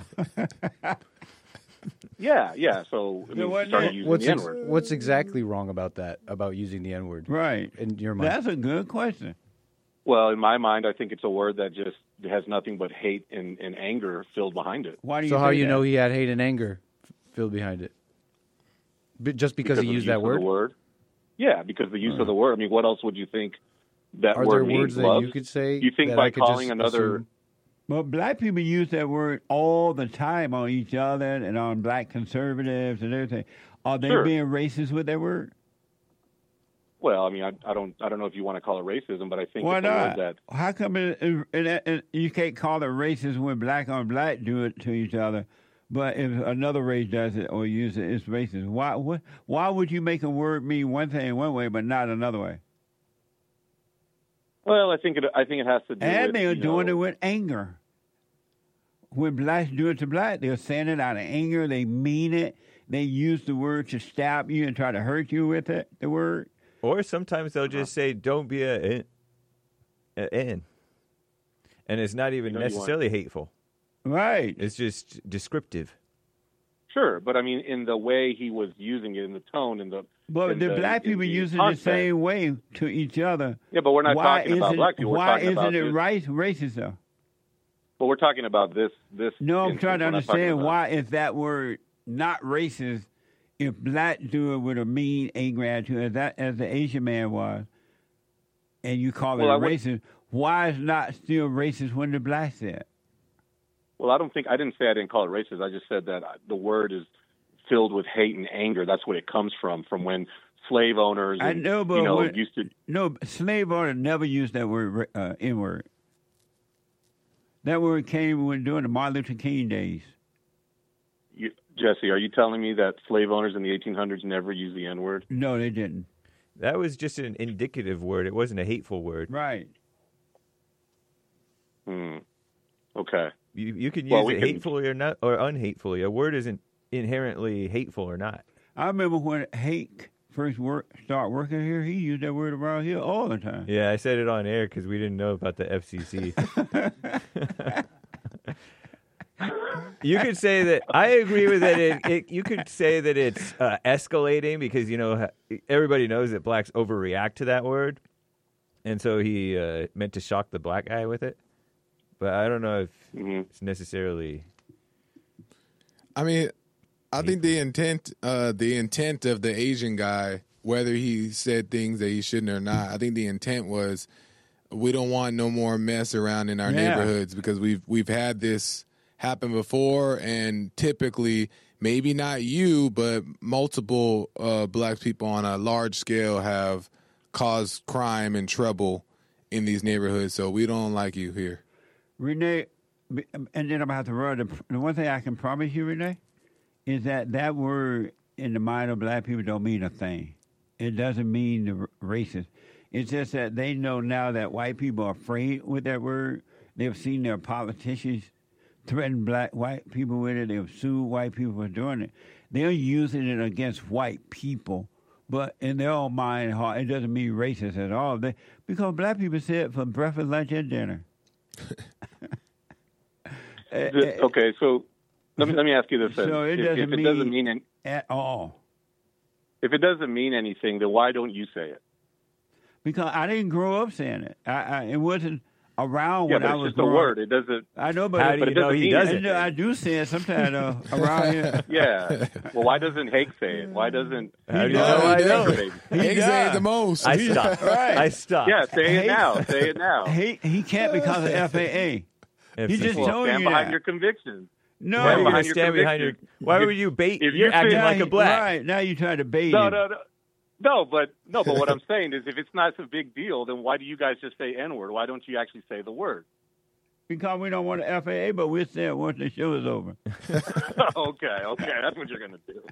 Speaker 20: Yeah, yeah. So I
Speaker 2: There
Speaker 20: mean, he
Speaker 2: wasn't
Speaker 20: started
Speaker 2: it?
Speaker 20: using
Speaker 5: What's
Speaker 20: the
Speaker 5: ex-
Speaker 20: N word.
Speaker 5: what's exactly wrong about that? About using the N word,
Speaker 2: right?
Speaker 5: In your mind,
Speaker 2: That's a good question.
Speaker 20: Well, in my mind, I think it's a word that just has nothing but hate and, and anger filled behind it.
Speaker 2: Why
Speaker 5: so how you know he had hate and anger f- filled behind it? But just because,
Speaker 20: of
Speaker 5: he
Speaker 20: the
Speaker 5: used
Speaker 20: use
Speaker 5: that
Speaker 20: of
Speaker 5: word?
Speaker 20: the word? Yeah, because the use of the word. I mean, what else would you think that
Speaker 5: Are
Speaker 20: word
Speaker 5: there
Speaker 20: means?
Speaker 5: words that
Speaker 20: Love?
Speaker 5: you could say
Speaker 20: You think
Speaker 5: that
Speaker 20: by
Speaker 5: I could
Speaker 20: calling
Speaker 5: just
Speaker 20: another?
Speaker 5: assume?
Speaker 2: Well, black people use that word all the time on each other and on black conservatives and everything. Are they
Speaker 20: Sure.
Speaker 2: being racist with that word?
Speaker 20: Well, I mean, I, I don't, I don't know if you want to call it racism, but I think
Speaker 2: Why
Speaker 20: it's a word
Speaker 2: not?
Speaker 20: that
Speaker 2: How come it, it, it, it- you can't call it racist when black on black do it to each other, but if another race does it or use it, it's racist? Why? What, why would you make a word mean one thing one way but not another way?
Speaker 20: Well, I think it. I think it has to do
Speaker 2: And
Speaker 20: with.
Speaker 2: they are
Speaker 20: you
Speaker 2: doing
Speaker 20: know,
Speaker 2: it with anger. When blacks do it to black, they're saying it out of anger. They mean it. They use the word to stab you and try to hurt you with it. The word.
Speaker 12: Or sometimes they'll just say, "Don't be a in," a in. And it's not even
Speaker 20: You know, you
Speaker 12: necessarily hateful.
Speaker 2: Right.
Speaker 12: It's just descriptive.
Speaker 20: Sure, but I mean, in the way he was using it, in the tone, in the.
Speaker 2: But
Speaker 20: in
Speaker 2: the,
Speaker 20: the
Speaker 2: black
Speaker 20: in
Speaker 2: people
Speaker 20: the
Speaker 2: use it the
Speaker 20: context.
Speaker 2: same way to each other.
Speaker 20: Yeah, but we're not
Speaker 2: Why
Speaker 20: talking about
Speaker 2: isn't-
Speaker 20: black people. We're
Speaker 2: Why
Speaker 20: talking
Speaker 2: isn't
Speaker 20: about
Speaker 2: it
Speaker 20: this.
Speaker 2: right, racist though?
Speaker 20: But we're talking about this. This.
Speaker 2: No, I'm
Speaker 20: instance.
Speaker 2: trying to
Speaker 20: We're not talking
Speaker 2: understand
Speaker 20: about-
Speaker 2: why is that word not racist if black do it with a mean, angry attitude as that as the Asian man was, and you call it
Speaker 20: Well, I would-
Speaker 2: racist. Why is not still racist when the black said?
Speaker 20: Well, I don't think I didn't say I didn't call it racist. I just said that the word is filled with hate and anger. That's what it comes from. From when slave owners,
Speaker 2: I
Speaker 20: and,
Speaker 2: know, but
Speaker 20: you know,
Speaker 2: when-
Speaker 20: used to.
Speaker 2: No, slave owner never used that word uh, N word. That word came when during the Martin Luther King days.
Speaker 20: You, Jesse, are you telling me that slave owners in the eighteen hundreds never used the N word?
Speaker 2: No, they didn't.
Speaker 12: That was just an indicative word. It wasn't a hateful word.
Speaker 2: Right.
Speaker 20: Hmm. Okay.
Speaker 12: You you can use
Speaker 20: Well, we
Speaker 12: it
Speaker 20: can-
Speaker 12: hatefully or not, or unhatefully. A word isn't inherently hateful or not.
Speaker 2: I remember when Hake first work start working here, he used that word around here all the time.
Speaker 12: Yeah, I said it on air because we didn't know about the F C C. You could say that. I agree with that. It, it, you could say that it's uh, escalating because you know everybody knows that blacks overreact to that word, and so he uh, meant to shock the black guy with it. But I don't know if
Speaker 20: Mm-hmm.
Speaker 12: it's necessarily.
Speaker 17: I mean, I think the intent, uh, the intent of the Asian guy, whether he said things that he shouldn't or not, I think the intent was, we don't want no more mess around in our
Speaker 2: Yeah.
Speaker 17: neighborhoods because we've we've had this happen before, and typically, maybe not you, but multiple uh, black people on a large scale have caused crime and trouble in these neighborhoods. So we don't like you here.
Speaker 2: Renee, and then I'm about to run. The, the one thing I can promise you, Renee, is that that word in the mind of black people don't mean a thing. It doesn't mean the r- racist. It's just that they know now that white people are afraid with that word. They've seen their politicians threaten black white people with it. They've sued white people for doing it. They're using it against white people, but in their own mind, and heart, it doesn't mean racist at all. They, because black people say it for breakfast, lunch, and dinner.
Speaker 20: The- okay, so let me let me ask you this: then.
Speaker 2: So it
Speaker 20: if,
Speaker 2: doesn't
Speaker 20: if it
Speaker 2: mean
Speaker 20: doesn't mean any,
Speaker 2: at all.
Speaker 20: if it doesn't mean anything, then why don't you say it?
Speaker 2: Because I didn't grow up saying it. I, I it wasn't around
Speaker 20: Yeah,
Speaker 2: when
Speaker 20: but
Speaker 2: I
Speaker 20: it's
Speaker 2: was
Speaker 20: just a
Speaker 2: growing.
Speaker 20: word. It doesn't.
Speaker 2: I know, but
Speaker 12: How
Speaker 2: it,
Speaker 12: do
Speaker 20: but
Speaker 12: you
Speaker 20: it
Speaker 12: know
Speaker 20: doesn't
Speaker 12: he
Speaker 20: mean
Speaker 12: doesn't?
Speaker 20: anything.
Speaker 2: I do say it sometimes uh, around here.
Speaker 20: Yeah. Well, why doesn't Hake say it? Why doesn't?
Speaker 12: How do you
Speaker 2: does.
Speaker 12: know I
Speaker 2: He
Speaker 12: know?
Speaker 20: Baby?
Speaker 2: He
Speaker 17: He
Speaker 2: does.
Speaker 17: said the most.
Speaker 12: I stopped.
Speaker 2: Right.
Speaker 12: I stopped.
Speaker 20: Yeah, say it
Speaker 2: Hake-
Speaker 20: now. Say it now.
Speaker 2: He he can't because of F A A.
Speaker 12: F
Speaker 2: He
Speaker 12: C C.
Speaker 2: just
Speaker 20: Well,
Speaker 2: told
Speaker 20: stand
Speaker 2: you
Speaker 20: behind
Speaker 2: that.
Speaker 20: your convictions.
Speaker 2: No,
Speaker 12: Why are you
Speaker 20: Stand
Speaker 12: going
Speaker 20: behind
Speaker 12: to
Speaker 20: your
Speaker 12: stand behind your?
Speaker 20: convictions.
Speaker 12: Why
Speaker 20: If-
Speaker 12: were you bait?
Speaker 20: if
Speaker 12: You're
Speaker 20: you
Speaker 12: acting
Speaker 20: think-
Speaker 12: like a black.
Speaker 2: Right now, you try to bait
Speaker 20: No,
Speaker 2: him.
Speaker 20: no, no. No, but no, but what I'm saying is, if it's not a big deal, then why do you guys just say N word? Why don't you actually say the word?
Speaker 2: Because we don't want the F A A, but we'll say it once the show is over.
Speaker 20: okay, okay, that's what you're gonna do.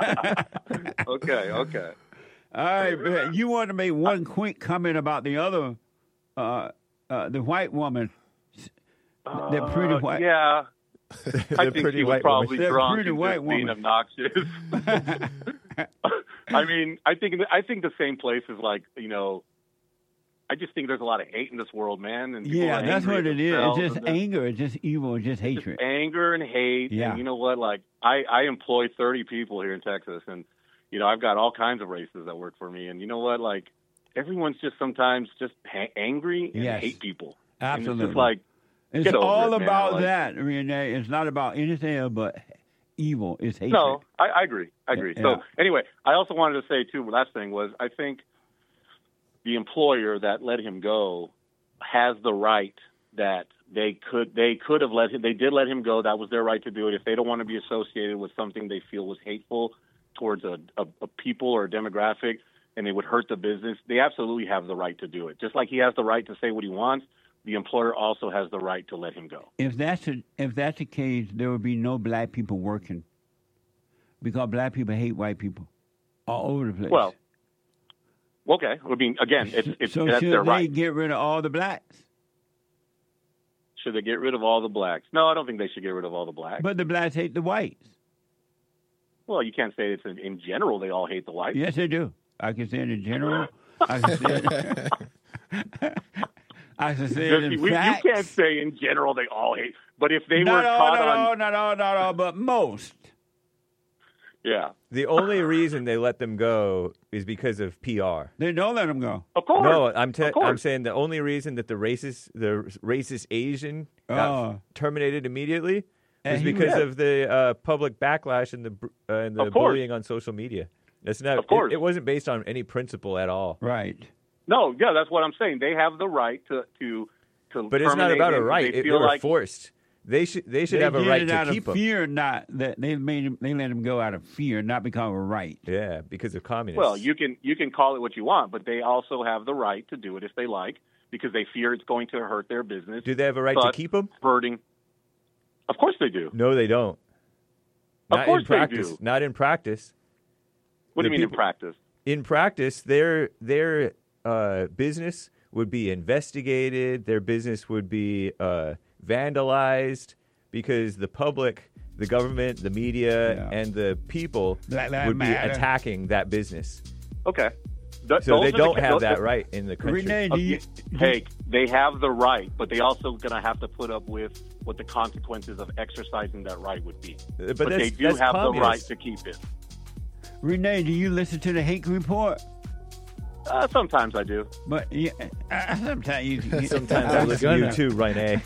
Speaker 20: okay, okay.
Speaker 2: All right, but you want to make one quick comment about the other, uh, uh, the white woman, the pretty
Speaker 20: Uh,
Speaker 2: white.
Speaker 20: Yeah, I
Speaker 12: The
Speaker 20: think
Speaker 12: pretty
Speaker 20: she was
Speaker 12: white
Speaker 20: probably
Speaker 2: woman. The
Speaker 20: drunk
Speaker 2: pretty
Speaker 20: and
Speaker 2: white
Speaker 20: just being
Speaker 2: woman.
Speaker 20: obnoxious. I mean, I think I think the same place is like, you know, I just think there's a lot of hate in this world, man. And people
Speaker 2: Yeah,
Speaker 20: are
Speaker 2: that's
Speaker 20: angry
Speaker 2: what
Speaker 20: at
Speaker 2: it is. It's
Speaker 20: themselves,
Speaker 2: just
Speaker 20: and there's
Speaker 2: anger. It's just evil. It's just hatred.
Speaker 20: just anger and hate.
Speaker 2: Yeah.
Speaker 20: And you know what? Like, I I employ thirty people here in Texas, and you know, I've got all kinds of races that work for me. And you know what? Like, everyone's just sometimes just ha- angry and
Speaker 2: Yes.
Speaker 20: hate people.
Speaker 2: Absolutely.
Speaker 20: And it's just like,
Speaker 2: It's
Speaker 20: get over
Speaker 2: all
Speaker 20: it, man.
Speaker 2: about
Speaker 20: Like-
Speaker 2: that, Renee. It's not about anything else but evil. It's hatred.
Speaker 20: No, I, I agree. I agree.
Speaker 2: Yeah.
Speaker 20: So anyway, I also wanted to say too. Last thing was, I think the employer that let him go has the right that they could they could have let him. They did let him go. That was their right to do it. If they don't want to be associated with something they feel was hateful towards a, a, a people or a demographic, and they would hurt the business, they absolutely have the right to do it. Just like he has the right to say what he wants, the employer also has the right to let him go.
Speaker 2: If that's a, if that's the case, there would be no black people working because black people hate white people all over the place.
Speaker 20: Well, okay. I mean, again, it's, it's
Speaker 2: so
Speaker 20: that's
Speaker 2: should
Speaker 20: their
Speaker 2: they
Speaker 20: right.
Speaker 2: get rid of all the blacks?
Speaker 20: Should they get rid of all the blacks? No, I don't think they should get rid of all the blacks.
Speaker 2: But the blacks hate the whites.
Speaker 20: Well, you can't say it's in, in general they all hate the whites.
Speaker 2: Yes, they do. I can say it in general. I can say it. I can say it in
Speaker 20: We-
Speaker 2: facts.
Speaker 20: you can't say in general they all hate, but if they
Speaker 2: not
Speaker 20: were
Speaker 2: all,
Speaker 20: caught
Speaker 2: not
Speaker 20: on,
Speaker 2: all, not all, not all, but most.
Speaker 20: yeah,
Speaker 12: The only reason they let them go is because of P R.
Speaker 2: They don't let them go.
Speaker 20: Of course.
Speaker 12: No, I'm te-
Speaker 20: Of course.
Speaker 12: I'm saying the only reason that the racist the racist Asian got
Speaker 2: Oh.
Speaker 12: terminated immediately
Speaker 2: And
Speaker 12: was
Speaker 2: he
Speaker 12: because
Speaker 2: was-
Speaker 12: of the uh, public backlash and the br- uh, and the
Speaker 20: Of course.
Speaker 12: bullying on social media. That's not.
Speaker 20: Of course.
Speaker 12: It, it wasn't based on any principle at all.
Speaker 2: Right.
Speaker 20: no, yeah, that's what I'm saying. They have the right to to to.
Speaker 12: But it's not
Speaker 20: terminate
Speaker 12: about a
Speaker 20: him if
Speaker 12: right.
Speaker 20: They
Speaker 12: It, they
Speaker 20: feel
Speaker 12: were
Speaker 20: like
Speaker 12: forced. They should. They should
Speaker 2: They
Speaker 12: have a
Speaker 2: did
Speaker 12: right
Speaker 2: it
Speaker 12: to
Speaker 2: out
Speaker 12: keep
Speaker 2: of
Speaker 12: them.
Speaker 2: fear, not that they made him. They let him go out of fear, not because of a right.
Speaker 12: Yeah, because of communists.
Speaker 20: well, you can you can call it what you want, but they also have the right to do it if they like because they fear it's going to hurt their business.
Speaker 12: Do they have a right to
Speaker 20: but
Speaker 12: keep them?
Speaker 20: hurting? Of course they do.
Speaker 12: No, they don't.
Speaker 20: Of
Speaker 12: Not
Speaker 20: course
Speaker 12: in
Speaker 20: they
Speaker 12: practice.
Speaker 20: do.
Speaker 12: Not in practice.
Speaker 20: What do
Speaker 12: The
Speaker 20: you mean in
Speaker 12: people-
Speaker 20: practice?
Speaker 12: In practice, their their uh, business would be investigated. Their business would be uh, vandalized because the public, the government, the media,
Speaker 2: Yeah.
Speaker 12: and the people
Speaker 2: Black Lives
Speaker 12: would be
Speaker 2: Matter.
Speaker 12: attacking that business.
Speaker 20: Okay. Th-
Speaker 12: So
Speaker 20: those
Speaker 12: they
Speaker 20: are the
Speaker 12: don't
Speaker 20: ca-
Speaker 12: have
Speaker 20: those-
Speaker 12: that right in the country.
Speaker 2: Renee, do you?
Speaker 20: Hey, they have the right, but they also going to have to put up with what the consequences of exercising that right would be.
Speaker 12: But
Speaker 20: But,
Speaker 12: that's-
Speaker 20: they do
Speaker 12: that's
Speaker 20: have the right
Speaker 12: communist.
Speaker 20: to keep it.
Speaker 2: Renee, do you listen to the Hake Report?
Speaker 20: Uh, sometimes I do.
Speaker 2: But yeah, uh, sometimes you. you
Speaker 12: Sometimes I
Speaker 2: was
Speaker 12: listen to you
Speaker 2: gonna.
Speaker 12: too, Renee.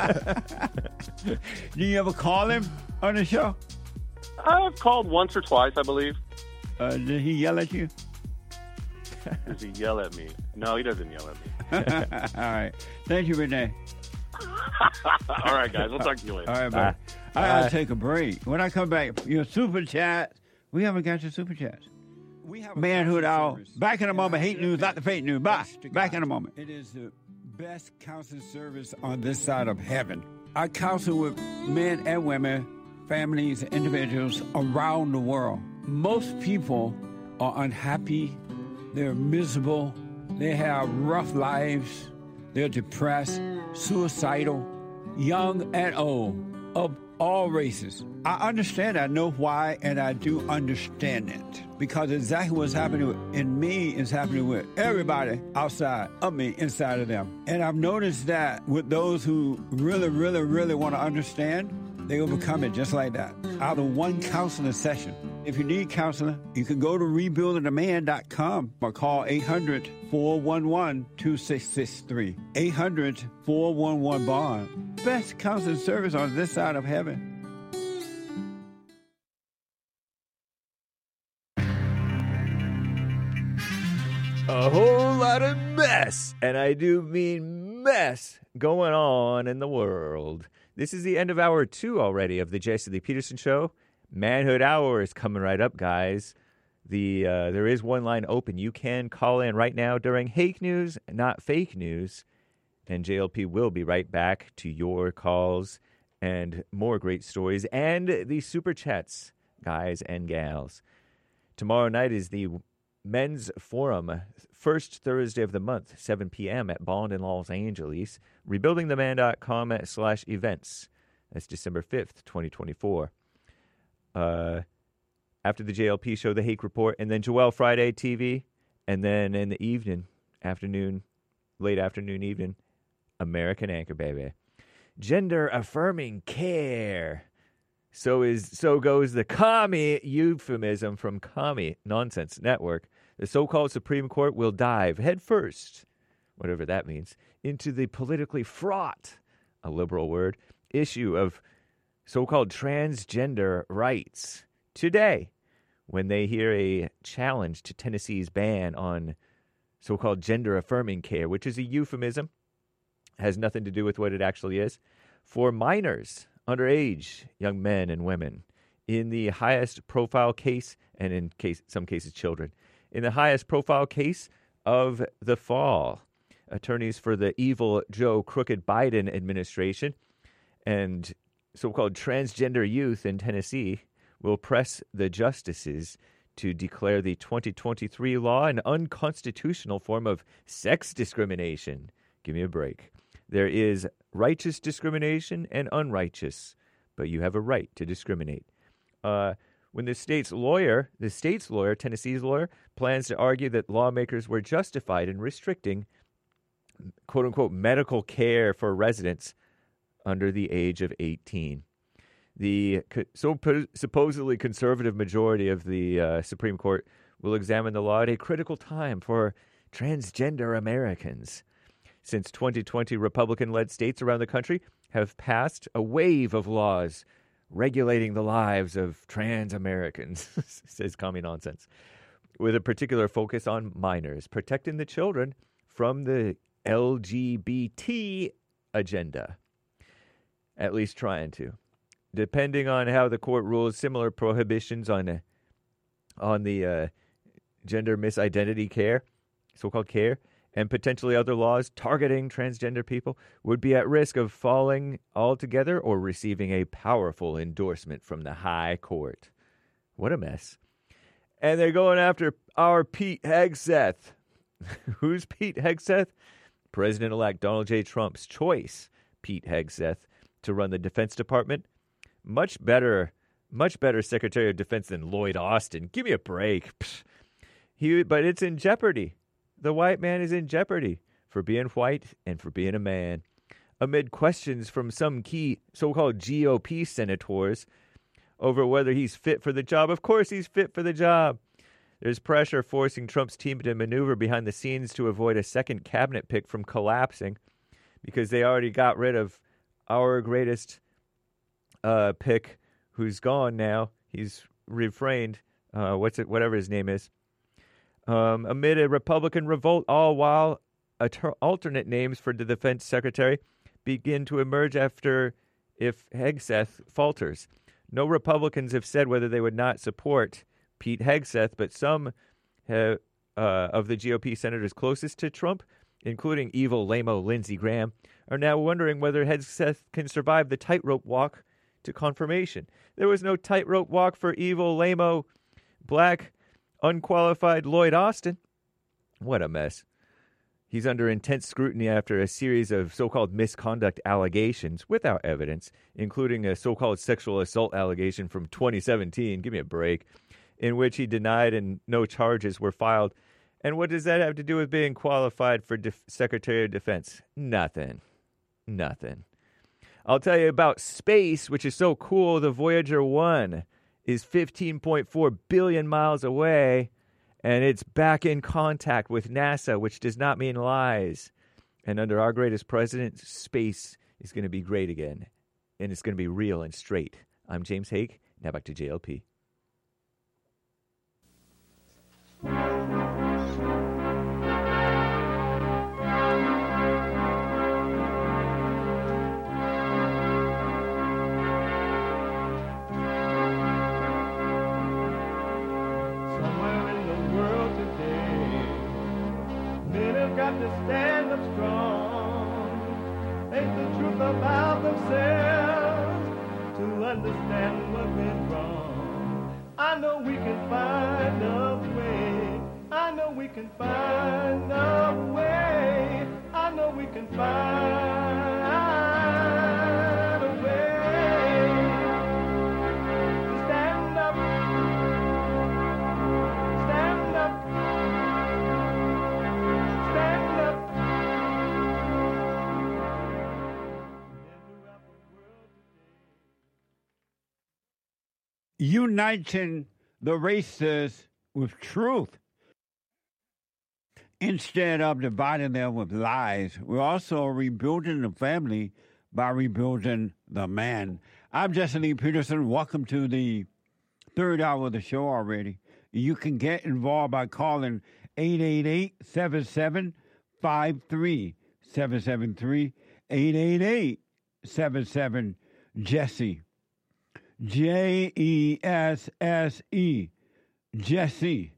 Speaker 2: Do you ever call him on the show?
Speaker 20: I've called once or twice, I believe.
Speaker 2: Uh, did he yell at you?
Speaker 20: Does he yell at me? No, he doesn't yell at me.
Speaker 2: All right. Thank you, Renee.
Speaker 20: All right, guys. We'll talk to you later.
Speaker 2: All right,
Speaker 12: Bye.
Speaker 2: bye. I gotta
Speaker 12: Bye.
Speaker 2: take a break. When I come back, your super chats. We haven't got your super chats. Manhood Hour. Back in a moment. Hate news, not the fake news. Bye. Back in a moment. It is the best counseling service on this side of heaven. I counsel with men and women, families, and individuals around the world. Most people are unhappy. They're miserable. They have rough lives. They're depressed, suicidal, young and old, of all races. I understand, I know why, and I do understand it. Because exactly what's happening in me is happening with everybody outside of me, inside of them. And I've noticed that with those who really, really, really want to understand, They overcome it just like that, out of one counseling session. If you need counseling, you can go to rebuilding a man dot com or call eight hundred, four one one, two six six three. eight hundred, four one one, bond. Best counseling service on this side of heaven.
Speaker 12: A whole lot of mess, and I do mean mess, going on in the world. This is the end of hour two already of the Jesse Lee Peterson Show. Manhood Hour is coming right up, guys. The uh, there is one line open. You can call in right now during Hake News, not fake news, and J L P will be right back to your calls and more great stories and the super chats, guys and gals. Tomorrow night is the Men's Forum, first Thursday of the month, seven p.m. at Bond in Los Angeles. rebuilding the man dot com slash events. That's December fifth, twenty twenty-four. Uh, after the J L P show, the Hake Report, and then Joel Friday T V, and then in the evening, afternoon, late afternoon, evening, American Anchor, baby. Gender affirming care. So is so goes the commie euphemism from Commie Nonsense Network. The so-called Supreme Court will dive headfirst, whatever that means, into the politically fraught, a liberal word, issue of so-called transgender rights today when they hear a challenge to Tennessee's ban on so-called gender-affirming care, which is a euphemism, has nothing to do with what it actually is, for minors, underage young men and women, in the highest profile case, and in case some cases children, in the highest profile case of the fall. Attorneys for the evil Joe Crooked Biden administration and so-called transgender youth in Tennessee will press the justices to declare the twenty twenty-three law an unconstitutional form of sex discrimination. Give me a break. There is righteous discrimination and unrighteous, but you have a right to discriminate. Uh, when the state's lawyer, the state's lawyer, Tennessee's lawyer, plans to argue that lawmakers were justified in restricting, quote-unquote, medical care for residents under the age of eighteen. The so supposedly conservative majority of the uh, Supreme Court will examine the law at a critical time for transgender Americans. Since twenty twenty, Republican-led states around the country have passed a wave of laws regulating the lives of trans Americans, says Commie Nonsense, with a particular focus on minors, protecting the children from the L G B T agenda, at least trying to. Depending on how the court rules, similar prohibitions on, uh, on the uh, gender misidentity care, so-called care, and potentially other laws targeting transgender people would be at risk of falling altogether or receiving a powerful endorsement from the high court. What a mess. And they're going after our Pete Hegseth. Who's Pete Hegseth? President-elect Donald J. Trump's choice, Pete Hegseth, to run the Defense Department. Much better, much better Secretary of Defense than Lloyd Austin. Give me a break. Psh. He, but it's in jeopardy. The white man is in jeopardy for being white and for being a man. Amid questions from some key so-called G O P senators over whether he's fit for the job. Of course he's fit for the job. There's pressure forcing Trump's team to maneuver behind the scenes to avoid a second cabinet pick from collapsing because they already got rid of our greatest uh, pick who's gone now. He's refrained. Uh, what's it? Whatever his name is. Um, amid a Republican revolt, all while ter- alternate names for the defense secretary begin to emerge after if Hegseth falters. No Republicans have said whether they would not support Pete Hegseth, but some have, uh, of the G O P senators closest to Trump, including evil lame-o Lindsey Graham, are now wondering whether Hegseth can survive the tightrope walk to confirmation. There was no tightrope walk for evil lame-o black unqualified Lloyd Austin. What a mess. He's under intense scrutiny after a series of so-called misconduct allegations without evidence, including a so-called sexual assault allegation from twenty seventeen, give me a break, in which he denied and no charges were filed. And what does that have to do with being qualified for Def- Secretary of Defense? Nothing. Nothing. I'll tell you about space, which is so cool. The Voyager one is fifteen point four billion miles away, and it's back in contact with NASA, which does not mean lies. And under our greatest president, space is going to be great again, and it's going to be real and straight. I'm James Hake. Now back to J L P.
Speaker 1: Got to stand up strong, face the truth about themselves, to understand what went wrong. I know we can find a way, I know we can find a way, I know we can find a way to stand up, stand up.
Speaker 2: Uniting the races with truth instead of dividing them with lies. We're also rebuilding the family by rebuilding the man. I'm Jesse Lee Peterson. Welcome to the third hour of the show already. You can get involved by calling eight eight eight, seven seven five three seven seven three, eight eight eight, seven seven, Jesse. J E S S E, Jesse.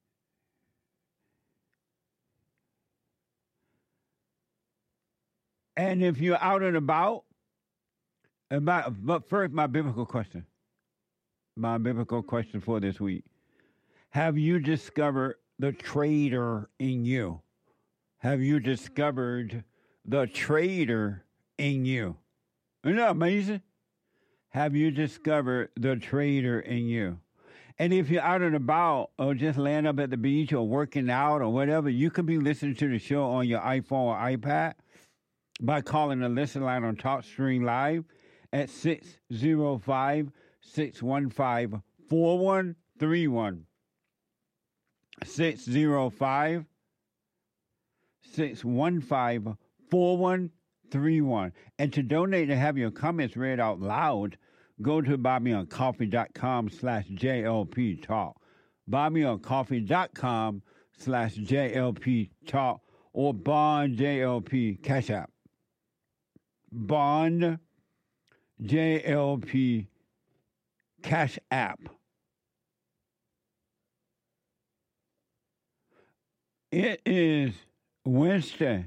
Speaker 2: And if you're out and about, about, but first, my biblical question. My biblical question for this week. Have you discovered the traitor in you? Have you discovered the traitor in you? Isn't that amazing? Have you discovered the traitor in you? And if you're out and about or just laying up at the beach or working out or whatever, you can be listening to the show on your iPhone or iPad by calling the listen line on TalkStream Live at six oh five, six one five, four one three one. six oh five, six one five, four one three one. And to donate and have your comments read out loud, go to buymeacoffee.com slash JLP Talk. Buymeacoffee.com slash JLP Talk or Bond J L P Cash App. Bond J L P Cash App. It is Wednesday.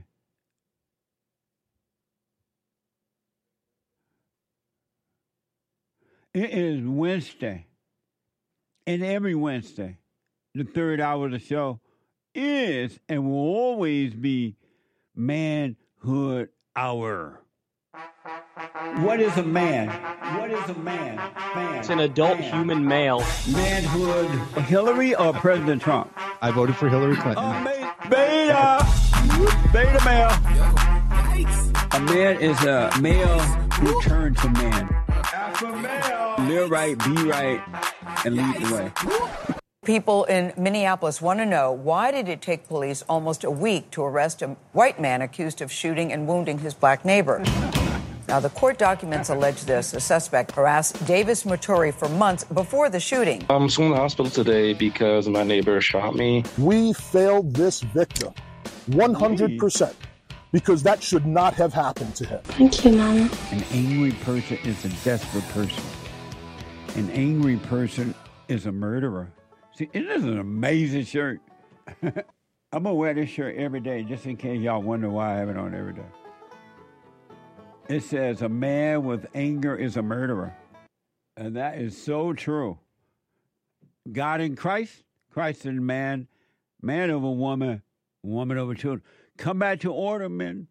Speaker 2: It is Wednesday, and every Wednesday, the third hour of the show is and will always be Manhood Hour. What is a man? What is a man? man
Speaker 21: it's an adult
Speaker 2: man.
Speaker 21: human male.
Speaker 2: Manhood. Hillary or President Trump?
Speaker 21: I voted for Hillary Clinton.
Speaker 2: Oh, beta! Beta male. A man is a male who turns to man. Alpha male. Live right, be right, and lead the way.
Speaker 22: People in Minneapolis want to know, why did it take police almost a week to arrest a white man accused of shooting and wounding his black neighbor? Now, the court documents allege this. A suspect harassed Davis Maturi for months before the shooting.
Speaker 23: I'm still in the hospital today because my neighbor shot me.
Speaker 24: We failed this victim one hundred percent because that should not have happened to him.
Speaker 25: Thank you, Mama.
Speaker 2: An angry person is a desperate person. An angry person is a murderer. See, it is an amazing shirt. I'm going to wear this shirt every day just in case y'all wonder why I have it on every day. It says, a man with anger is a murderer. And that is so true. God in Christ, Christ in man, man over woman, woman over children. Come back to order, men.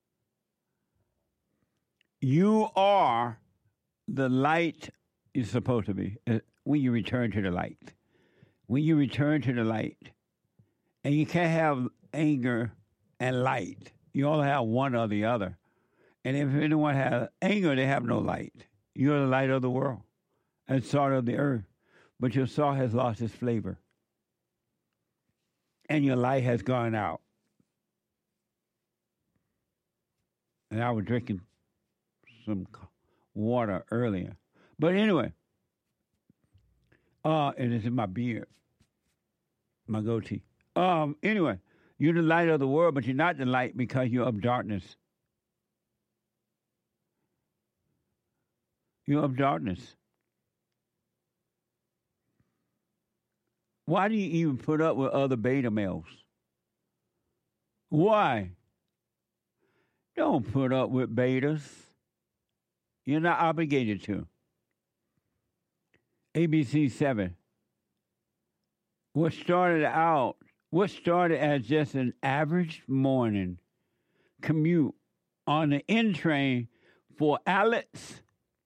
Speaker 2: You are the light you're supposed to be when you return to the light. When you return to the light. And you can't have anger and light. You only have one or the other. And if anyone has anger, they have no light. You're the light of the world and salt of the earth. But your salt has lost its flavor. And your light has gone out. And I was drinking some water earlier. But anyway, uh, and it's in my beard, my goatee. Um, anyway, you're the light of the world, but you're not the light because you're of darkness. You're of darkness. Why do you even put up with other beta males? Why? Don't put up with betas. You're not obligated to. A B C seven. What started out, what started as just an average morning commute on the N train for Alex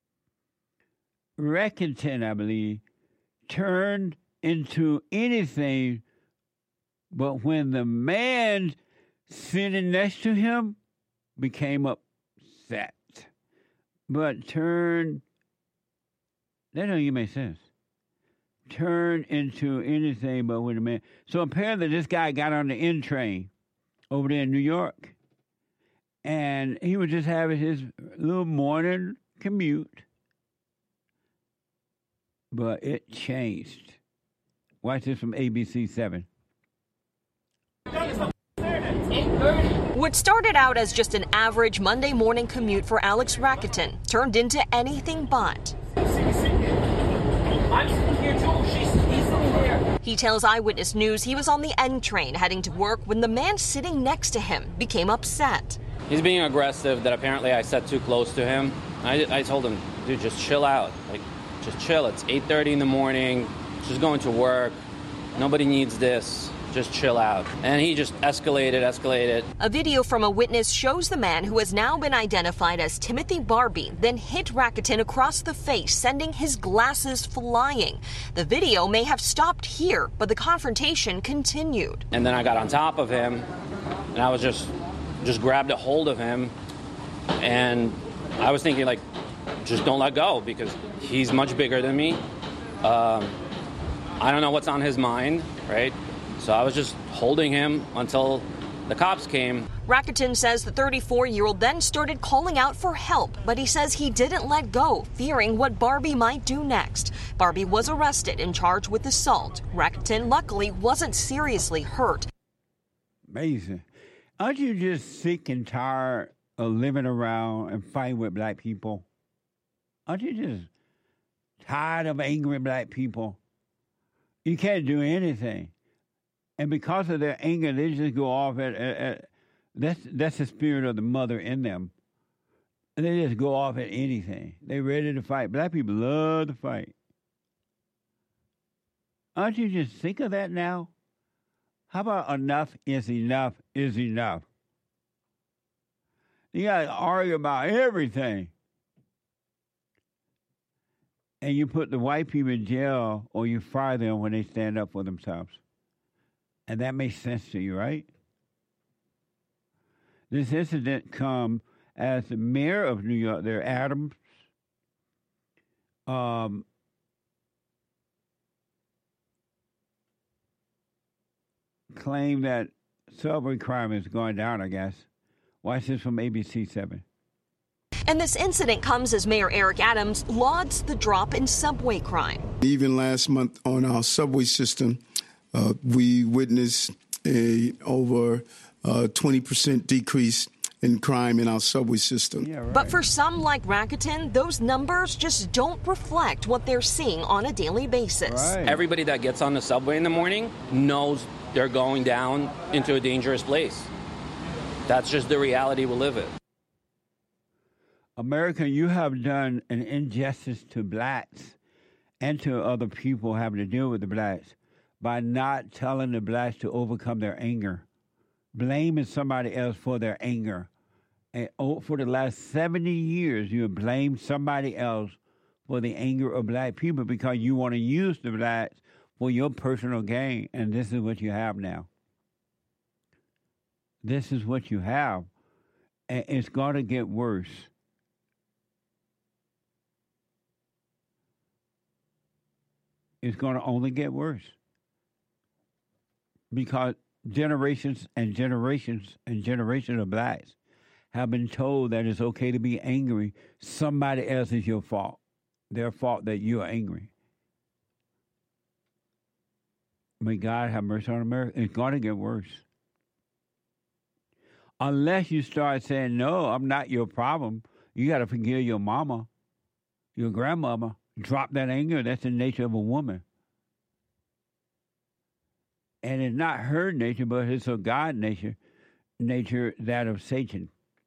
Speaker 2: Rakitin, I believe, turned into anything but when the man sitting next to him became upset. But turned, that don't even make sense. Turned into anything but when the man. So apparently this guy got on the N train over there in New York, and he was just having his little morning commute. But it changed. Watch this from A B C seven.
Speaker 3: What started out as just an average Monday morning commute for Alex Rakitin turned into anything but.
Speaker 4: I'm sitting here too. She's, he's sitting there.
Speaker 3: He tells Eyewitness News he was on the N train heading to work when the man sitting next to him became upset.
Speaker 6: He's being aggressive that apparently I sat too close to him. I, I told him, dude, just chill out. Like, just chill. It's eight thirty in the morning. Just going to work. Nobody needs this. Just chill out. And he just escalated, escalated.
Speaker 3: A video from a witness shows the man, who has now been identified as Timothy Barbie, then hit Rakitin across the face, sending his glasses flying. The video may have stopped here, but the confrontation continued.
Speaker 6: And then I got on top of him, and I was just, just grabbed a hold of him, and I was thinking, like, just don't let go, because he's much bigger than me. Um, I don't know what's on his mind, right? So I was just holding him until the cops came.
Speaker 3: Rakitin says the thirty-four-year-old then started calling out for help, but he says he didn't let go, fearing what Barbie might do next. Barbie was arrested and charged with assault. Rakitin luckily wasn't seriously hurt.
Speaker 2: Amazing. Aren't you just sick and tired of living around and fighting with black people? Aren't you just tired of angry black people? You can't do anything. And because of their anger, they just go off at, at, at that's that's the spirit of the mother in them. And they just go off at anything. They're ready to fight. Black people love to fight. Aren't you just sick of that now? How about enough is enough is enough? You got to argue about everything. And you put the white people in jail, or you fire them when they stand up for themselves. And that makes sense to you, right? This incident come as the mayor of New York, there, Adams, um, claimed that subway crime is going down, I guess. Watch this from A B C seven.
Speaker 3: And this incident comes as Mayor Eric Adams lauds the drop in subway crime.
Speaker 21: Even last month on our subway system, uh, we witnessed a over uh, twenty percent decrease in crime in our subway system.
Speaker 2: Yeah, right.
Speaker 3: But for some like Rakitin, those numbers just don't reflect what they're seeing on a daily basis.
Speaker 6: Right. Everybody that gets on the subway in the morning knows they're going down into a dangerous place. That's just the reality we live in.
Speaker 2: America, you have done an injustice to blacks and to other people having to deal with the blacks by not telling the blacks to overcome their anger, blaming somebody else for their anger. And for the last seventy years, you have blamed somebody else for the anger of black people because you want to use the blacks for your personal gain. And this is what you have now. This is what you have. and it's going to get worse. It's going to only get worse. Because generations and generations and generations of blacks have been told that it's okay to be angry. Somebody else is your fault. Their fault that you are angry. May God have mercy on America. It's going to get worse. Unless you start saying, no, I'm not your problem. You got to forgive your mama, your grandmama. Drop that anger. That's the nature of a woman. And it's not her nature, but it's a God nature, nature that of Satan.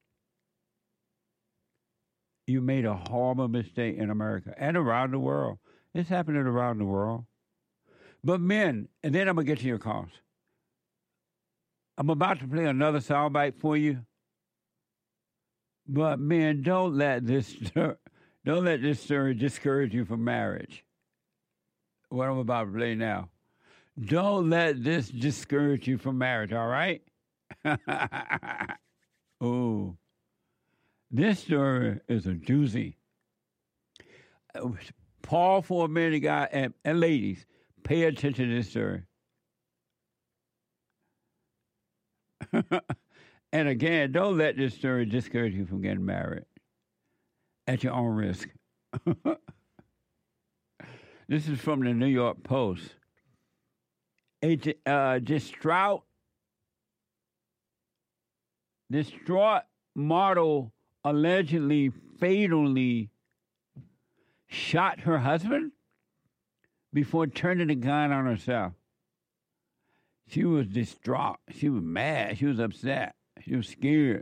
Speaker 2: You made a horrible mistake in America and around the world. It's happening around the world. But men, and then I'm going to get to your calls. I'm about to play another soundbite for you. But men, don't let this stir, don't let this story discourage you from marriage. What I'm about to play now. Don't let this discourage you from marriage, all right? Oh, this story is a doozy. Powerful men, guy, and, and ladies, pay attention to this story. And again, don't let this story discourage you from getting married at your own risk. This is from the New York Post. A uh, distraught, distraught model allegedly fatally shot her husband before turning the gun on herself. She was distraught. She was mad. She was upset. She was scared.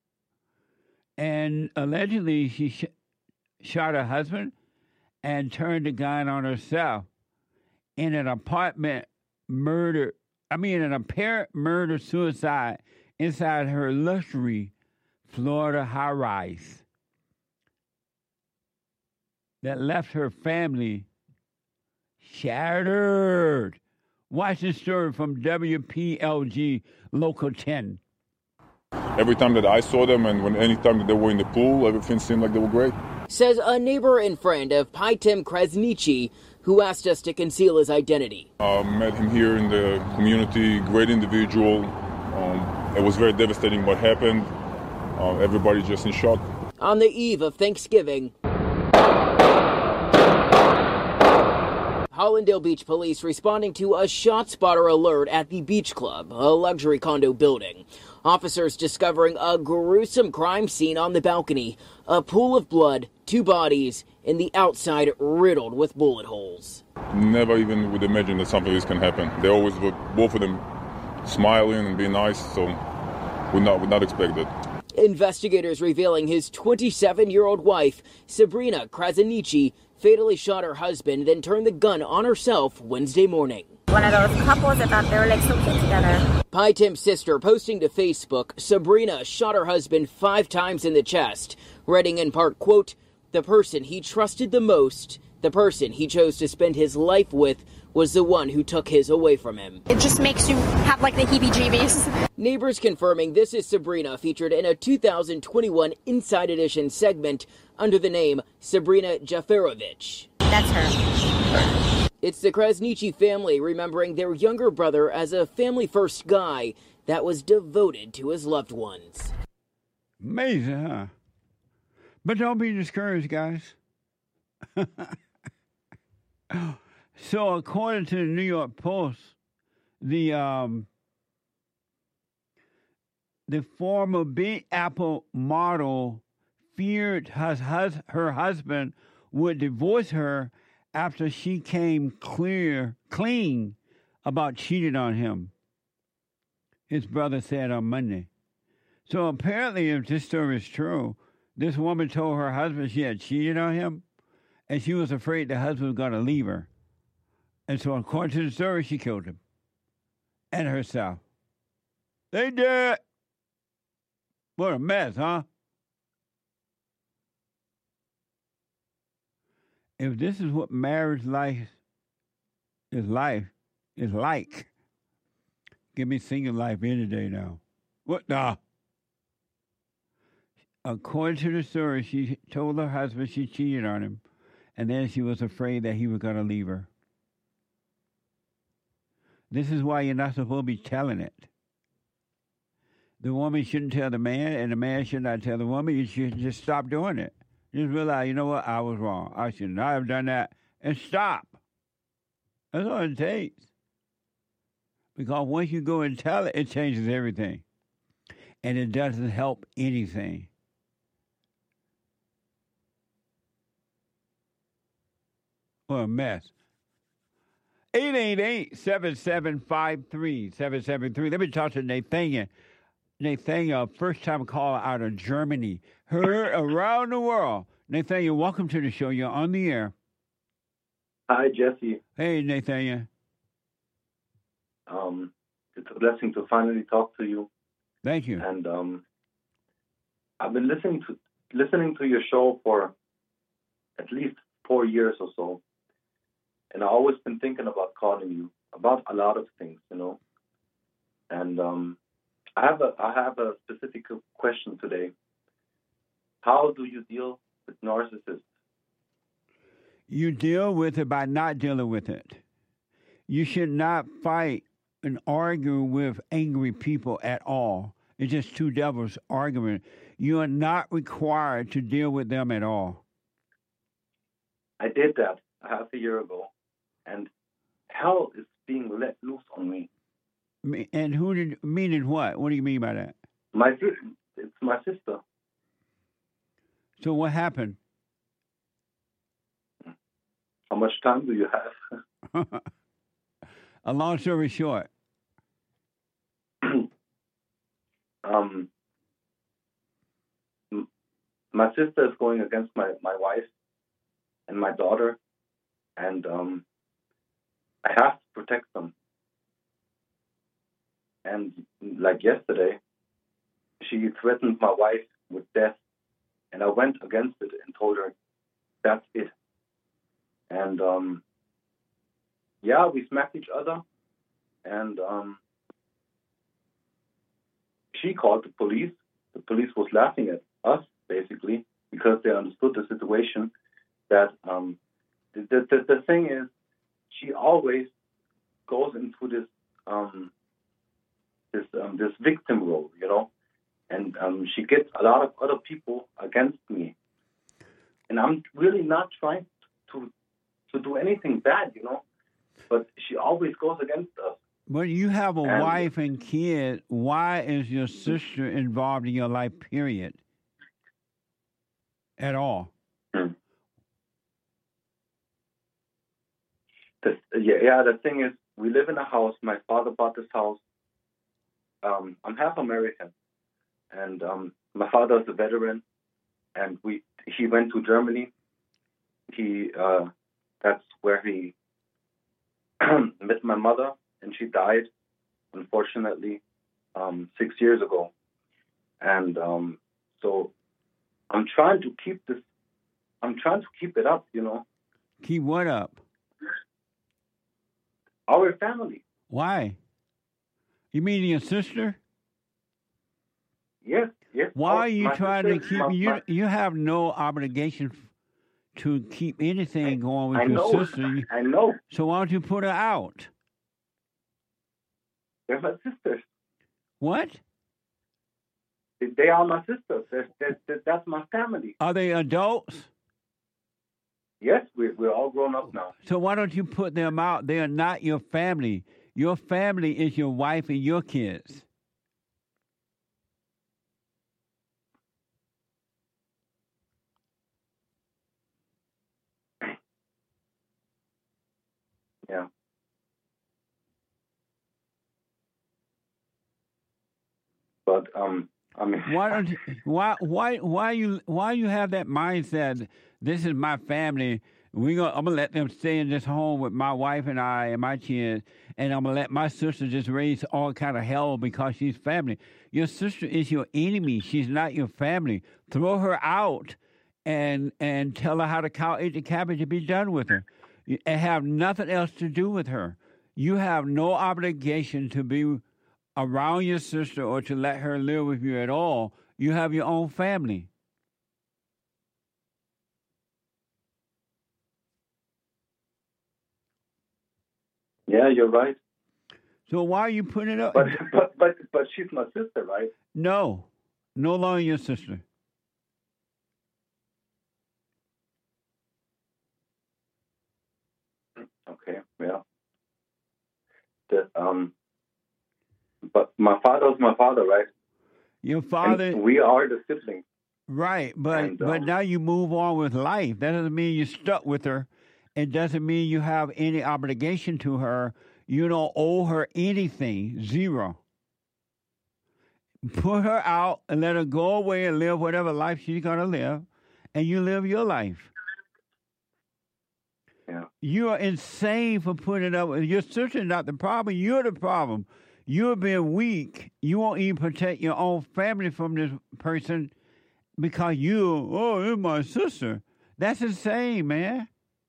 Speaker 2: And allegedly, she sh- shot her husband and turned the gun on herself in an apartment murder, I mean, an apparent murder-suicide inside her luxury Florida high-rise that left her family shattered. Watch this story from W P L G Local ten.
Speaker 7: Every time that I saw them and when any time that they were in the pool, everything seemed like they were great.
Speaker 10: Says a neighbor and friend of Paitim Krasniqi, who asked us to conceal his identity.
Speaker 7: I uh, met him here in the community, great individual. Um, it was very devastating what happened. Uh, everybody just in shock.
Speaker 10: On the eve of Thanksgiving, Hollandale Beach police responding to a shot spotter alert at the Beach Club, a luxury condo building. Officers discovering a gruesome crime scene on the balcony, a pool of blood, two bodies, and the outside riddled with bullet holes.
Speaker 7: Never even would imagine that something like this can happen. They always were, both of them, smiling and being nice, so would not would not expect that.
Speaker 10: Investigators revealing his twenty-seven-year-old wife, Sabrina Krasniqi, fatally shot her husband, then turned the gun on herself Wednesday morning.
Speaker 11: One of those couples that thought they were like so cute together.
Speaker 10: Paitim's sister posting to Facebook, Sabrina shot her husband five times in the chest, writing in part, quote, the person he trusted the most, the person he chose to spend his life with, was the one who took his away from him.
Speaker 11: It just makes you have like the heebie-jeebies.
Speaker 10: Neighbors confirming this is Sabrina, featured in a two thousand twenty-one Inside Edition segment under the name Sabrina Jaferovich.
Speaker 11: That's her.
Speaker 10: It's the Krasniqi family remembering their younger brother as a family-first guy that was devoted to his loved ones.
Speaker 2: Amazing, huh? But don't be discouraged, guys. So, according to the New York Post, the um, the former Big Apple model feared her, hus- her husband would divorce her after she came clear clean about cheating on him, his brother said on Monday. So apparently, if this story is true, this woman told her husband she had cheated on him, and she was afraid the husband was going to leave her. And so according to the story, she killed him and herself. They did. What a mess, huh? If this is what marriage life is life is like, give me single life any day now. What the? According to the story, she told her husband she cheated on him, and then she was afraid that he was going to leave her. This is why you're not supposed to be telling it. The woman shouldn't tell the man, and the man should not tell the woman. You should just stop doing it. Just realize, you know what, I was wrong. I should not have done that, and stop. That's all it takes. Because once you go and tell it, it changes everything. And it doesn't help anything. What a mess. eight eight eight, seven seven five, three seven seven three. Let me talk to Nathaniel. Nathaniel, first-time caller out of Germany. Heard around the world. Nathaniel, welcome to the show. You're on the air.
Speaker 13: Hi, Jesse.
Speaker 2: Hey, Nathaniel.
Speaker 13: Um, it's a blessing to finally talk to you.
Speaker 2: Thank you.
Speaker 13: And um, I've been listening to listening to your show for at least four years or so, and I've always been thinking about calling you about a lot of things, you know. And um, I have a I have a specific question today. How do you deal with narcissists?
Speaker 2: You deal with it by not dealing with it. You should not fight and argue with angry people at all. It's just two devils arguing. You are not required to deal with them at all.
Speaker 13: I did that a half a year ago, and hell is being let loose on me.
Speaker 2: And who did, meaning what? What do you mean by that?
Speaker 13: My sis- it's my sister.
Speaker 2: So what happened?
Speaker 13: How much time do you have?
Speaker 2: A long story short.
Speaker 13: um, my sister is going against my, my wife and my daughter, and um, I have to protect them. And like yesterday, she threatened my wife with death, and I went against it and told her, that's it. And um, yeah, we smacked each other, and um, she called the police. The police was laughing at us, basically, because they understood the situation. That um, the, the the thing is, she always goes into this um, this um, this victim role, you know, and um, she gets a lot of other people against me, and I'm really not trying to to do anything bad, you know. But she always goes against us.
Speaker 2: But you have a
Speaker 13: And-
Speaker 2: wife and kid. Why is your sister involved in your life, period? At all?
Speaker 13: The, yeah, yeah, the thing is, we live in a house. My father bought this house. Um, I'm half American, and um, my father is a veteran, and we he went to Germany. He uh, that's where he met my mother, and she died, unfortunately, um, six years ago. And um, so I'm trying to keep this. I'm trying to keep it up, you know.
Speaker 2: Keep what up?
Speaker 13: Our family.
Speaker 2: Why? You mean your sister?
Speaker 13: Yes, yes.
Speaker 2: Why
Speaker 13: our-
Speaker 2: are you
Speaker 13: my
Speaker 2: trying to
Speaker 13: sister-
Speaker 2: keep?
Speaker 13: my-
Speaker 2: you
Speaker 13: my-
Speaker 2: you have no obligation to keep anything going with
Speaker 13: I
Speaker 2: your
Speaker 13: know.
Speaker 2: sister. You-
Speaker 13: I know.
Speaker 2: So why don't you put her out?
Speaker 13: They're my sisters.
Speaker 2: What?
Speaker 13: They are my sisters. They're, they're, they're, that's my family.
Speaker 2: Are they adults?
Speaker 13: Yes, we're, we're all grown up now.
Speaker 2: So why don't you put them out? They are not your family. Your family is your wife and your kids.
Speaker 13: Yeah. But um, I mean,
Speaker 2: Why don't you, why why why you why you have that mindset? This is my family. We gonna I'm gonna let them stay in this home with my wife and I and my kids, and I'm gonna let my sister just raise all kind of hell because she's family. Your sister is your enemy. She's not your family. Throw her out, and and tell her how to cow eat the cabbage and be done with her, and have nothing else to do with her. You have no obligation to be around your sister or to let her live with you at all You have your own family.
Speaker 13: Yeah, you're right.
Speaker 2: So why are you putting it up?
Speaker 13: But but but but she's my sister, right?
Speaker 2: No, no longer your sister.
Speaker 13: Okay, yeah. The, um, but my father's my father, right?
Speaker 2: Your father.
Speaker 13: And we are the siblings.
Speaker 2: Right, but
Speaker 13: And,
Speaker 2: but
Speaker 13: um,
Speaker 2: now you move on with life. That doesn't mean you're stuck with her. It doesn't mean you have any obligation to her. You don't owe her anything. Zero. Put her out and let her go away and live whatever life she's gonna live, and you live your life.
Speaker 13: Yeah.
Speaker 2: You are insane for putting it up. Your sister's not the problem. You're the problem. You're being weak. You won't even protect your own family from this person because you, oh, it's my sister. That's insane, man.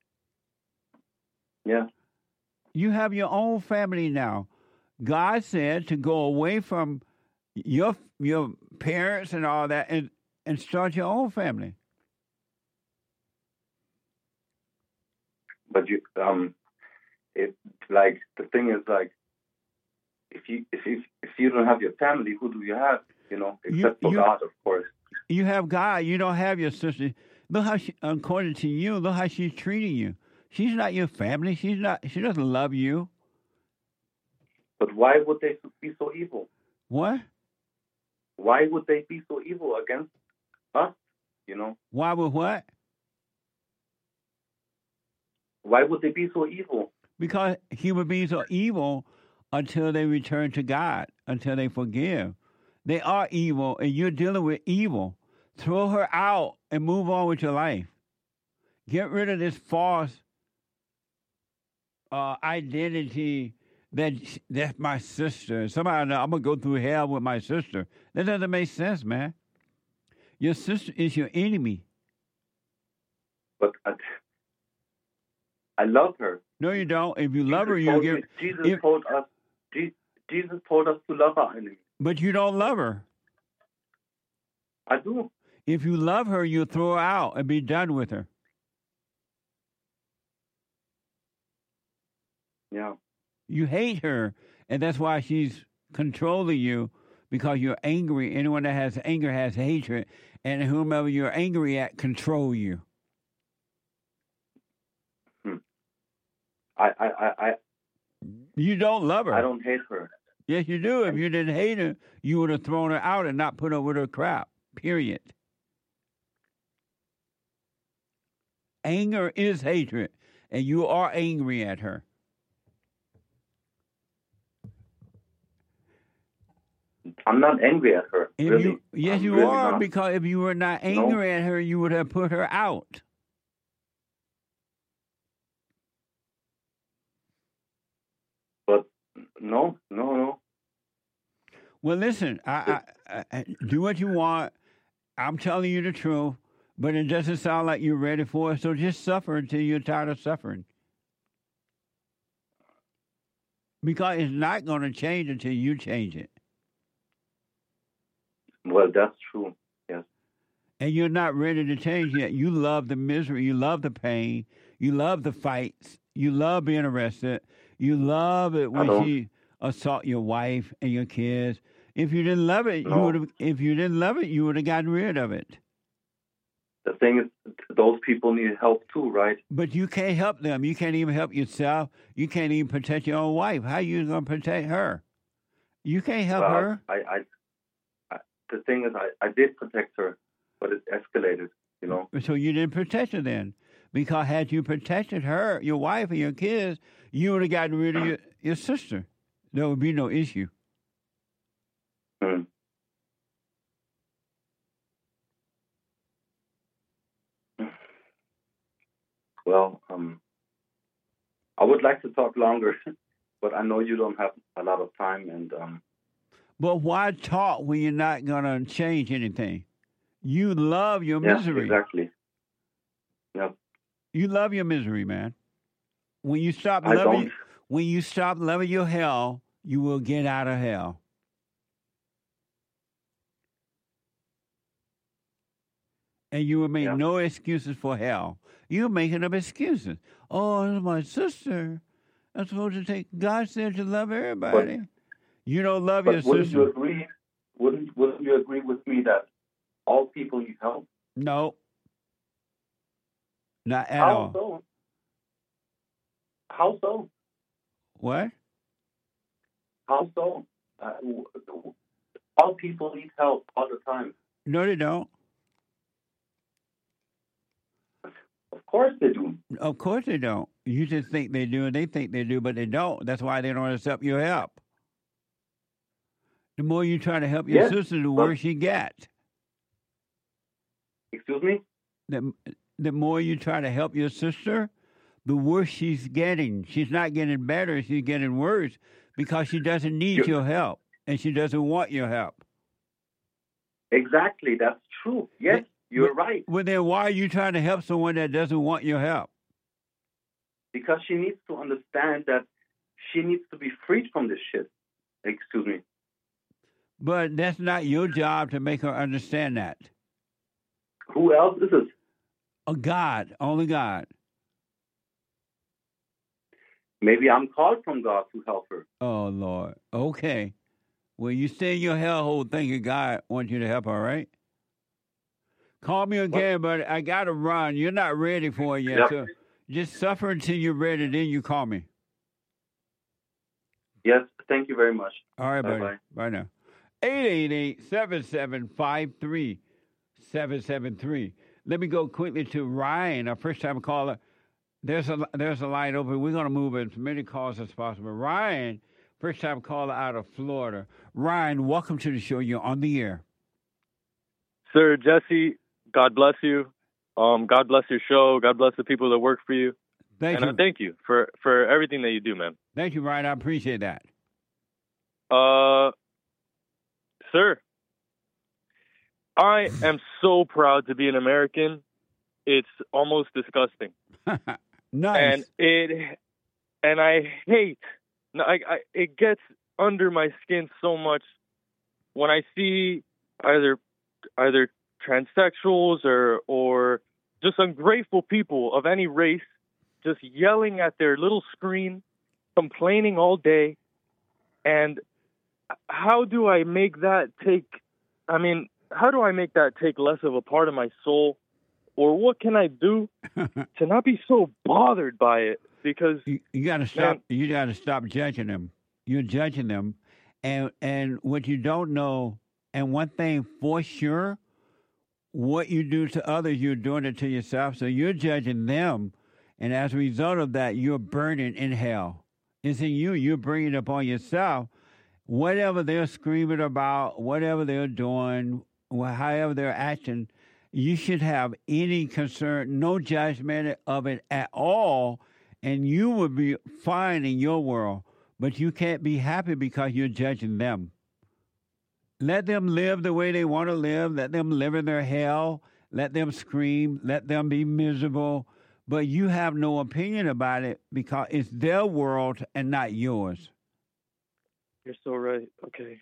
Speaker 13: Yeah.
Speaker 2: You have your own family now. God said to go away from your your parents and all that and, and start your own family.
Speaker 13: But you, um, it like the thing is like, if you if you if you don't have your family, who do you have? You know, except
Speaker 2: You-
Speaker 13: for
Speaker 2: you-
Speaker 13: God, of course.
Speaker 2: You have God. You don't have your sister. Look how she, according to you, look how she's treating you. She's not your family. She's not. She doesn't love you.
Speaker 13: But why would they be so evil?
Speaker 2: What?
Speaker 13: Why would they be so evil against us? You know,
Speaker 2: Why would what?
Speaker 13: why would they be so evil?
Speaker 2: Because human beings are evil until they return to God, until they forgive. They are evil, and you're dealing with evil. Throw her out and move on with your life. Get rid of this false uh, identity that sh- that's my sister. Somehow I'm gonna go through hell with my sister. That doesn't make sense, man. Your sister is your enemy.
Speaker 13: But I, I love her.
Speaker 2: No, you don't. If you love her,
Speaker 13: Jesus
Speaker 2: you
Speaker 13: told
Speaker 2: get.
Speaker 13: me- Jesus
Speaker 2: if-
Speaker 13: told us. Je- Jesus told us to love our enemies.
Speaker 2: But you don't love her.
Speaker 13: I do.
Speaker 2: If you love her, you throw her out and be done with her.
Speaker 13: Yeah.
Speaker 2: You hate her, and that's why she's controlling you, because you're angry. Anyone that has anger has hatred, and whomever you're angry at control you.
Speaker 13: Hmm. I, I, I, I,
Speaker 2: You don't love her.
Speaker 13: I don't hate her.
Speaker 2: Yes, you do. If you didn't hate her, you would have thrown her out and not put up with her crap. Period. Anger is hatred, and you are angry at her.
Speaker 13: I'm not angry at her.
Speaker 2: If
Speaker 13: really.
Speaker 2: you, yes,
Speaker 13: I'm
Speaker 2: you
Speaker 13: really
Speaker 2: are,
Speaker 13: not.
Speaker 2: because if you were not
Speaker 13: No.
Speaker 2: angry at her, you would have put her out.
Speaker 13: But no, no, no.
Speaker 2: Well, listen, I, I, I, I- do what you want. I'm telling you the truth, but it doesn't sound like you're ready for it. So just suffer until you're tired of suffering. Because it's not going to change until you change it.
Speaker 13: Well, that's true. Yes.
Speaker 2: And you're not ready to change yet. You love the misery. You love the pain. You love the fights. You love being arrested. You love it when
Speaker 13: don't.
Speaker 2: she assault your wife and your kids. If you didn't love it, you
Speaker 13: No.
Speaker 2: would have. If you didn't love it, you would have gotten rid of it.
Speaker 13: The thing is, those people need help too, right?
Speaker 2: But you can't help them. You can't even help yourself. You can't even protect your own wife. How you going to protect her? You can't help
Speaker 13: Well,
Speaker 2: her.
Speaker 13: I, I, I, the thing is, I, I did protect her, but it escalated. You know.
Speaker 2: So you didn't protect her then. Because had you protected her, your wife, and your kids, you would have gotten rid of your, your sister. There would be no issue.
Speaker 13: Hmm. Well, um, I would like to talk longer, but I know you don't have a lot of time, and um,
Speaker 2: But why talk when you're not going to change anything? You love your
Speaker 13: yeah,
Speaker 2: misery.
Speaker 13: exactly. Yeah.
Speaker 2: You love your misery, man. When you stop
Speaker 13: I
Speaker 2: loving,
Speaker 13: don't.
Speaker 2: when you stop loving your hell, you will get out of hell. And you will make
Speaker 13: Yeah.
Speaker 2: no excuses for hell. You're making up excuses. Oh, it's my sister. I'm supposed to take. God said to love everybody.
Speaker 13: But-
Speaker 2: you don't love
Speaker 13: But
Speaker 2: your
Speaker 13: wouldn't
Speaker 2: sister.
Speaker 13: you agree? Wouldn't Wouldn't you agree with me that all people need help?
Speaker 2: No. Not at
Speaker 13: How
Speaker 2: all.
Speaker 13: so? How so?
Speaker 2: What?
Speaker 13: How so? Uh, w- w- all people need help all the time.
Speaker 2: No, they don't.
Speaker 13: Of course they do.
Speaker 2: Of course they don't. You just think they do, and they think they do, but they don't. That's why they don't accept your help. The more you try to help your
Speaker 13: Yes,
Speaker 2: sister, the
Speaker 13: but-
Speaker 2: worse you get.
Speaker 13: Excuse me?
Speaker 2: The, the more you try to help your sister, the worse she's getting. She's not getting better, she's getting worse because she doesn't need
Speaker 13: You-
Speaker 2: your help, and she doesn't want your help.
Speaker 13: Exactly. That's true. Yes, you're right.
Speaker 2: Well, then why are you trying to help someone that doesn't want your help?
Speaker 13: Because she needs to understand that she needs to be freed from this shit. Excuse me.
Speaker 2: But that's not your job to make her understand that.
Speaker 13: Who else is it?
Speaker 2: A God, only God.
Speaker 13: Maybe I'm called from God to help her.
Speaker 2: Oh, Lord. Okay. Well, you stay in your hellhole thinking God wants you to help, all right? Call me again, but I got to run. You're not ready for it yet.
Speaker 13: Yep.
Speaker 2: So just suffer until you're ready, then you call me.
Speaker 13: Yes, thank you very much.
Speaker 2: All right, buddy.
Speaker 13: Bye-bye.
Speaker 2: Bye now. eight eight eight, seven seven five, three seven seven three. Let me go quickly to Ryan, our first-time caller. There's a, there's a line open. We're going to move as many calls as possible. Ryan, first-time caller out of Florida. Ryan, welcome to the show. You're on the air.
Speaker 14: Sir Jesse, God bless you. Um, God bless your show. God bless the people that work for you.
Speaker 2: Thank
Speaker 14: and
Speaker 2: you.
Speaker 14: I thank you for, for everything that you do, man.
Speaker 2: Thank you, Ryan. I appreciate that.
Speaker 14: Uh, sir, I am so proud to be an American. It's almost disgusting.
Speaker 2: Nice.
Speaker 14: And it, and I hate. no, I, I, it gets under my skin so much when I see either either transsexuals or or just ungrateful people of any race just yelling at their little screen, complaining all day. And how do I make that take, I mean, how do I make that take less of a part of my soul? Or what can I do to not be so bothered by it? Because
Speaker 2: you, you got to stop. You got to stop judging them. You're judging them, and and what you don't know. And one thing for sure, what you do to others, you're doing it to yourself. So you're judging them, and as a result of that, you're burning in hell. It's in you. You're bringing it upon yourself. Whatever they're screaming about, whatever they're doing, wh- however they're acting, you should have any concern, no judgment of it at all, and you will be fine in your world. But you can't be happy because you're judging them. Let them live the way they want to live. Let them live in their hell. Let them scream. Let them be miserable. But you have no opinion about it because it's their world and not yours.
Speaker 14: you're so right. Okay.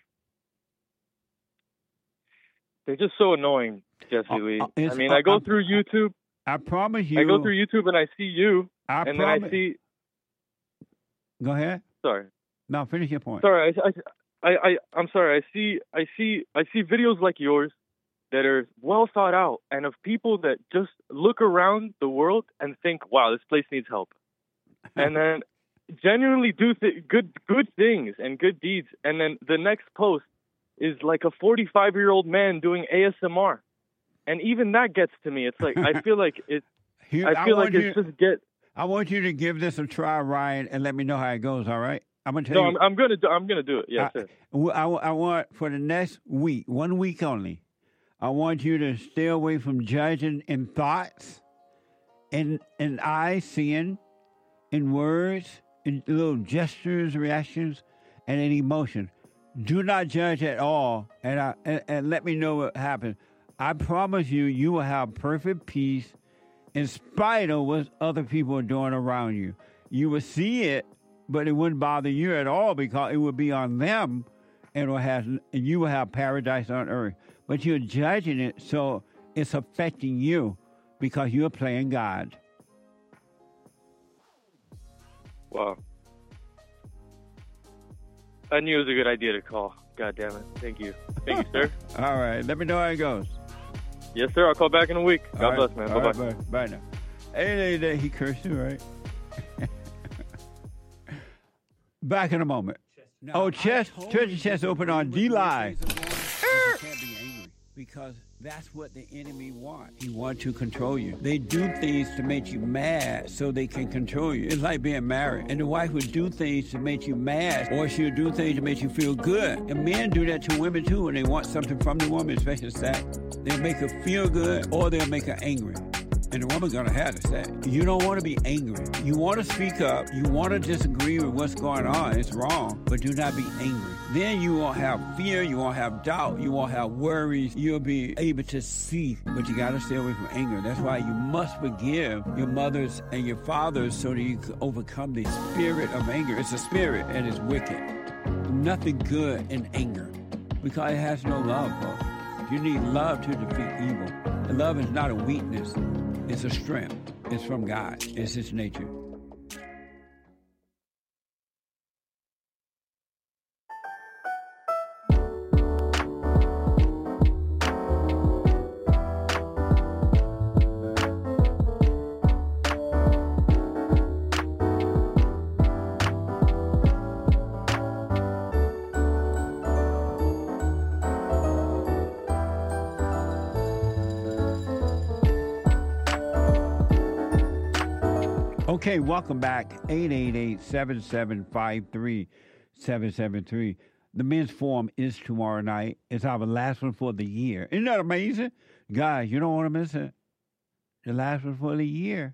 Speaker 14: They're just so annoying, Jesse Lee.
Speaker 2: uh,
Speaker 14: I
Speaker 2: it's-
Speaker 14: mean,
Speaker 2: uh,
Speaker 14: I go
Speaker 2: I'm-
Speaker 14: through YouTube.
Speaker 2: I promise you.
Speaker 14: I go through YouTube and I see you,
Speaker 2: I
Speaker 14: and then I
Speaker 2: promise-
Speaker 14: see.
Speaker 2: Go ahead.
Speaker 14: Sorry.
Speaker 2: No, finish your point.
Speaker 14: Sorry, I, I, I, I'm sorry. I see, I see, I see videos like yours that are well thought out, and of people that just look around the world and think, "Wow, this place needs help," and then genuinely do th- good, good things and good deeds, and then the next post is like a forty-five-year-old man doing A S M R, and even that gets to me. It's like I feel like it.
Speaker 2: Here,
Speaker 14: I feel like
Speaker 2: want
Speaker 14: it's
Speaker 2: you-
Speaker 14: just get.
Speaker 2: I want you to give this a try, Ryan, and let me know how it goes. All right? I'm gonna tell
Speaker 14: No,
Speaker 2: you.
Speaker 14: I'm, I'm gonna do. I'm gonna do it. Yes,
Speaker 2: I,
Speaker 14: sir.
Speaker 2: I, I want for the next week, one week only, I want you to stay away from judging in thoughts, in in eyes seeing, in words, in little gestures, reactions, and in emotion. Do not judge at all, and I, and, and let me know what happens. I promise you, you will have perfect peace in spite of what other people are doing around you. You will see it, but it wouldn't bother you at all because it would be on them, and it will have, and you will have paradise on earth. But you're judging it, so it's affecting you because you're playing God.
Speaker 14: Wow. I knew it was a good idea to call. God damn it. Thank you. Thank you, sir.
Speaker 2: All right. Let me know how it goes.
Speaker 14: Yes, sir. I'll call back in a week. God
Speaker 2: All right.
Speaker 14: bless, man.
Speaker 2: All
Speaker 14: Bye-bye.
Speaker 2: right, bye. Bye now. Hey, hey, he cursed you, right? Back in a moment. Oh, chest, church chest open on D-Live. Can't be angry because that's what the enemy wants. He wants to control you. They do things to make you mad so they can control you. It's like being married. And the wife would do things to make you mad, or she'll do things to make you feel good. And men do that to women too when they want something from the woman, especially sex. They'll make her feel good or they'll make her angry. And the woman's gonna have to say, you don't want to be angry. You want to speak up. You want to disagree with what's going on. It's wrong, but do not be angry. Then you won't have fear. You won't have doubt. You won't have worries. You'll be able to see, but you got to stay away from anger. That's why you must forgive your mothers and your fathers so that you can overcome the spirit of anger. It's a spirit and it's wicked. Nothing good in anger because it has no love, folks. You need love to defeat evil. And love is not a weakness. It's a strength. It's from God. It's His nature. Okay, welcome back. eight eight eight, seven seven five, three seven seven three. The men's forum is tomorrow night. It's our last one for the year. Isn't that amazing? Guys, you don't want to miss it. The last one for the year.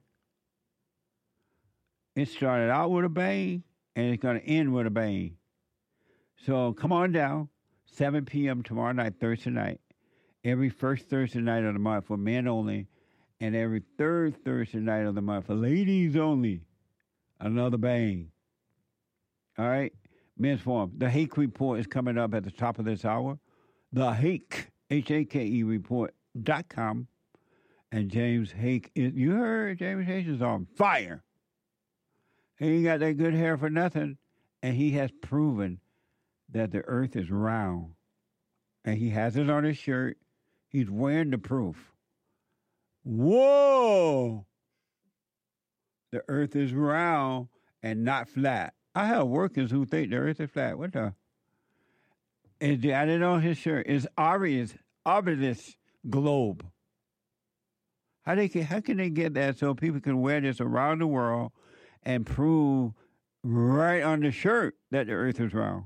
Speaker 2: It started out with a bang, and it's going to end with a bang. So come on down. seven p.m. tomorrow night, Thursday night. Every first Thursday night of the month for men only. And every third Thursday night of the month for ladies only. Another bang. All right? Men's Forum. The Hake Report is coming up at the top of this hour. The Hake, H A K E report dot com. And James Hake, is, you heard James Hake is on fire. He ain't got that good hair for nothing. And he has proven that the earth is round. And he has it on his shirt. He's wearing the proof. Whoa! The earth is round and not flat. I have workers who think the earth is flat. What the? It's got it on his shirt. It's obvious, obvious globe. How they can, how can they get that so people can wear this around the world and prove right on the shirt that the earth is round?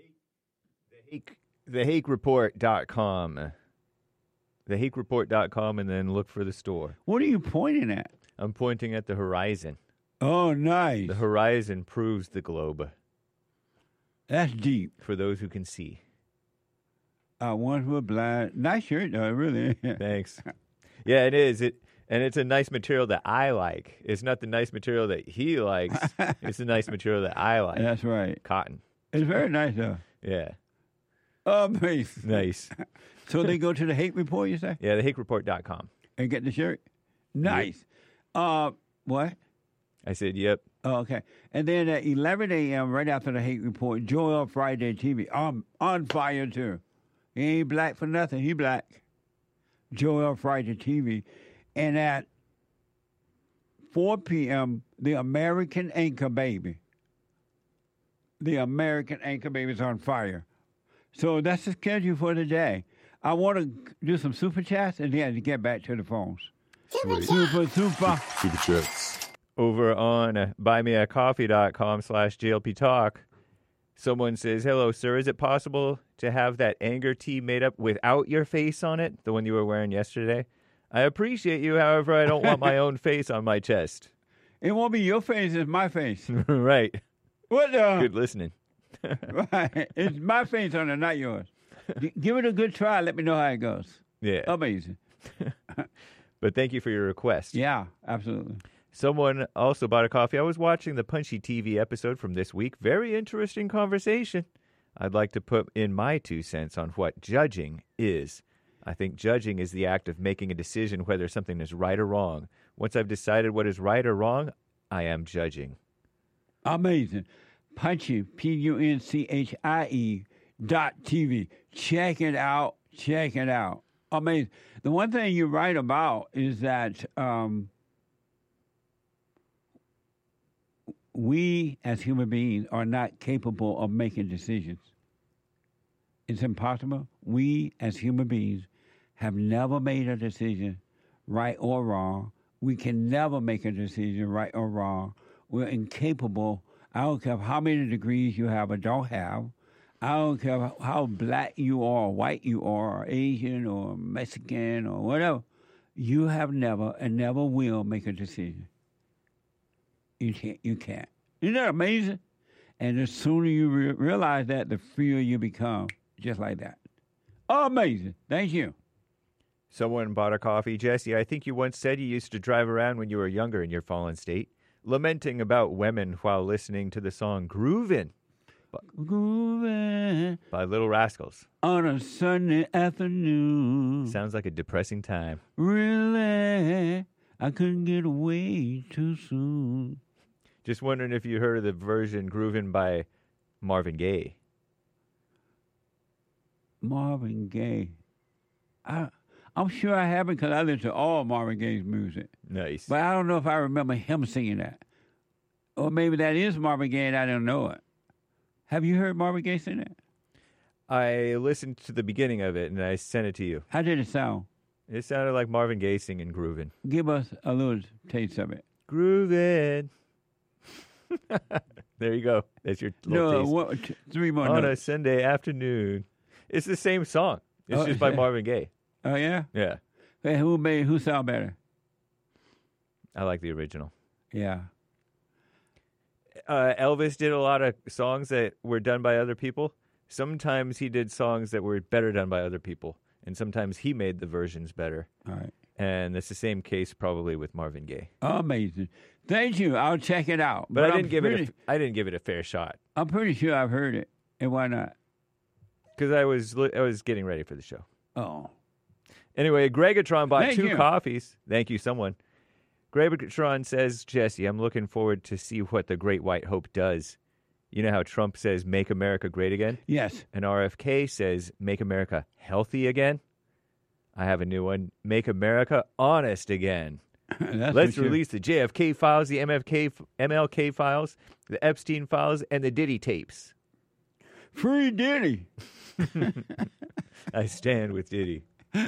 Speaker 12: the hake report dot com. the hake report dot com, and then look for the store.
Speaker 2: What are you pointing at?
Speaker 12: I'm pointing at the horizon.
Speaker 2: Oh, nice.
Speaker 12: The horizon proves the globe.
Speaker 2: That's deep.
Speaker 12: For those who can see.
Speaker 2: Uh, ones who are blind. Nice shirt, though, really.
Speaker 12: Thanks. Yeah, it is. It And it's a nice material that I like. It's not the nice material that he likes. It's the nice material that I like.
Speaker 2: That's right.
Speaker 12: Cotton.
Speaker 2: It's very nice, though.
Speaker 12: Yeah.
Speaker 2: Oh, nice.
Speaker 12: Nice.
Speaker 2: So they go to the Hake Report, you say?
Speaker 12: Yeah, the hake report dot com.
Speaker 2: And get the shirt? Nice. Yep. Uh, what?
Speaker 12: I said, yep.
Speaker 2: Oh, okay. And then at eleven a.m., right after the Hake Report, Joel Friday T V. I'm on fire, too. He ain't black for nothing. He black. Joel Friday T V. And at four p.m., the American Anchor Baby. The American Anchor Baby is on fire. So that's the schedule for today. I want to do some super chats and then get back to the phones. Super, super, super.
Speaker 17: Super chats.
Speaker 12: Over on uh, buymeacoffee.com slash JLP Talk, someone says, hello, sir. Is it possible to have that anger tee made up without your face on it? The one you were wearing yesterday? I appreciate you. However, I don't want my own face on my chest.
Speaker 2: It won't be your face. It's my face.
Speaker 12: Right.
Speaker 2: What the?
Speaker 12: Good listening.
Speaker 2: Right. It's my face on it, not yours. G- give it a good try. Let me know how it goes.
Speaker 12: Yeah.
Speaker 2: Amazing.
Speaker 12: But thank you for your request.
Speaker 2: Yeah, absolutely.
Speaker 12: Someone also bought a coffee. I was watching the Punchy T V episode from this week. Very interesting conversation. I'd like to put in my two cents on what judging is. I think judging is the act of making a decision whether something is right or wrong. Once I've decided what is right or wrong, I am judging.
Speaker 2: Amazing. Punchy, P U N C H I E dot T V. Check it out. Check it out. Amazing. The one thing you write about is that um, we as human beings are not capable of making decisions. It's impossible. We as human beings have never made a decision, right or wrong. We can never make a decision, right or wrong. We're incapable. I don't care how many degrees you have or don't have. I don't care how black you are, or white you are, or Asian or Mexican or whatever. You have never and never will make a decision. You can't. You can't. Isn't that amazing? And the sooner you re- realize that, the freer you become. Just like that. Amazing. Thank you.
Speaker 12: Someone bought a coffee. Jesse, I think you once said you used to drive around when you were younger in your fallen state, lamenting about women while listening to the song Groovin'.
Speaker 2: Groovin'.
Speaker 12: By Little Rascals.
Speaker 2: On a Sunday afternoon.
Speaker 12: Sounds like a depressing time.
Speaker 2: Really? I couldn't get away too soon.
Speaker 12: Just wondering if you heard of the version Groovin' by Marvin Gaye.
Speaker 2: Marvin Gaye. I, I'm sure I haven't because I listen to all Marvin Gaye's music.
Speaker 12: Nice.
Speaker 2: But I don't know if I remember him singing that. Or maybe that is Marvin Gaye and I don't know it. Have you heard Marvin Gaye sing that?
Speaker 12: I listened to the beginning of it and I sent it to you.
Speaker 2: How did it sound?
Speaker 12: It sounded like Marvin Gaye singing Groovin'.
Speaker 2: Give us a little taste of it.
Speaker 12: Groovin'. There you go. That's your little
Speaker 2: no,
Speaker 12: taste.
Speaker 2: What, t- three more
Speaker 12: On
Speaker 2: notes.
Speaker 12: a Sunday afternoon. It's the same song. It's
Speaker 2: Oh,
Speaker 12: just by
Speaker 2: yeah.
Speaker 12: Marvin Gaye.
Speaker 2: Oh, yeah?
Speaker 12: Yeah.
Speaker 2: Hey, who made, who sound better?
Speaker 12: I like the original.
Speaker 2: Yeah.
Speaker 12: Uh, Elvis did a lot of songs that were done by other people. Sometimes he did songs that were better done by other people, and sometimes he made the versions better.
Speaker 2: All right.
Speaker 12: And it's the same case probably with Marvin Gaye.
Speaker 2: Amazing. Thank you. I'll check it out.
Speaker 12: But, I didn't
Speaker 2: I'm
Speaker 12: give
Speaker 2: pretty,
Speaker 12: it. A, I didn't give it a fair shot
Speaker 2: I'm pretty sure I've heard it. And why not?
Speaker 12: because I was li- I was getting ready for the show.
Speaker 2: Oh.
Speaker 12: Anyway, Gregatron bought
Speaker 2: Thank
Speaker 12: two
Speaker 2: you.
Speaker 12: coffees. Thank you, someone. Gregatron says, Jesse, I'm looking forward to see what the Great White Hope does. You know how Trump says, make America great again?
Speaker 2: Yes.
Speaker 12: And R F K says, make America healthy again? I have a new one. Make America honest again.
Speaker 2: That's
Speaker 12: Let's
Speaker 2: what you-
Speaker 12: release the J F K files, the M F K, M L K files, the Epstein files, and the Diddy tapes.
Speaker 2: Free Diddy.
Speaker 12: I stand with Diddy.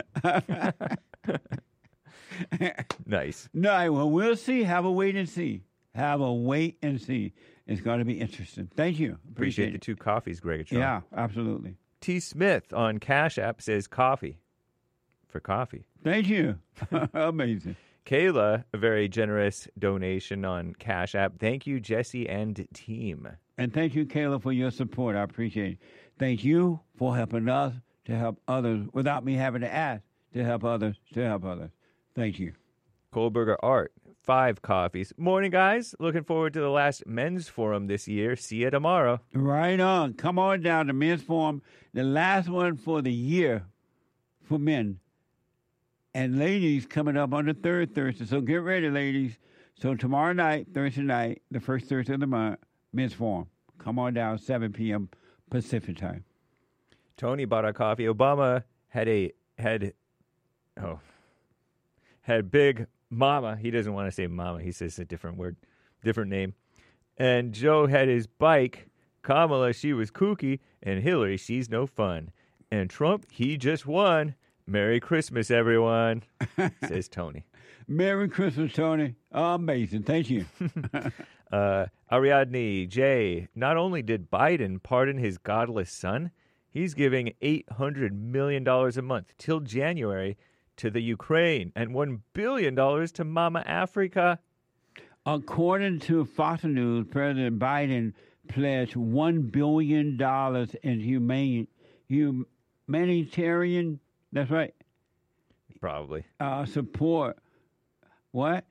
Speaker 12: Nice.
Speaker 2: No, well, we'll see. Have a wait and see. Have a wait and see. It's going to be interesting. Thank you.
Speaker 12: Appreciate,
Speaker 2: Appreciate
Speaker 12: the
Speaker 2: it.
Speaker 12: two coffees, Gregatron.
Speaker 2: Yeah, absolutely.
Speaker 12: T. Smith on Cash App says coffee for coffee.
Speaker 2: Thank you. Amazing.
Speaker 12: Kayla, a very generous donation on Cash App. Thank you, Jesse and team.
Speaker 2: And thank you, Kayla, for your support. I appreciate it. Thank you for helping us to help others without me having to ask to help others to help others. Thank you.
Speaker 12: Kohlberger Art, five coffees. Morning, guys. Looking forward to the last men's forum this year. See you tomorrow.
Speaker 2: Right on. Come on down to Men's Forum, the last one for the year for men. And ladies coming up on the third Thursday. So get ready, ladies. So tomorrow night, Thursday night, the first Thursday of the month, Men's Forum. Come on down, seven p.m. Pacific time.
Speaker 12: Tony bought a coffee. Obama had a had oh had Big Mama. He doesn't want to say Mama. He says a different word, different name. And Joe had his bike. Kamala, she was kooky, and Hillary, she's no fun. And Trump, he just won. Merry Christmas, everyone, says Tony.
Speaker 2: Merry Christmas, Tony. Amazing. Thank you.
Speaker 12: uh, Ariadne J. Not only did Biden pardon his godless son, he's giving eight hundred million dollars a month till January to the Ukraine and one billion dollars to Mama Africa.
Speaker 2: According to Fox News, President Biden pledged one billion dollars in humane, humanitarian, that's right,
Speaker 12: Probably.
Speaker 2: uh, support. What?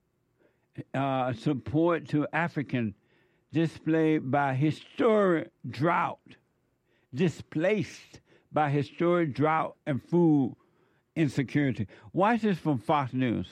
Speaker 2: Uh, support to African displayed by historic drought, displaced by historic drought and food insecurity. Watch this from Fox News.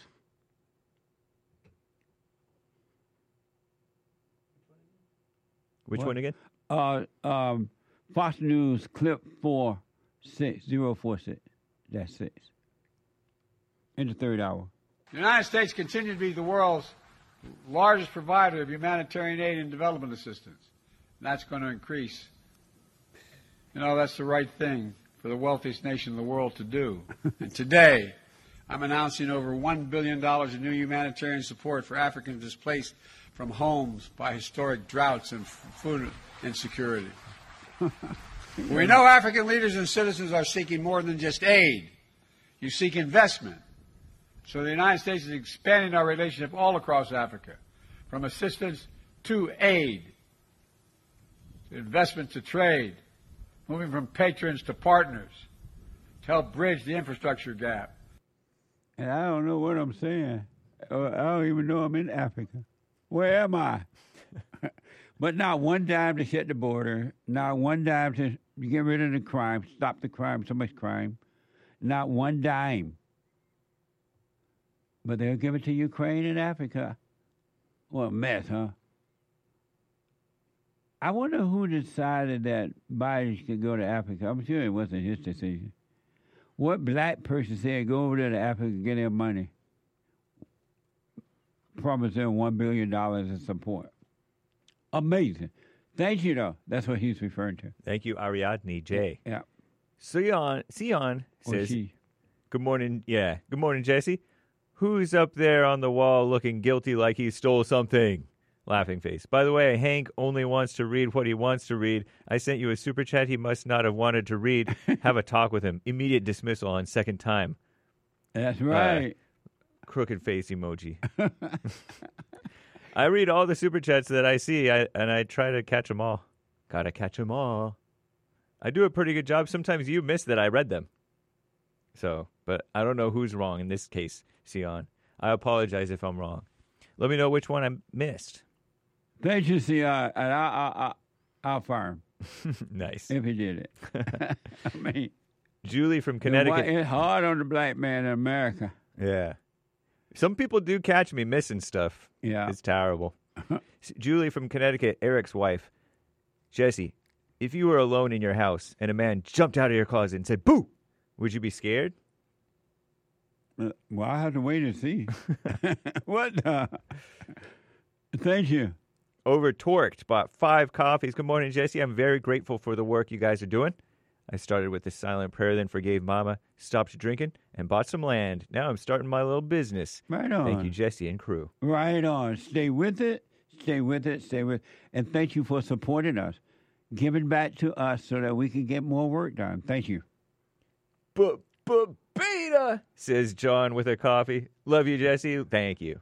Speaker 12: Which
Speaker 2: What?
Speaker 12: one again?
Speaker 2: Uh, um, Fox News clip four six zero four six. That's six. In the third hour.
Speaker 8: The United States continues to be the world's largest provider of humanitarian aid and development assistance. And that's going to increase. You know, that's the right thing for the wealthiest nation in the world to do. And today, I'm announcing over one billion dollars in new humanitarian support for Africans displaced from homes by historic droughts and f- food insecurity. We know African leaders and citizens are seeking more than just aid. You seek investment. So the United States is expanding our relationship all across Africa, from assistance to aid, to investment to trade, moving from patrons to partners to help bridge the infrastructure gap.
Speaker 2: And I don't know what I'm saying. Uh, I don't even know I'm in Africa. Where am I? But not one dime to shut the border. Not one dime to get rid of the crime, stop the crime, so much crime. Not one dime. But they'll give it to Ukraine and Africa. What a mess, huh? I wonder who decided that Biden should go to Africa. I'm sure it wasn't his decision. What black person said go over there to Africa and get their money? Promise them one billion dollars in support. Amazing. Thank you, though. That's what he's referring to.
Speaker 12: Thank you, Ariadne J.
Speaker 2: Yeah.
Speaker 12: Sion, Sion
Speaker 2: Or
Speaker 12: says,
Speaker 2: she.
Speaker 12: good morning. Yeah. Good morning, Jesse. Who's up there on the wall looking guilty like he stole something? Laughing face. By the way, Hank only wants to read what he wants to read. I sent you a super chat he must not have wanted to read. Have a talk with him. Immediate dismissal on second time.
Speaker 2: That's right.
Speaker 12: Uh, crooked face emoji. I read all the super chats that I see, I, and I try to catch them all. Gotta catch them all. I do a pretty good job. Sometimes you miss that I read them. So, but I don't know who's wrong in this case, Sion. I apologize if I'm wrong. Let me know which one I missed.
Speaker 2: Thank you, Sion. And I, I, I, I'll fire him.
Speaker 12: Nice.
Speaker 2: If he did it. I mean,
Speaker 12: Julie from
Speaker 2: the
Speaker 12: Connecticut.
Speaker 2: white- It's hard on the black man in America.
Speaker 12: Yeah. Some people do catch me missing stuff.
Speaker 2: Yeah.
Speaker 12: It's terrible. Julie from Connecticut, Eric's wife. Jesse, if you were alone in your house and a man jumped out of your closet and said, boo, would you be scared?
Speaker 2: Uh, Well, I have to wait and see. What the? Thank you.
Speaker 12: Over Torqued bought five coffees. Good morning, Jesse. I'm very grateful for the work you guys are doing. I started with the silent prayer, then forgave Mama, stopped drinking, and bought some land. Now I'm starting my little business.
Speaker 2: Right on.
Speaker 12: Thank you, Jesse and crew.
Speaker 2: Right on. Stay with it. Stay with it. Stay with And thank you for supporting us. Giving back to us so that we can get more work done. Thank you.
Speaker 12: But, but, beta, says John with a coffee. Love you, Jesse. Thank you.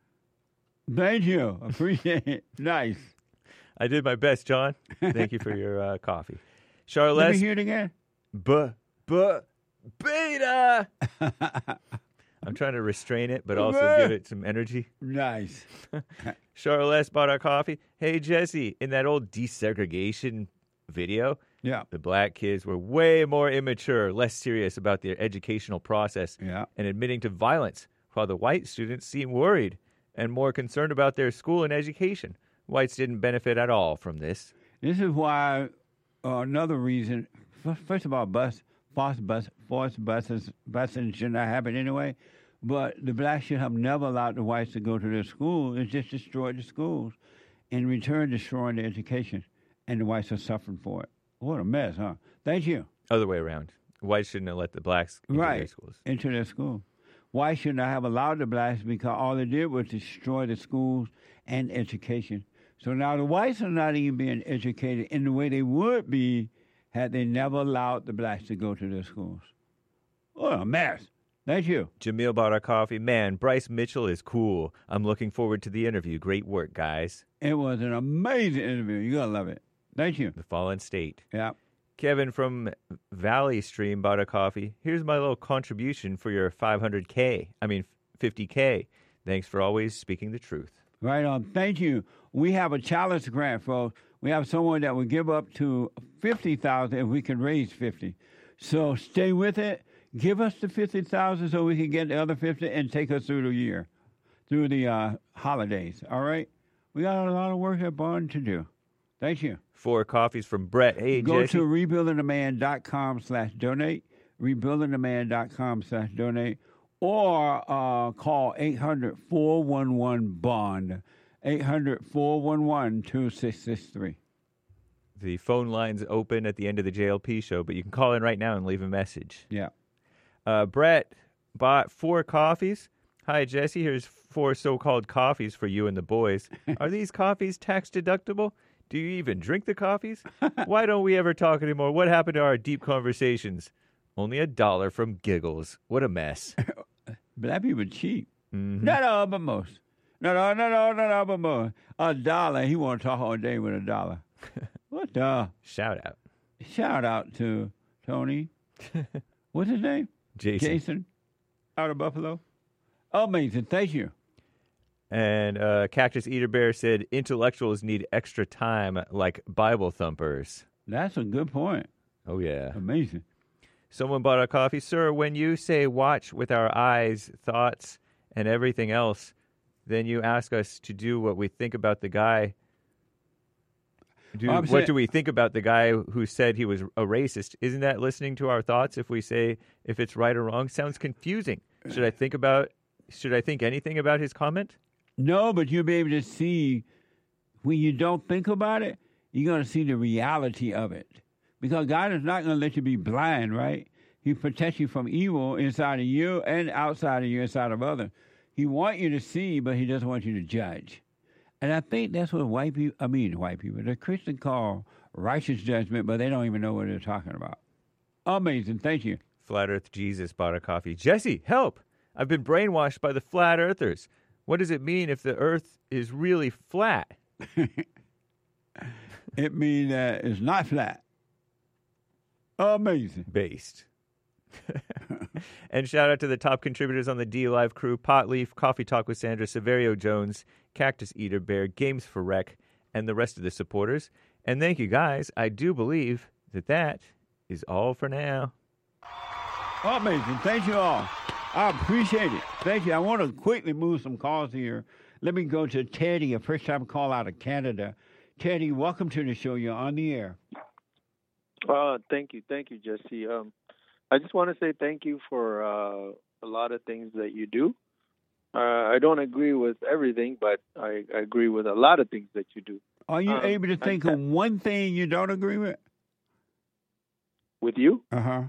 Speaker 2: Thank you. Appreciate it. Nice.
Speaker 12: I did my best, John. Thank you for your uh, coffee.
Speaker 2: Let
Speaker 12: Charlotte.
Speaker 2: me hear it again.
Speaker 12: B, b, beta. I'm trying to restrain it, but also give it some energy.
Speaker 2: Nice.
Speaker 12: Charlotte bought our coffee. Hey, Jesse, in that old desegregation video,
Speaker 2: yeah,
Speaker 12: the black kids were way more immature, less serious about their educational process,
Speaker 2: yeah,
Speaker 12: and admitting to violence, while the white students seemed worried and more concerned about their school and education. Whites didn't benefit at all from this.
Speaker 2: This is why uh, another reason. f- First of all, bus, false bus, false buses, busing should not happen anyway. But the blacks should have never allowed the whites to go to their school. It's just destroyed the schools, in return destroying the education, and the whites are suffering for it. What a mess, huh? Thank you.
Speaker 12: Other way around. Whites shouldn't have let the blacks into
Speaker 2: right
Speaker 12: their schools.
Speaker 2: into their school. Why should not have allowed the blacks? Because all they did was destroy the schools and education. So now the whites are not even being educated in the way they would be had they never allowed the blacks to go to their schools. What a mess. Thank you.
Speaker 12: Jamil bought our coffee. Man, Bryce Mitchell is cool. I'm looking forward to the interview. Great work, guys.
Speaker 2: It was an amazing interview. You're going to love it. Thank you.
Speaker 12: The Fallen State.
Speaker 2: Yeah.
Speaker 12: Kevin from Valley Stream bought a coffee. Here's my little contribution for your five hundred K. I mean, fifty K. Thanks for always speaking the truth.
Speaker 2: Right on. Thank you. We have a challenge grant, folks. We have someone that will give up to fifty thousand dollars if we can raise fifty. So stay with it. Give us the fifty thousand so we can get the other fifty and take us through the year, through the uh, holidays. All right? We got a lot of work at Bond to do. Thank you.
Speaker 12: Four coffees from Brett. Hey,
Speaker 2: Go
Speaker 12: Jesse.
Speaker 2: to rebuildingtheman.com slash donate, rebuildingtheman.com slash donate, or uh, call eight hundred, four one one, BOND, eight hundred, four one one, two six six three.
Speaker 12: The phone line's open at the end of the J L P show, but you can call in right now and leave a message.
Speaker 2: Yeah.
Speaker 12: Uh, Brett bought four coffees. Hi, Jesse. Here's four so-called coffees for you and the boys. Are these coffees tax deductible? Do you even drink the coffees? Why don't we ever talk anymore? What happened to our deep conversations? Only a dollar from Giggles. What a mess.
Speaker 2: Black people cheap.
Speaker 12: Mm-hmm.
Speaker 2: No, no, but most. No, no, no, no, no, no, but most. A dollar. He want to talk all day with a dollar. What the?
Speaker 12: Shout out.
Speaker 2: Shout out to Tony. What's his name?
Speaker 12: Jason.
Speaker 2: Jason. Out of Buffalo. Amazing. Thank you.
Speaker 12: And uh, Cactus Eater Bear said intellectuals need extra time like Bible thumpers.
Speaker 2: That's a good point.
Speaker 12: Oh, yeah.
Speaker 2: Amazing.
Speaker 12: Someone bought a coffee. Sir, when you say watch with our eyes, thoughts, and everything else, then you ask us to do what we think about the guy. Do,
Speaker 2: I'm
Speaker 12: what
Speaker 2: saying-
Speaker 12: do we think about the guy who said he was a racist? Isn't that listening to our thoughts if we say if it's right or wrong? Sounds confusing. Should I think about, should I think anything about his comment?
Speaker 2: No, but you'll be able to see when you don't think about it, you're going to see the reality of it. Because God is not going to let you be blind, right? He protects you from evil inside of you and outside of you, inside of others. He wants you to see, but he doesn't want you to judge. And I think that's what white people, I mean white people, the Christian call righteous judgment, but they don't even know what they're talking about. Amazing. Thank you.
Speaker 12: Flat Earth Jesus bought a coffee. Jesse, help. I've been brainwashed by the flat earthers. What does it mean if the earth is really flat?
Speaker 2: It means that it's not flat. Amazing.
Speaker 12: Based. And shout out to the top contributors on the D Live crew: Potleaf, Coffee Talk with Sandra, Severio Jones, Cactus Eater Bear, Games for Rec, and the rest of the supporters. And thank you guys. I do believe that that is all for now.
Speaker 2: Amazing. Thank you all. I appreciate it. Thank you. I want to quickly move some calls here. Let me go to Teddy, a first-time call out of Canada. Teddy, welcome to the show. You're on the air.
Speaker 9: Uh, thank you. Thank you, Jesse. Um, I just want to say thank you for uh, a lot of things that you do. Uh, I don't agree with everything, but I, I agree with a lot of things that you do.
Speaker 2: Are you
Speaker 9: Um,
Speaker 2: able to think
Speaker 9: I-
Speaker 2: of one thing you don't agree with?
Speaker 9: With you?
Speaker 2: Uh-huh.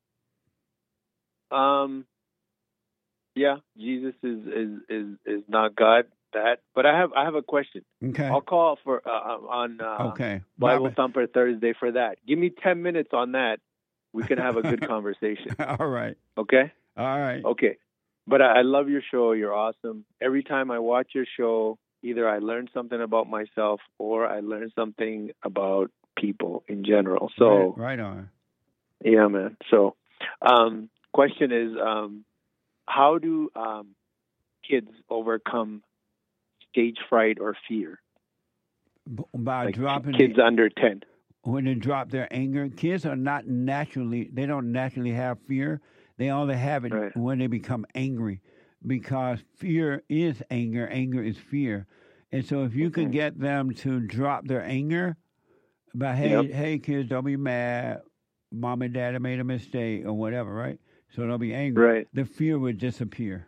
Speaker 9: Um, yeah, Jesus is, is, is, is not God. That, but I have I have a question.
Speaker 2: Okay.
Speaker 9: I'll call for uh, on uh,
Speaker 2: Okay.
Speaker 9: Bible
Speaker 2: Robert-
Speaker 9: Thumper Thursday for that. Give me ten minutes on that. We can have a good conversation.
Speaker 2: All right.
Speaker 9: Okay.
Speaker 2: All right.
Speaker 9: Okay. But I, I love your show. You're awesome. Every time I watch your show, either I learn something about myself or I learn something about people in general. So
Speaker 2: Right, right on.
Speaker 9: yeah, man. So, um, question is, um, how do um, kids overcome stage fright or fear?
Speaker 2: B- By
Speaker 9: Like
Speaker 2: dropping
Speaker 9: kids
Speaker 2: the-
Speaker 9: under ten.
Speaker 2: when they drop their anger. Kids are not naturally, they don't naturally have fear. They only have it when they become angry, because fear is anger, anger is fear. And so if you can get them to drop their anger by, hey,
Speaker 9: Yep.
Speaker 2: hey, kids, don't be mad. Mom and dad made a mistake or whatever, right? So don't be angry.
Speaker 9: Right.
Speaker 2: The fear would disappear.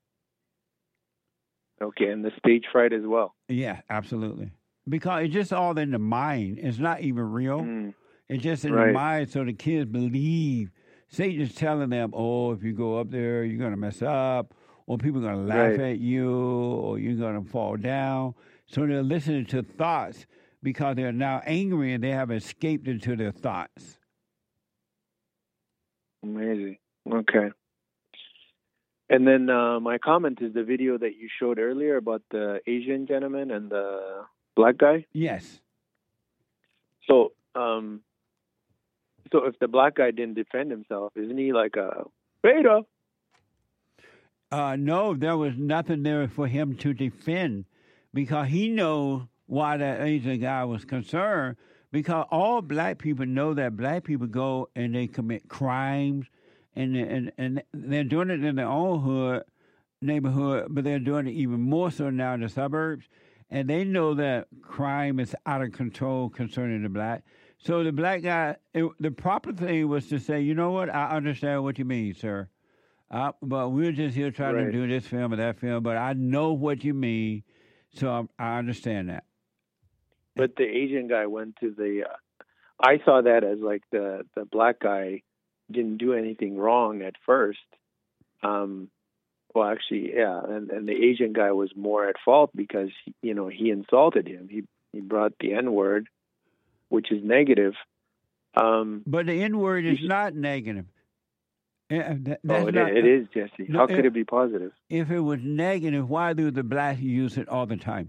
Speaker 9: Okay, and the stage fright as well.
Speaker 2: Yeah, absolutely. Because it's just all in the mind. It's not even real. It's just in the
Speaker 9: Right.
Speaker 2: mind, so the kids believe. Satan's telling them, oh, if you go up there, you're going to mess up, or people are going to laugh
Speaker 9: Right.
Speaker 2: at you, or you're going to fall down. So they're listening to thoughts because they're now angry and they have escaped into their thoughts.
Speaker 9: Amazing. Okay. And then uh, my comment is the video that you showed earlier about the Asian gentleman and the black guy.
Speaker 2: Yes.
Speaker 9: So, um, so if the black guy didn't defend himself, isn't he like a beta?
Speaker 2: Uh, no, there was nothing there for him to defend because he knows why that Asian guy was concerned, because all black people know that black people go and they commit crimes and and and they're doing it in their own hood neighborhood, but they're doing it even more so now in the suburbs. And they know that crime is out of control concerning the black. So the black guy, it, the proper thing was to say, you know what, I understand what you mean, sir. Uh, but we're just here trying
Speaker 9: Right.
Speaker 2: to do this film or that film, but I know what you mean, so I, I understand that.
Speaker 9: But the Asian guy went to the. Uh, I saw that as like the the black guy didn't do anything wrong at first. Um, well, actually, yeah, and, and the Asian guy was more at fault because you know he insulted him. He he brought the N word, which is negative. Um,
Speaker 2: But the N word is not negative. Uh, that- that's
Speaker 9: oh, it,
Speaker 2: not-
Speaker 9: it is, Jesse.
Speaker 2: No,
Speaker 9: How could
Speaker 2: it-
Speaker 9: it be positive?
Speaker 2: If it was negative, why do the blacks use it all the time?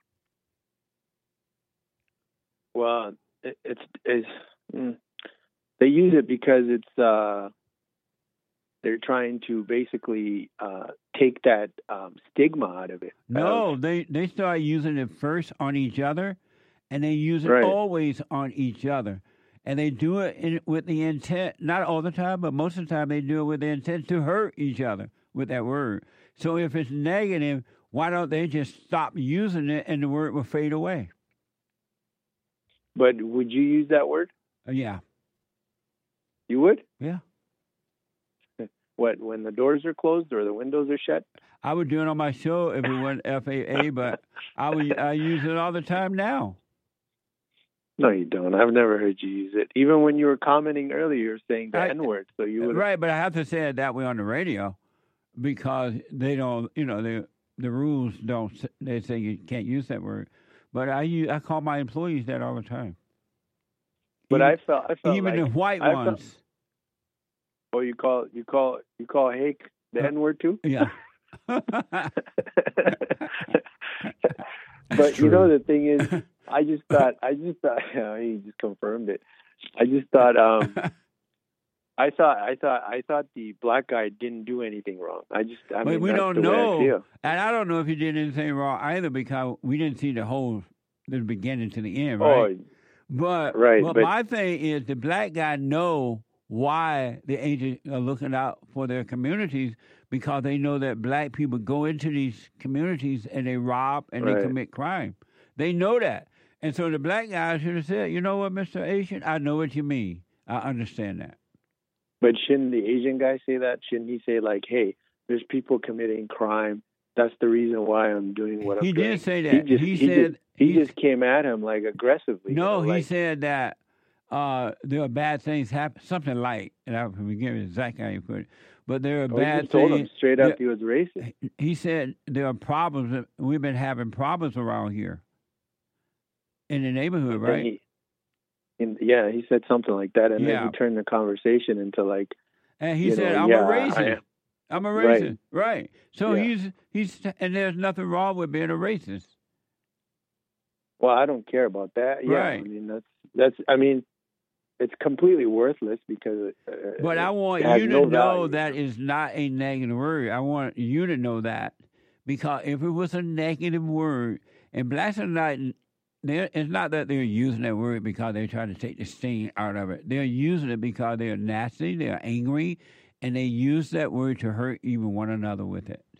Speaker 9: Well, it, it's it's mm, they use it because it's uh, they're trying to basically uh, take that um, stigma out of it.
Speaker 2: No, they they start using it first on each other, and they use it
Speaker 9: Right.
Speaker 2: always on each other. And they do it in, with the intent, not all the time, but most of the time they do it with the intent to hurt each other with that word. So if it's negative, why don't they just stop using it and the word will fade away?
Speaker 9: But would you use that word?
Speaker 2: Uh, yeah.
Speaker 9: You would?
Speaker 2: Yeah.
Speaker 9: What, when the doors are closed or the windows are shut?
Speaker 2: I would do it on my show if it wasn't F A A, but I would I use it all the time now.
Speaker 9: No, you don't. I've never heard you use it. Even when you were commenting earlier, you were saying the
Speaker 2: I-
Speaker 9: N word. So you would
Speaker 2: Right, but I have to say it that way on the radio because they don't, you know, the the rules don't. s- They say you can't use that word, but I use, I call my employees that all the time.
Speaker 9: But
Speaker 2: even,
Speaker 9: I felt I felt
Speaker 2: even
Speaker 9: like
Speaker 2: the white
Speaker 9: I felt-
Speaker 2: ones.
Speaker 9: Oh, you call you call you call Hake the N word too?
Speaker 2: Yeah.
Speaker 9: But you know the thing is, I just thought I just thought he just confirmed it. I just thought um I thought I thought I thought the black guy didn't do anything wrong. I just I
Speaker 2: But
Speaker 9: mean
Speaker 2: we
Speaker 9: that's
Speaker 2: don't
Speaker 9: the way I
Speaker 2: know,
Speaker 9: feel.
Speaker 2: and I don't know if he did anything wrong either because we didn't see the whole the beginning to the end,
Speaker 9: Oh,
Speaker 2: right? But
Speaker 9: right,
Speaker 2: but,
Speaker 9: but-
Speaker 2: my thing is the black guy know why the agents are looking out for their communities because they know that black people go into these communities and they rob and they
Speaker 9: Right.
Speaker 2: commit crime. They know that, and so the black guy should have said, "You know what, Mister Asian, I know what you mean. I understand that."
Speaker 9: But shouldn't the Asian guy say that? Shouldn't he say like, "Hey, there's people committing crime. That's the reason why I'm doing what I'm
Speaker 2: He
Speaker 9: doing."
Speaker 2: did say that.
Speaker 9: He just
Speaker 2: He
Speaker 9: he
Speaker 2: said-
Speaker 9: just, he
Speaker 2: he-
Speaker 9: just came at him like aggressively.
Speaker 2: No,
Speaker 9: you know,
Speaker 2: he
Speaker 9: like,
Speaker 2: said that uh, there are bad things happen, something like, and I forget exactly how you put it, but there are
Speaker 9: oh, he
Speaker 2: bad
Speaker 9: just told him
Speaker 2: things.
Speaker 9: straight up
Speaker 2: there-
Speaker 9: he was racist.
Speaker 2: He said there are problems. that- We've been having problems around here in the neighborhood,
Speaker 9: And
Speaker 2: right?
Speaker 9: he- and yeah, he said something like that, and
Speaker 2: Yeah.
Speaker 9: then he turned the conversation into like,
Speaker 2: And he
Speaker 9: you
Speaker 2: said,
Speaker 9: know,
Speaker 2: "I'm
Speaker 9: yeah,
Speaker 2: a
Speaker 9: I
Speaker 2: racist.
Speaker 9: am.
Speaker 2: I'm a
Speaker 9: Right.
Speaker 2: racist." Right. So
Speaker 9: Yeah.
Speaker 2: he's he's and there's nothing wrong with being a racist.
Speaker 9: Well, I don't care about that. Yeah,
Speaker 2: Right.
Speaker 9: I mean that's that's. I mean, it's completely worthless because. Uh,
Speaker 2: But I
Speaker 9: it
Speaker 2: want
Speaker 9: has
Speaker 2: you to
Speaker 9: no
Speaker 2: know
Speaker 9: value.
Speaker 2: that is not a negative word. I want you to know that because if it was a negative word, and blacks are not, they're- it's not that they're using that word because they're trying to take the sting out of it. They're using it because they're nasty, they're angry, and they use that word to hurt even one another with it.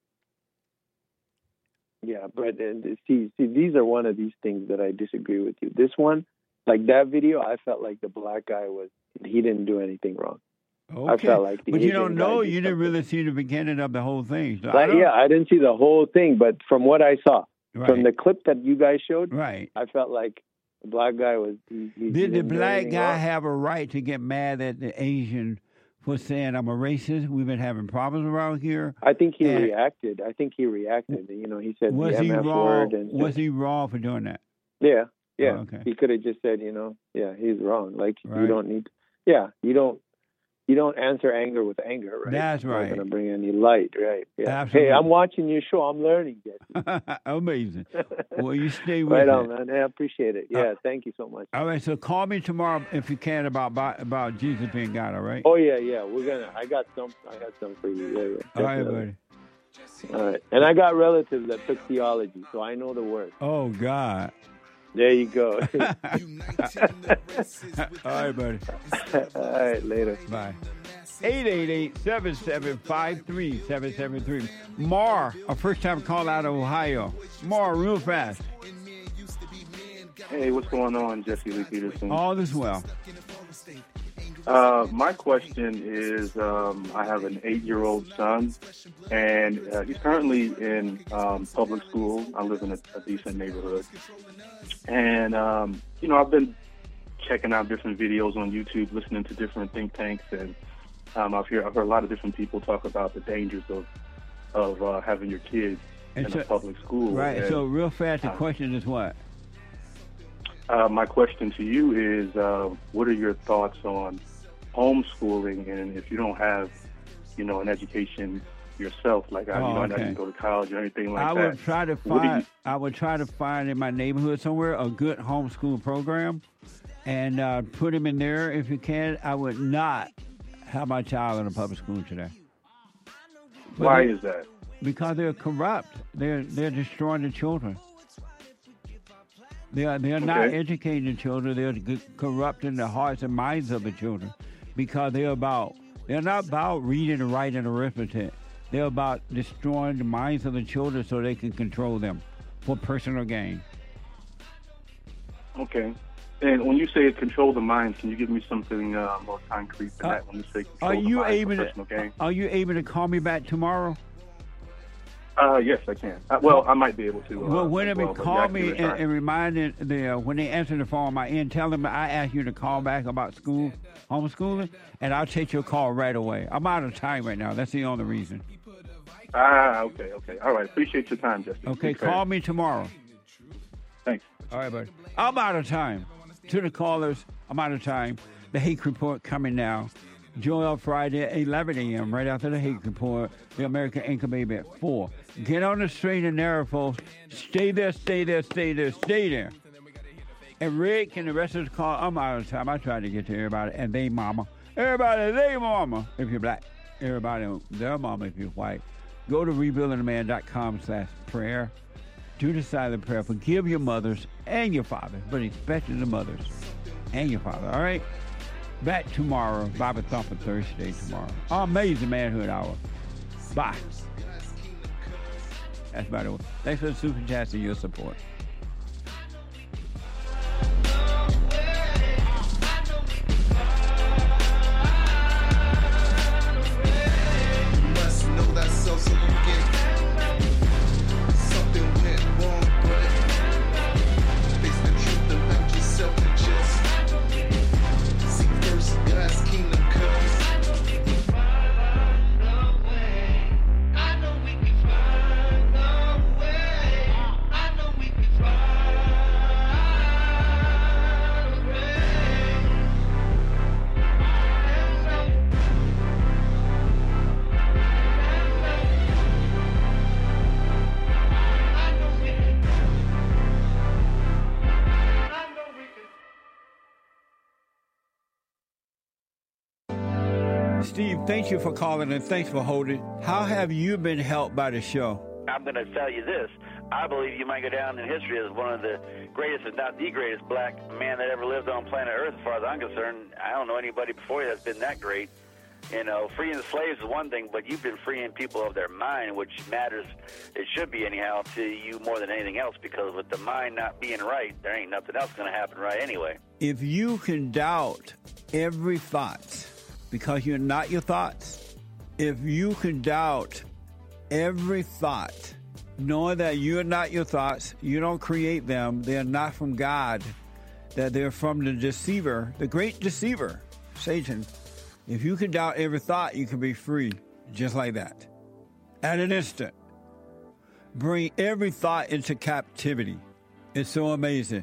Speaker 9: Yeah, but and see, see, these are one of these things that I disagree with you. This one, like that video, I felt like the black guy was he didn't do anything wrong. I
Speaker 2: Okay.
Speaker 9: felt like the
Speaker 2: but you
Speaker 9: Asian
Speaker 2: don't
Speaker 9: guy
Speaker 2: know.
Speaker 9: did
Speaker 2: You didn't really see the beginning of the whole thing. So I
Speaker 9: Like,
Speaker 2: don't-
Speaker 9: yeah, I didn't see the whole thing, but from what I saw,
Speaker 2: Right.
Speaker 9: from the clip that you guys showed,
Speaker 2: right.
Speaker 9: I felt like the black guy was. He, he
Speaker 2: Did the
Speaker 9: didn't do
Speaker 2: black
Speaker 9: anything
Speaker 2: guy
Speaker 9: wrong.
Speaker 2: have a right to get mad at the Asian for saying I'm a racist? We've been having problems around here.
Speaker 9: I think he
Speaker 2: And
Speaker 9: reacted. I think he reacted. You know, he said
Speaker 2: Was
Speaker 9: the
Speaker 2: he
Speaker 9: M F
Speaker 2: wrong?
Speaker 9: word, and
Speaker 2: Was he wrong for doing that?
Speaker 9: yeah, yeah.
Speaker 2: Oh, okay.
Speaker 9: He could have just said, you know, yeah, he's wrong. Like you
Speaker 2: Right.
Speaker 9: don't need. Yeah, you don't. You don't answer anger with anger, right?
Speaker 2: That's
Speaker 9: It's
Speaker 2: right.
Speaker 9: not going to bring any light, right? Yeah.
Speaker 2: Absolutely.
Speaker 9: Hey, I'm watching your show. I'm learning. Jesse.
Speaker 2: Amazing. Well, you stay with
Speaker 9: right
Speaker 2: it.
Speaker 9: on, man. I appreciate it. Yeah, thank you so much.
Speaker 2: All right, so call me tomorrow if you can about about, about Jesus being God. All right.
Speaker 9: Oh yeah, yeah. We're gonna. I got some. I got some for you. Yeah, yeah.
Speaker 2: All right,
Speaker 9: definitely.
Speaker 2: buddy.
Speaker 9: All right. And I got relatives that took theology, so I know the word.
Speaker 2: Oh God.
Speaker 9: There you go.
Speaker 2: All right, buddy.
Speaker 9: All right, later.
Speaker 2: Bye. eight eight eight, seven seven five, three seven seven three. Mar, a first-time call out of Ohio. Mar, real fast.
Speaker 15: Hey, what's going on, Jesse Lee Peterson?
Speaker 2: All is well.
Speaker 15: Uh, my question is, um, I have an eight-year-old son, and uh, he's currently in um, public school. I live in a, a decent neighborhood. And, um, you know, I've been checking out different videos on YouTube, listening to different think tanks, and um, I've, heard, I've heard a lot of different people talk about the dangers of of uh, having your kids
Speaker 2: And
Speaker 15: in
Speaker 2: so-
Speaker 15: a public school.
Speaker 2: Right,
Speaker 15: And,
Speaker 2: so real fast, the
Speaker 15: uh,
Speaker 2: question is what?
Speaker 15: Uh, my question to you is, uh, what are your thoughts on homeschooling, and if you don't have, you know, an education yourself, like I,
Speaker 2: Oh,
Speaker 15: you know, I
Speaker 2: okay.
Speaker 15: didn't go to college or anything like
Speaker 2: I
Speaker 15: that.
Speaker 2: would try to
Speaker 15: what do you-
Speaker 2: find. I would try to find in my neighborhood somewhere a good homeschool program, and uh, put him in there if you can. I would not have my child in a public school today. But
Speaker 15: Why
Speaker 2: they-
Speaker 15: is that?
Speaker 2: Because they're corrupt. They're they're destroying the children. They are they are not
Speaker 15: Okay.
Speaker 2: educating the children. They're g- corrupting the hearts and minds of the children, because they're about they're not about reading and writing and arithmetic. They're about destroying the minds of the children so they can control them for personal gain.
Speaker 15: Okay. And when you say control the mind, can you give me something uh, more concrete than
Speaker 2: Uh,
Speaker 15: that? When you say control
Speaker 2: Are
Speaker 15: the
Speaker 2: you
Speaker 15: mind
Speaker 2: able
Speaker 15: for
Speaker 2: to
Speaker 15: personal gain?
Speaker 2: Are you able to call me back tomorrow?
Speaker 15: Uh, yes, I can. Uh, well, I might be able to. Uh,
Speaker 2: Well,
Speaker 15: as
Speaker 2: whenever
Speaker 15: well, but
Speaker 2: call
Speaker 15: yeah, I can
Speaker 2: me
Speaker 15: give it a
Speaker 2: and,
Speaker 15: try.
Speaker 2: and remind it, the uh, when they answer the phone on my end, tell them I asked you to call back about school, homeschooling, and I'll take your call right away. I'm out of time right now. That's the only reason.
Speaker 15: Ah, okay, okay. All right. Appreciate your time, Jesse.
Speaker 2: Okay,
Speaker 15: Take care.
Speaker 2: call me tomorrow.
Speaker 15: Thanks.
Speaker 2: All right, buddy. I'm out of time. To the callers, I'm out of time. The Hake Report coming now. Joel Friday at eleven a.m. right after the Hake Report. The American Anchor Baby at four. Get on the straight and narrow, folks. Stay there, stay there, stay there, stay there. And Rick and the rest of the call, I'm out of time. I tried to get to everybody and they mama. Everybody, they mama if you're black. Everybody, their mama if you're white. Go to rebuilding the man dot com slash prayer. Do the silent prayer. Forgive your mothers and your fathers, but especially the mothers and your father, all right? Back tomorrow, Bible Thumper Thursday tomorrow. Amazing Manhood Hour. Bye. That's about it. Thanks for the super chats and your support.
Speaker 16: Must know that's so, so you get something went wrong, but face the truth about yourself and just seek first God's kingdom comes. I know we can find a way. I know we can find a way.
Speaker 2: Steve, thank you for calling and thanks for holding. How have you been helped by the show?
Speaker 18: I'm going to tell you this. I believe you might go down in history as one of the greatest, if not the greatest, black man that ever lived on planet Earth, as far as I'm concerned. I don't know anybody before you that's been that great. You know, freeing the slaves is one thing, but you've been freeing people of their mind, which matters, it should be anyhow, to you more than anything else, because with the mind not being right, there ain't nothing else going to happen right anyway.
Speaker 2: If you can doubt every thought because you're not your thoughts, if you can doubt every thought, knowing that you're not your thoughts, you don't create them, they're not from God, that they're from the deceiver, the great deceiver, Satan. If you can doubt every thought, you can be free, just like that. At an instant. Bring every thought into captivity. It's so amazing.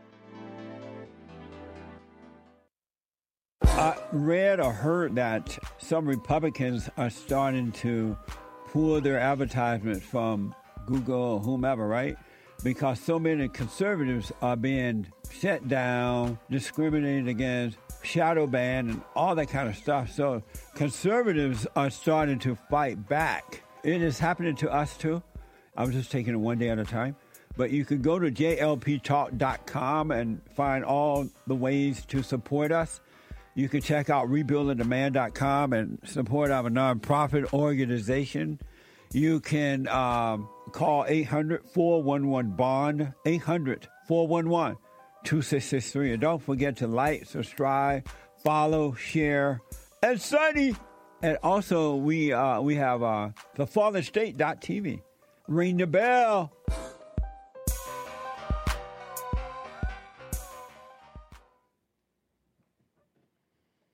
Speaker 2: I read or heard that some Republicans are starting to pull their advertisements from Google or whomever, right? Because so many conservatives are being shut down, discriminated against, shadow banned, and all that kind of stuff. So conservatives are starting to fight back. It is happening to us too. I'm just taking it one day at a time. But you can go to J L P talk dot com and find all the ways to support us. You can check out rebuilding demand dot com and support our nonprofit organization. You can um, call eight hundred, four one one, BOND, eight hundred, four one one, two six six three. And don't forget to like, subscribe, follow, share, and Sunny. And also, we uh, we have uh, the fallen state dot t v. Ring the bell.